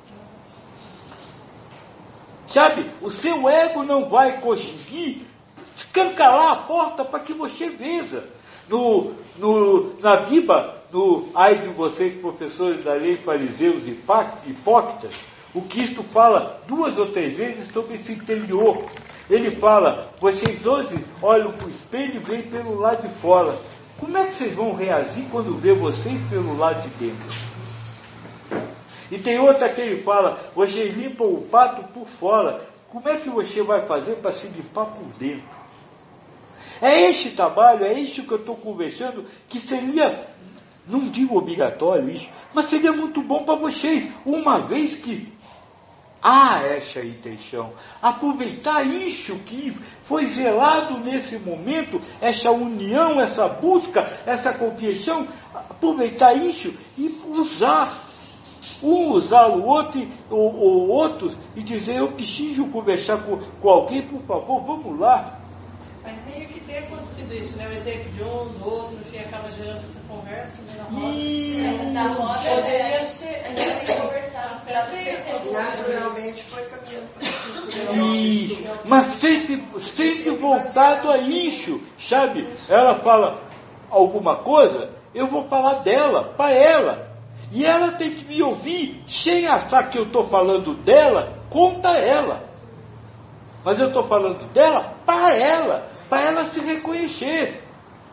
Sabe, o seu ego não vai conseguir escancarar a porta para que você veja. Na Bíblia, ai de vocês, professores da lei, fariseus e hipócritas, o Cristo fala 2 ou 3 vezes sobre esse interior. Ele fala, vocês hoje olham para o espelho e veem pelo lado de fora. Como é que vocês vão reagir quando vê vocês pelo lado de dentro? E tem outra que ele fala, vocês limpam o pato por fora. Como é que você vai fazer para se limpar por dentro? É esse trabalho, é isso que eu estou conversando, que seria, não digo obrigatório isso, mas seria muito bom para vocês, uma vez que há essa intenção, aproveitar isso que foi zelado nesse momento, essa união, essa busca, essa compreensão, aproveitar isso e usar o outro, ou outros, e dizer, eu preciso conversar com alguém, por favor, vamos lá. Mas meio que tem acontecido isso, né? O exemplo de um, do outro, no fim acaba gerando essa conversa, né? Na roda. Poderia ser. A gente tem que conversar, naturalmente foi caminhando. Mas sempre voltado a isso, sabe? Ela fala alguma coisa, eu vou falar dela, para ela. E ela tem que me ouvir, sem achar que eu estou falando dela, contra ela. Mas eu estou falando dela para ela se reconhecer.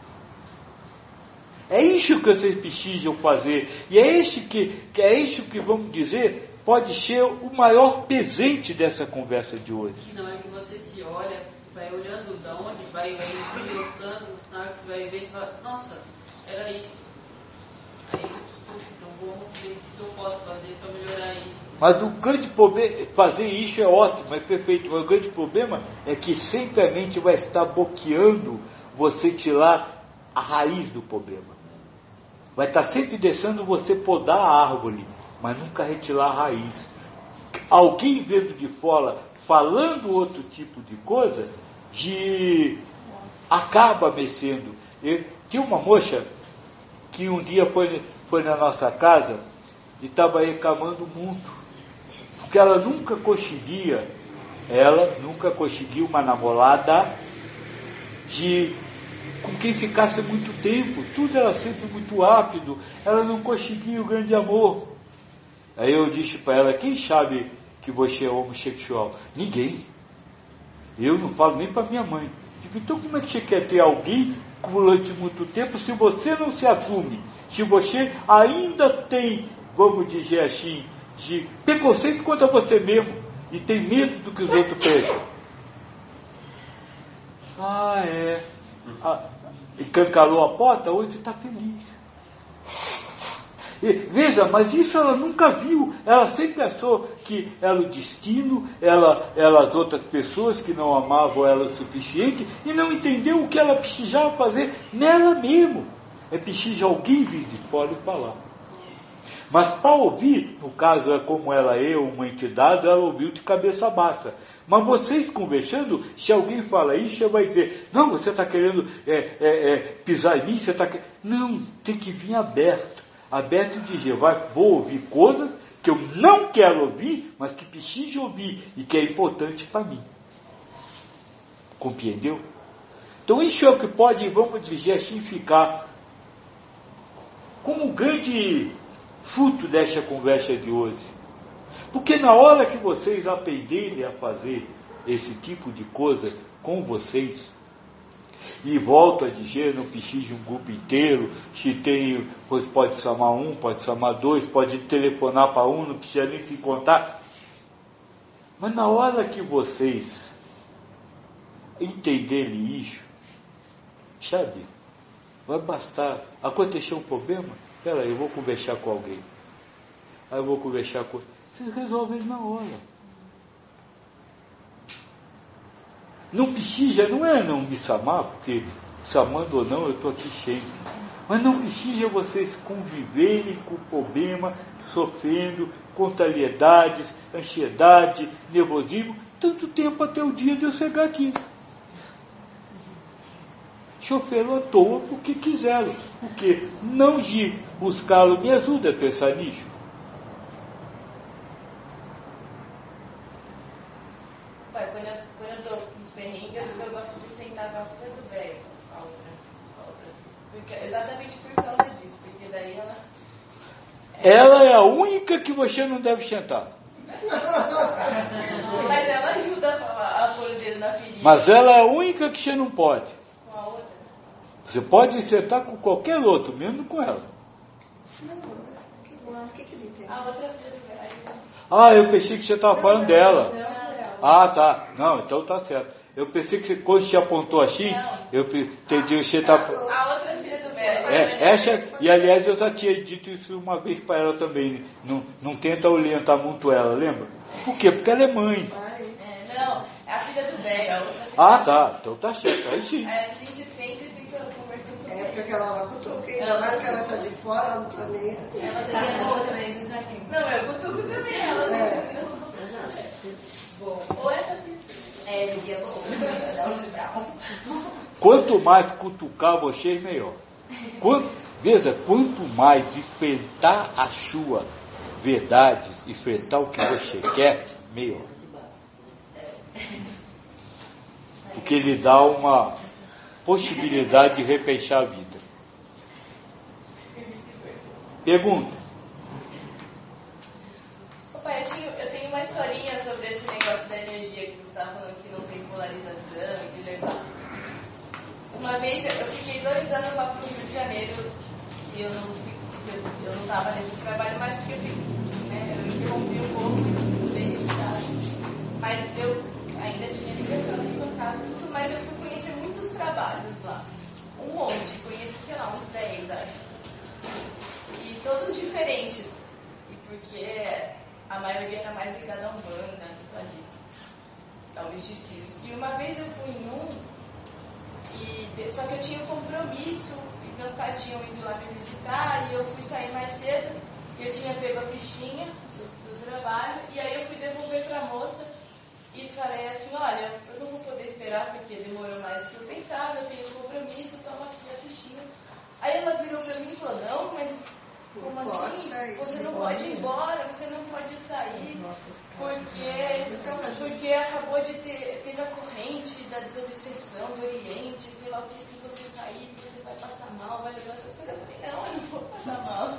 É isso que vocês precisam fazer. E é isso que vamos dizer, pode ser o maior presente dessa conversa de hoje. Na hora que você se olha, vai olhando de onde, vai esmiuçando, na hora que você vai ver, você fala, nossa, era isso. Aí, puxa, então vamos ver o que eu posso fazer para melhorar isso. Mas o grande problema, fazer isso é ótimo, é perfeito, mas o grande problema é que sempre a mente vai estar bloqueando você tirar a raiz do problema. Vai estar sempre deixando você podar a árvore, mas nunca retirar a raiz. Alguém vendo de fora, falando outro tipo de coisa, acaba mexendo. Tinha uma moça que um dia foi na nossa casa e estava reclamando muito. Porque ela nunca conseguiu uma namorada de com quem ficasse muito tempo. Tudo era sempre muito rápido. Ela não conseguia o grande amor. Aí eu disse para ela: quem sabe que você é homossexual? Ninguém. Eu não falo nem para minha mãe. Digo, então como é que você quer ter alguém durante muito tempo se você não se assume? Se você ainda tem, vamos dizer assim, de preconceito contra você mesmo e tem medo do que os outros pensam. Escancarou a porta, hoje está feliz. E, veja, mas isso ela nunca viu. Ela sempre achou que era o destino, as outras pessoas que não amavam ela o suficiente, e não entendeu o que ela precisava fazer nela mesmo. É preciso alguém vir de fora e falar. Mas para ouvir, no caso é como ela é uma entidade, ela ouviu de cabeça baixa. Mas vocês conversando, se alguém fala isso, você vai dizer: não, você está querendo pisar em mim, você está querendo... Não, tem que vir aberto e dizer: vou ouvir coisas que eu não quero ouvir, mas que preciso ouvir e que é importante para mim. Compreendeu? Então isso é o que pode, vamos dizer assim, ficar como um grande fruto desta conversa de hoje. Porque na hora que vocês aprenderem a fazer esse tipo de coisa com vocês, e volto a dizer, não precisa de um grupo inteiro, se tem, pois pode chamar um, pode chamar dois, pode telefonar para um, não precisa nem se contar. Mas na hora que vocês entenderem isso, sabe, vai bastar. Aconteceu um problema? Espera aí, eu vou conversar com alguém. Aí eu vou conversar com... Vocês resolvem na hora. Não precisa, não é não me chamar, porque chamando ou não, eu estou aqui cheio. Mas não precisa vocês conviverem com o problema, sofrendo, contrariedades, ansiedade, nervosismo, tanto tempo até o dia de eu chegar aqui. Choferam à toa porque quiseram, porque não de buscá-lo me ajuda a pensar nisso. Quando eu estou nos perrengues, eu gosto de sentar na frente do velho, a outra. Porque, exatamente por causa disso, porque daí ela... Ela é a única que você não deve sentar. Mas ela ajuda a pôr o dedo na ferida. Mas ela é a única que você não pode. Com a outra? Você pode sentar com qualquer outro, mesmo com ela. O que ele tem? A outra filha do velho. Ah, eu pensei que você estava falando dela. Ah, tá. Não, então tá certo. Eu pensei que você, quando você apontou assim, eu entendi que você estava... A outra filha do velho. E aliás eu já tinha dito isso uma vez para ela também. Não tenta orientar muito ela, lembra? Por quê? Porque ela é mãe. Não, é a filha do velho. A outra filha tá. Então tá certo. Aí sim. A gente sempre fica conversando sobre isso. Porque ela cutuca, ainda mais que ela está de fora, ela não está nem... Ela seria boa também, do Jaquim. Não, eu cutuco também. Ela ou essa filha. Dia bom. Quanto mais cutucar vocês, melhor. Veja, quanto mais enfrentar a sua verdade, enfrentar o que você quer, melhor. Porque ele dá uma possibilidade de repensar a vida. Pergunta. Papai, eu tenho uma historinha sobre esse negócio da energia que você estava falando, que não tem polarização e de levar. Uma vez eu fiquei 2 anos lá pro Rio de Janeiro e eu não estava nesse trabalho mais porque eu interrompi um pouco desde o estado. Mas eu ainda tinha ligação aqui com casa e tudo, mas eu fui conhecer muitos trabalhos lá. Um monte, conheci, sei lá, uns 10, acho. E todos diferentes. E porque a maioria era mais ligada à Umbanda, ao misticismo. E uma vez eu fui em um, só que eu tinha um compromisso, e meus pais tinham ido lá me visitar, e eu fui sair mais cedo, e eu tinha pego a fichinha do trabalho, e aí eu fui devolver para a moça, e falei assim: olha, eu não vou poder esperar, porque demorou mais do que eu pensava, eu tenho um compromisso, toma aqui a fichinha. Aí ela virou para mim e falou: não, mas Como assim? Você não pode ir embora, você não pode sair, porque acabou de teve a corrente da desobsessão do Oriente, sei lá o que, se você sair, você vai passar mal, vai levar essas coisas. Eu falei, não, eu não vou passar mal.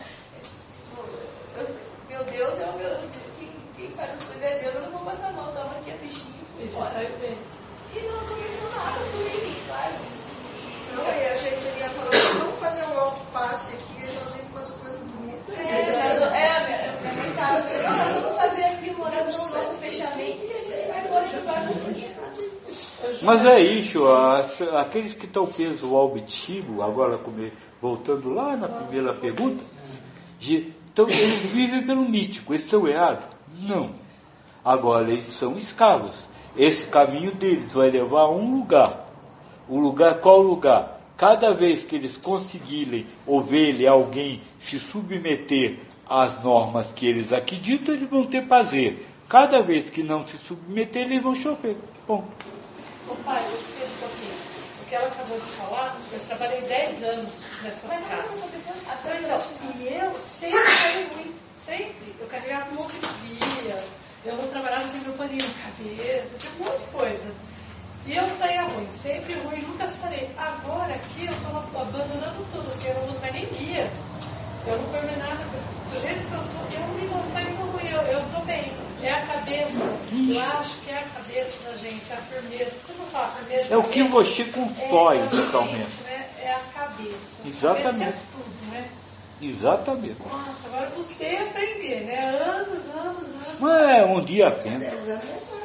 Meu Deus é o meu. Quem faz as coisas é Deus, eu não vou passar mal, toma aqui a fichinha. E você saiu bem. E não aconteceu nada comigo, claro. Não, aí a gente ia falar, vamos fazer um alto passe aqui, e nós vamos fazer coisa bonita. Minha mãe tava, nós vamos fazer aqui uma oração no nosso fechamento e a gente vai embora jogar. Mas é isso, aqueles que estão presos ao objetivo, agora voltando lá na primeira pergunta, então eles vivem pelo mítico, eles estão errados? Não. Agora eles são escravos. Esse caminho deles vai levar a um lugar. Qual lugar? Cada vez que eles conseguirem alguém se submeter às normas que eles acreditam, eles vão ter prazer. Cada vez que não se submeter, eles vão chover. Bom. Ô pai, eu fiquei um pouquinho. O que ela acabou de falar, eu trabalhei 10 anos nessas casas. Então, e eu sempre fui ruim. Sempre. Eu carregava um monte de guia. Eu não trabalhava sem meu paninho na cabeça. Tinha um monte de coisa. E eu saía ruim, sempre ruim, nunca sarei. Agora aqui eu estou abandonando tudo, assim, eu não uso mais nem guia. Eu não ponho mais nada. Do jeito que eu não me saio ruim, eu estou bem. É a cabeça. Eu acho que é a cabeça da gente, a firmeza. Quando eu falo firmeza. É o que você constrói, totalmente. Isso, né? É a cabeça. Exatamente. A cabeça é tudo, né? Exatamente. Nossa, agora eu busquei aprender, né? Anos. Mas um dia apenas. 10 anos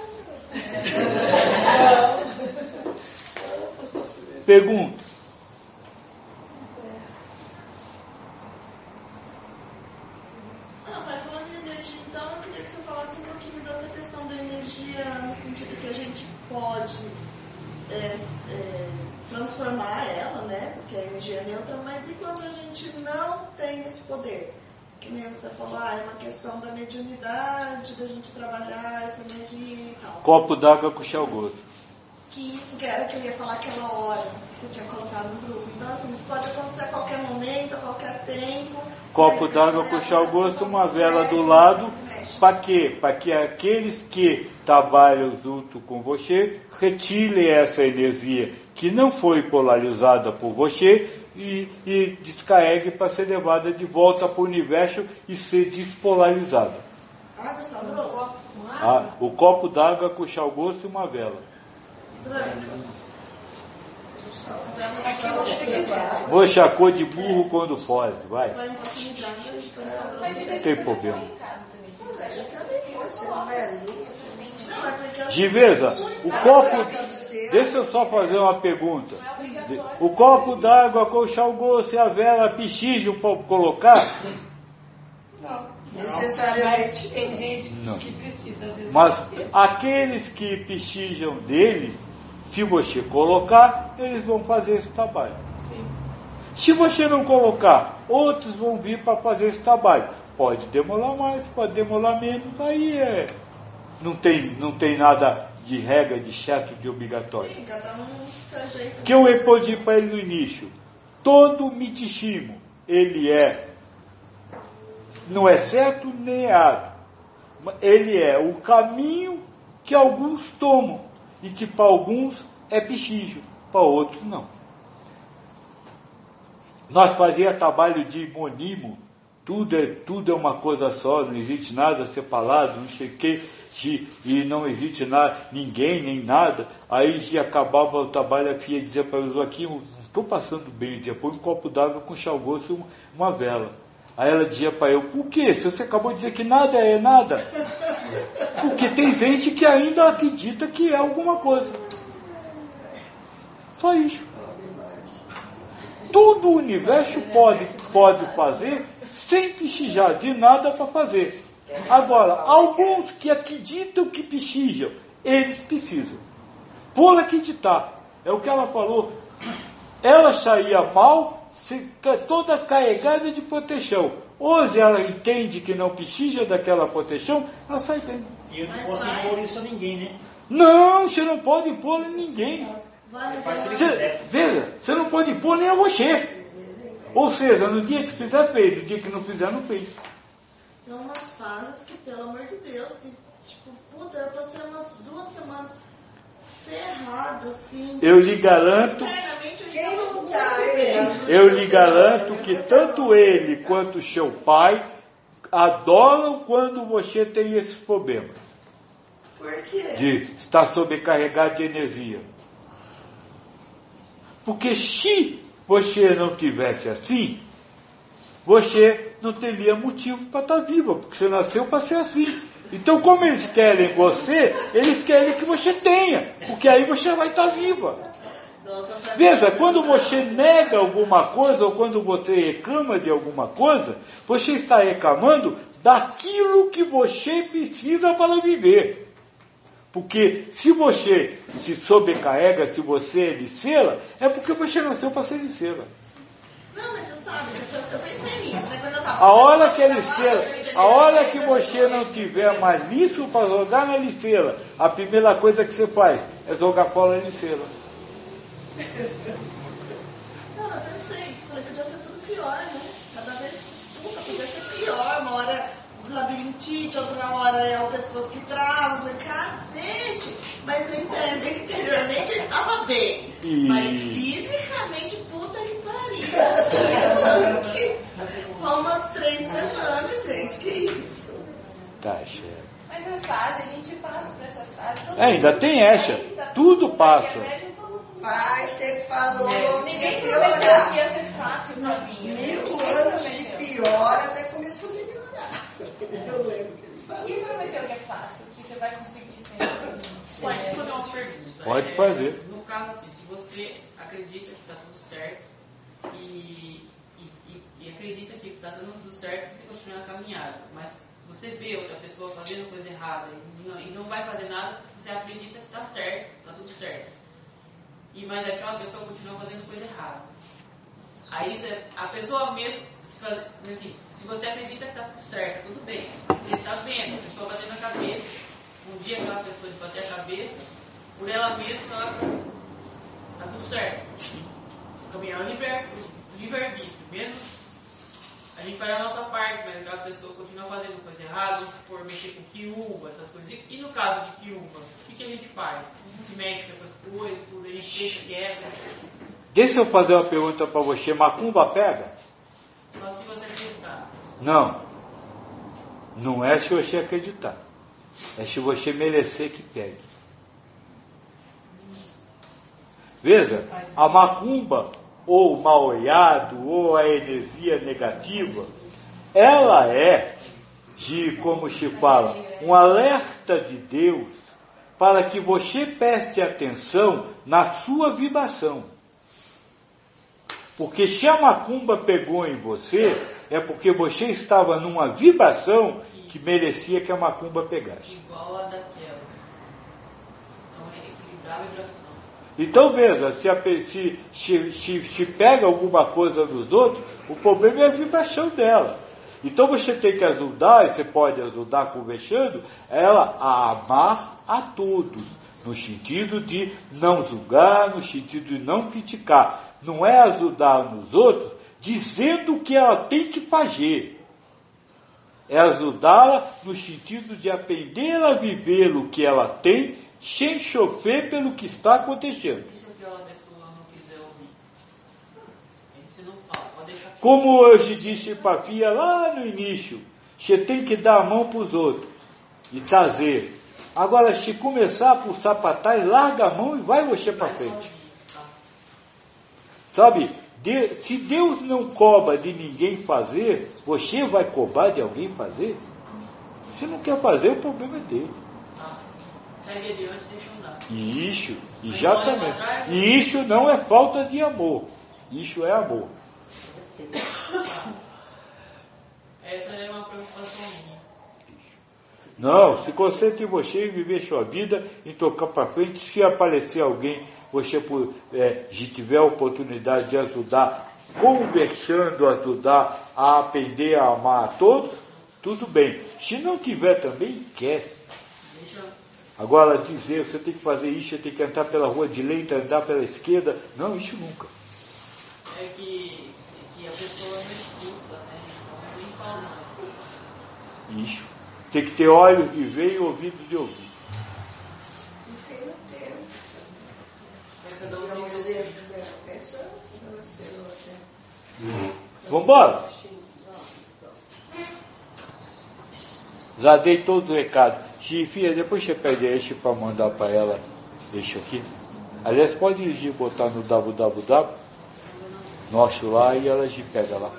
Pergunta. Mas falando de energia, então, eu queria que você falasse um pouquinho dessa questão da energia, no sentido que a gente pode transformar ela, né? Porque a energia é neutra, mas e quando a gente não tem esse poder? Que nem você falou, é uma questão da mediunidade, da gente trabalhar essa energia e tal. Copo d'água com chá grosso. Que isso que era que eu ia falar aquela hora que você tinha colocado no grupo. Então, assim, isso pode acontecer a qualquer momento, a qualquer tempo. Copo d'água com chá grosso, uma vela do lado. Para quê? Para que aqueles que trabalham junto com você retirem essa energia que não foi polarizada por você e descarregue para ser levada de volta para o universo e ser despolarizada. Água, sal grosso? O copo d'água com chá grosso e uma vela. Você a cor de burro quando foge, vai. Não tem problema. Giveza, o copo. Deixa eu só fazer uma pergunta. O copo d'água com chá grosso e a vela pichijam para colocar? Não. Necessariamente tem gente que precisa, às vezes. Mas aqueles que pichijam deles, se você colocar, eles vão fazer esse trabalho. Sim. Se você não colocar, outros vão vir para fazer esse trabalho. Pode demorar mais, pode demorar menos, aí não tem nada de regra, de certo, de obrigatório. Sim, cada um seu jeito. Que eu respondi para ele no início. Todo misticismo, ele não é certo nem errado. Ele é o caminho que alguns tomam. E que para alguns é pichijo, para outros não. Nós fazíamos trabalho de monimo, tudo é uma coisa só, não existe nada separado, não sei o que, e não existe nada, ninguém, nem nada. Aí já acabava o trabalho, a filha dizia para o Joaquim, estou passando bem o dia, põe um copo d'água com chá grosso e uma vela. Aí ela dizia para eu, por quê? Se você acabou de dizer que nada é nada. Porque tem gente que ainda acredita que é alguma coisa. Só isso. Tudo o universo pode fazer sem pichijar, de nada para fazer. Agora, alguns que acreditam que pichijam, eles precisam. Por acreditar. É o que ela falou. Ela saía mal, toda carregada de proteção. Hoje ela entende que não precisa daquela proteção, ela sai bem. E eu não posso impor isso a ninguém, né? Não, você não pode impor a ninguém. Veja, Veja, você não pode impor nem a você. Ou seja, no dia que fizer, fez. No dia que não fizer, não fez. Tem umas fases que, pelo amor de Deus, que, tipo, puta, eu passei umas 2 semanas ferrada, assim. Eu lhe garanto, Quem não tá, eu lhe garanto que tanto ele quanto seu pai adoram quando você tem esses problemas. Por quê? De estar sobrecarregado de energia. Porque se você não tivesse assim, você não teria motivo para estar viva, porque você nasceu para ser assim. Então, como eles querem você, eles querem que você tenha, porque aí você vai estar viva. Veja, quando você nega alguma coisa, ou quando você reclama de alguma coisa, você está reclamando daquilo que você precisa para viver. Porque se você se sobrecarrega, se você é liceira, é porque você nasceu para ser liceira. Não, mas você sabe, eu pensei nisso, né? Quando eu tava... A hora que é liceira, a hora que você não tiver mais lixo para jogar na liceira, a primeira coisa que você faz é jogar fora a liceira. Não, eu pensei isso, falei que podia ser tudo pior, né? Cada vez, puta, podia ser pior. Uma hora labirintite, outra hora é o pescoço que trava. Eu falei, cacete! Mas interiormente eu estava bem. Mas fisicamente, puta que pariu. Foi umas 3 semanas, gente, que isso? Tá, chefe. Mas é fase, a gente passa por essas fases. Ainda tem essa, tudo passa. Pai, você falou Ninguém que prometeu que ia ser fácil pra mim. 1000 anos de pior até começou a melhorar. Eu lembro que ele falou. Quem prometeu que é fácil? Que você vai conseguir ser. Pode fazer uma pergunta. Pode fazer. No caso assim, se você acredita que está tudo certo e acredita que está dando tudo certo, você continua na caminhada, mas você vê outra pessoa fazendo coisa errada e não vai fazer nada, você acredita que está certo, está tudo certo. Mas aquela pessoa continua fazendo coisa errada. Aí a pessoa mesmo, assim, se você acredita que está tudo certo, tudo bem. Você está vendo a pessoa batendo a cabeça, um dia aquela pessoa de bater a cabeça, por ela mesma, ela está tudo certo. Caminhar o livre-arbítrio, mesmo a gente faz a nossa parte, mas aquela pessoa continua fazendo coisa errada, vamos supor, mexer com quiúba, essas coisas. E no caso de quiúba, o que a gente faz? Se mexe com essas coisas, tudo, a gente deixa quieto. Deixa eu fazer uma pergunta para você. Macumba pega? Só se você acreditar. Não. Não é se você acreditar. É se você merecer que pegue. Veja, a macumba, ou o mal-olhado, ou a energia negativa, ela é, como se fala, um alerta de Deus para que você preste atenção na sua vibração. Porque se a macumba pegou em você, é porque você estava numa vibração que merecia que a macumba pegasse. Igual a daquela. Então é equilibrar a vibração. Então veja, se pega alguma coisa dos outros, o problema é a vibração dela. Então você tem que ajudar, e você pode ajudar conversando, ela a amar a todos, no sentido de não julgar, no sentido de não criticar. Não é ajudar nos outros dizendo o que ela tem que fazer. É ajudá-la no sentido de aprender a viver o que ela tem, sem sofrer pelo que está acontecendo. Isso que a pessoa não quiser ouvir. Você não fala, pode deixar. Como hoje disse para a Fia lá no início, você tem que dar a mão para os outros e trazer. Agora, se começar por sapatar, larga a mão e vai você para frente. Sabe, se Deus não cobra de ninguém fazer, você vai cobrar de alguém fazer? Se não quer fazer, o problema é dele. Segue adiante, deixa andar. Isso, exatamente. E isso não é falta de amor. Isso é amor. Essa é uma preocupação minha. Não, se concentre em você e viver sua vida, em tocar para frente. Se aparecer alguém, você tiver a oportunidade de ajudar, conversando, ajudar a aprender a amar a todos, tudo bem. Se não tiver também, esquece. Agora dizer, você tem que fazer isso, você tem que entrar pela rua direita, andar pela esquerda, não, isso nunca. É que a pessoa não escuta, né? Então nem fala mais. Isso. Tem que ter olhos de ver e ouvidos de ouvir. Vamos embora? Já dei todos os recados. Filha, depois você pede este para mandar para ela este aqui. Aliás, pode ir botar no www nosso lá e ela te pega lá.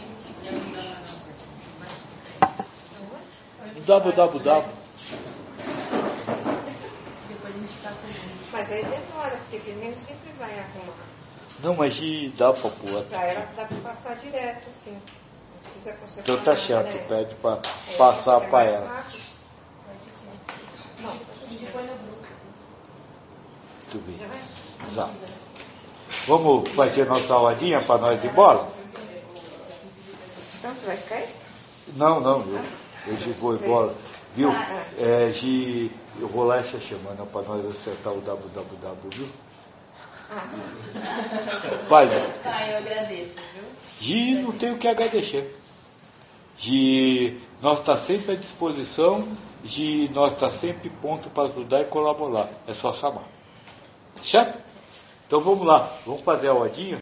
www. Depois a gente passa o link. Mas aí demora, porque primeiro sempre vai arrumar. Não, mas dá para pôr. Pra ela dá para passar direto, assim. Não precisa consertar. Então tá nada, certo, né? pede para passar é para mais ela. fácil. Não, a gente põe no grupo. Muito bem. Já vai? Já. Vamos fazer nossa rodinha para nós ir embora? Então você vai ficar aí? Não, eu já vou embora. Viu? Eu vou lá essa semana para nós acertar o www, viu? Vai, Tá, eu agradeço, viu? Gi, não tenho o que agradecer. Gi, nós está sempre à disposição. Gi, nós está sempre pronto para ajudar e colaborar. É só chamar. Certo? Então vamos lá. Vamos fazer a rodinha.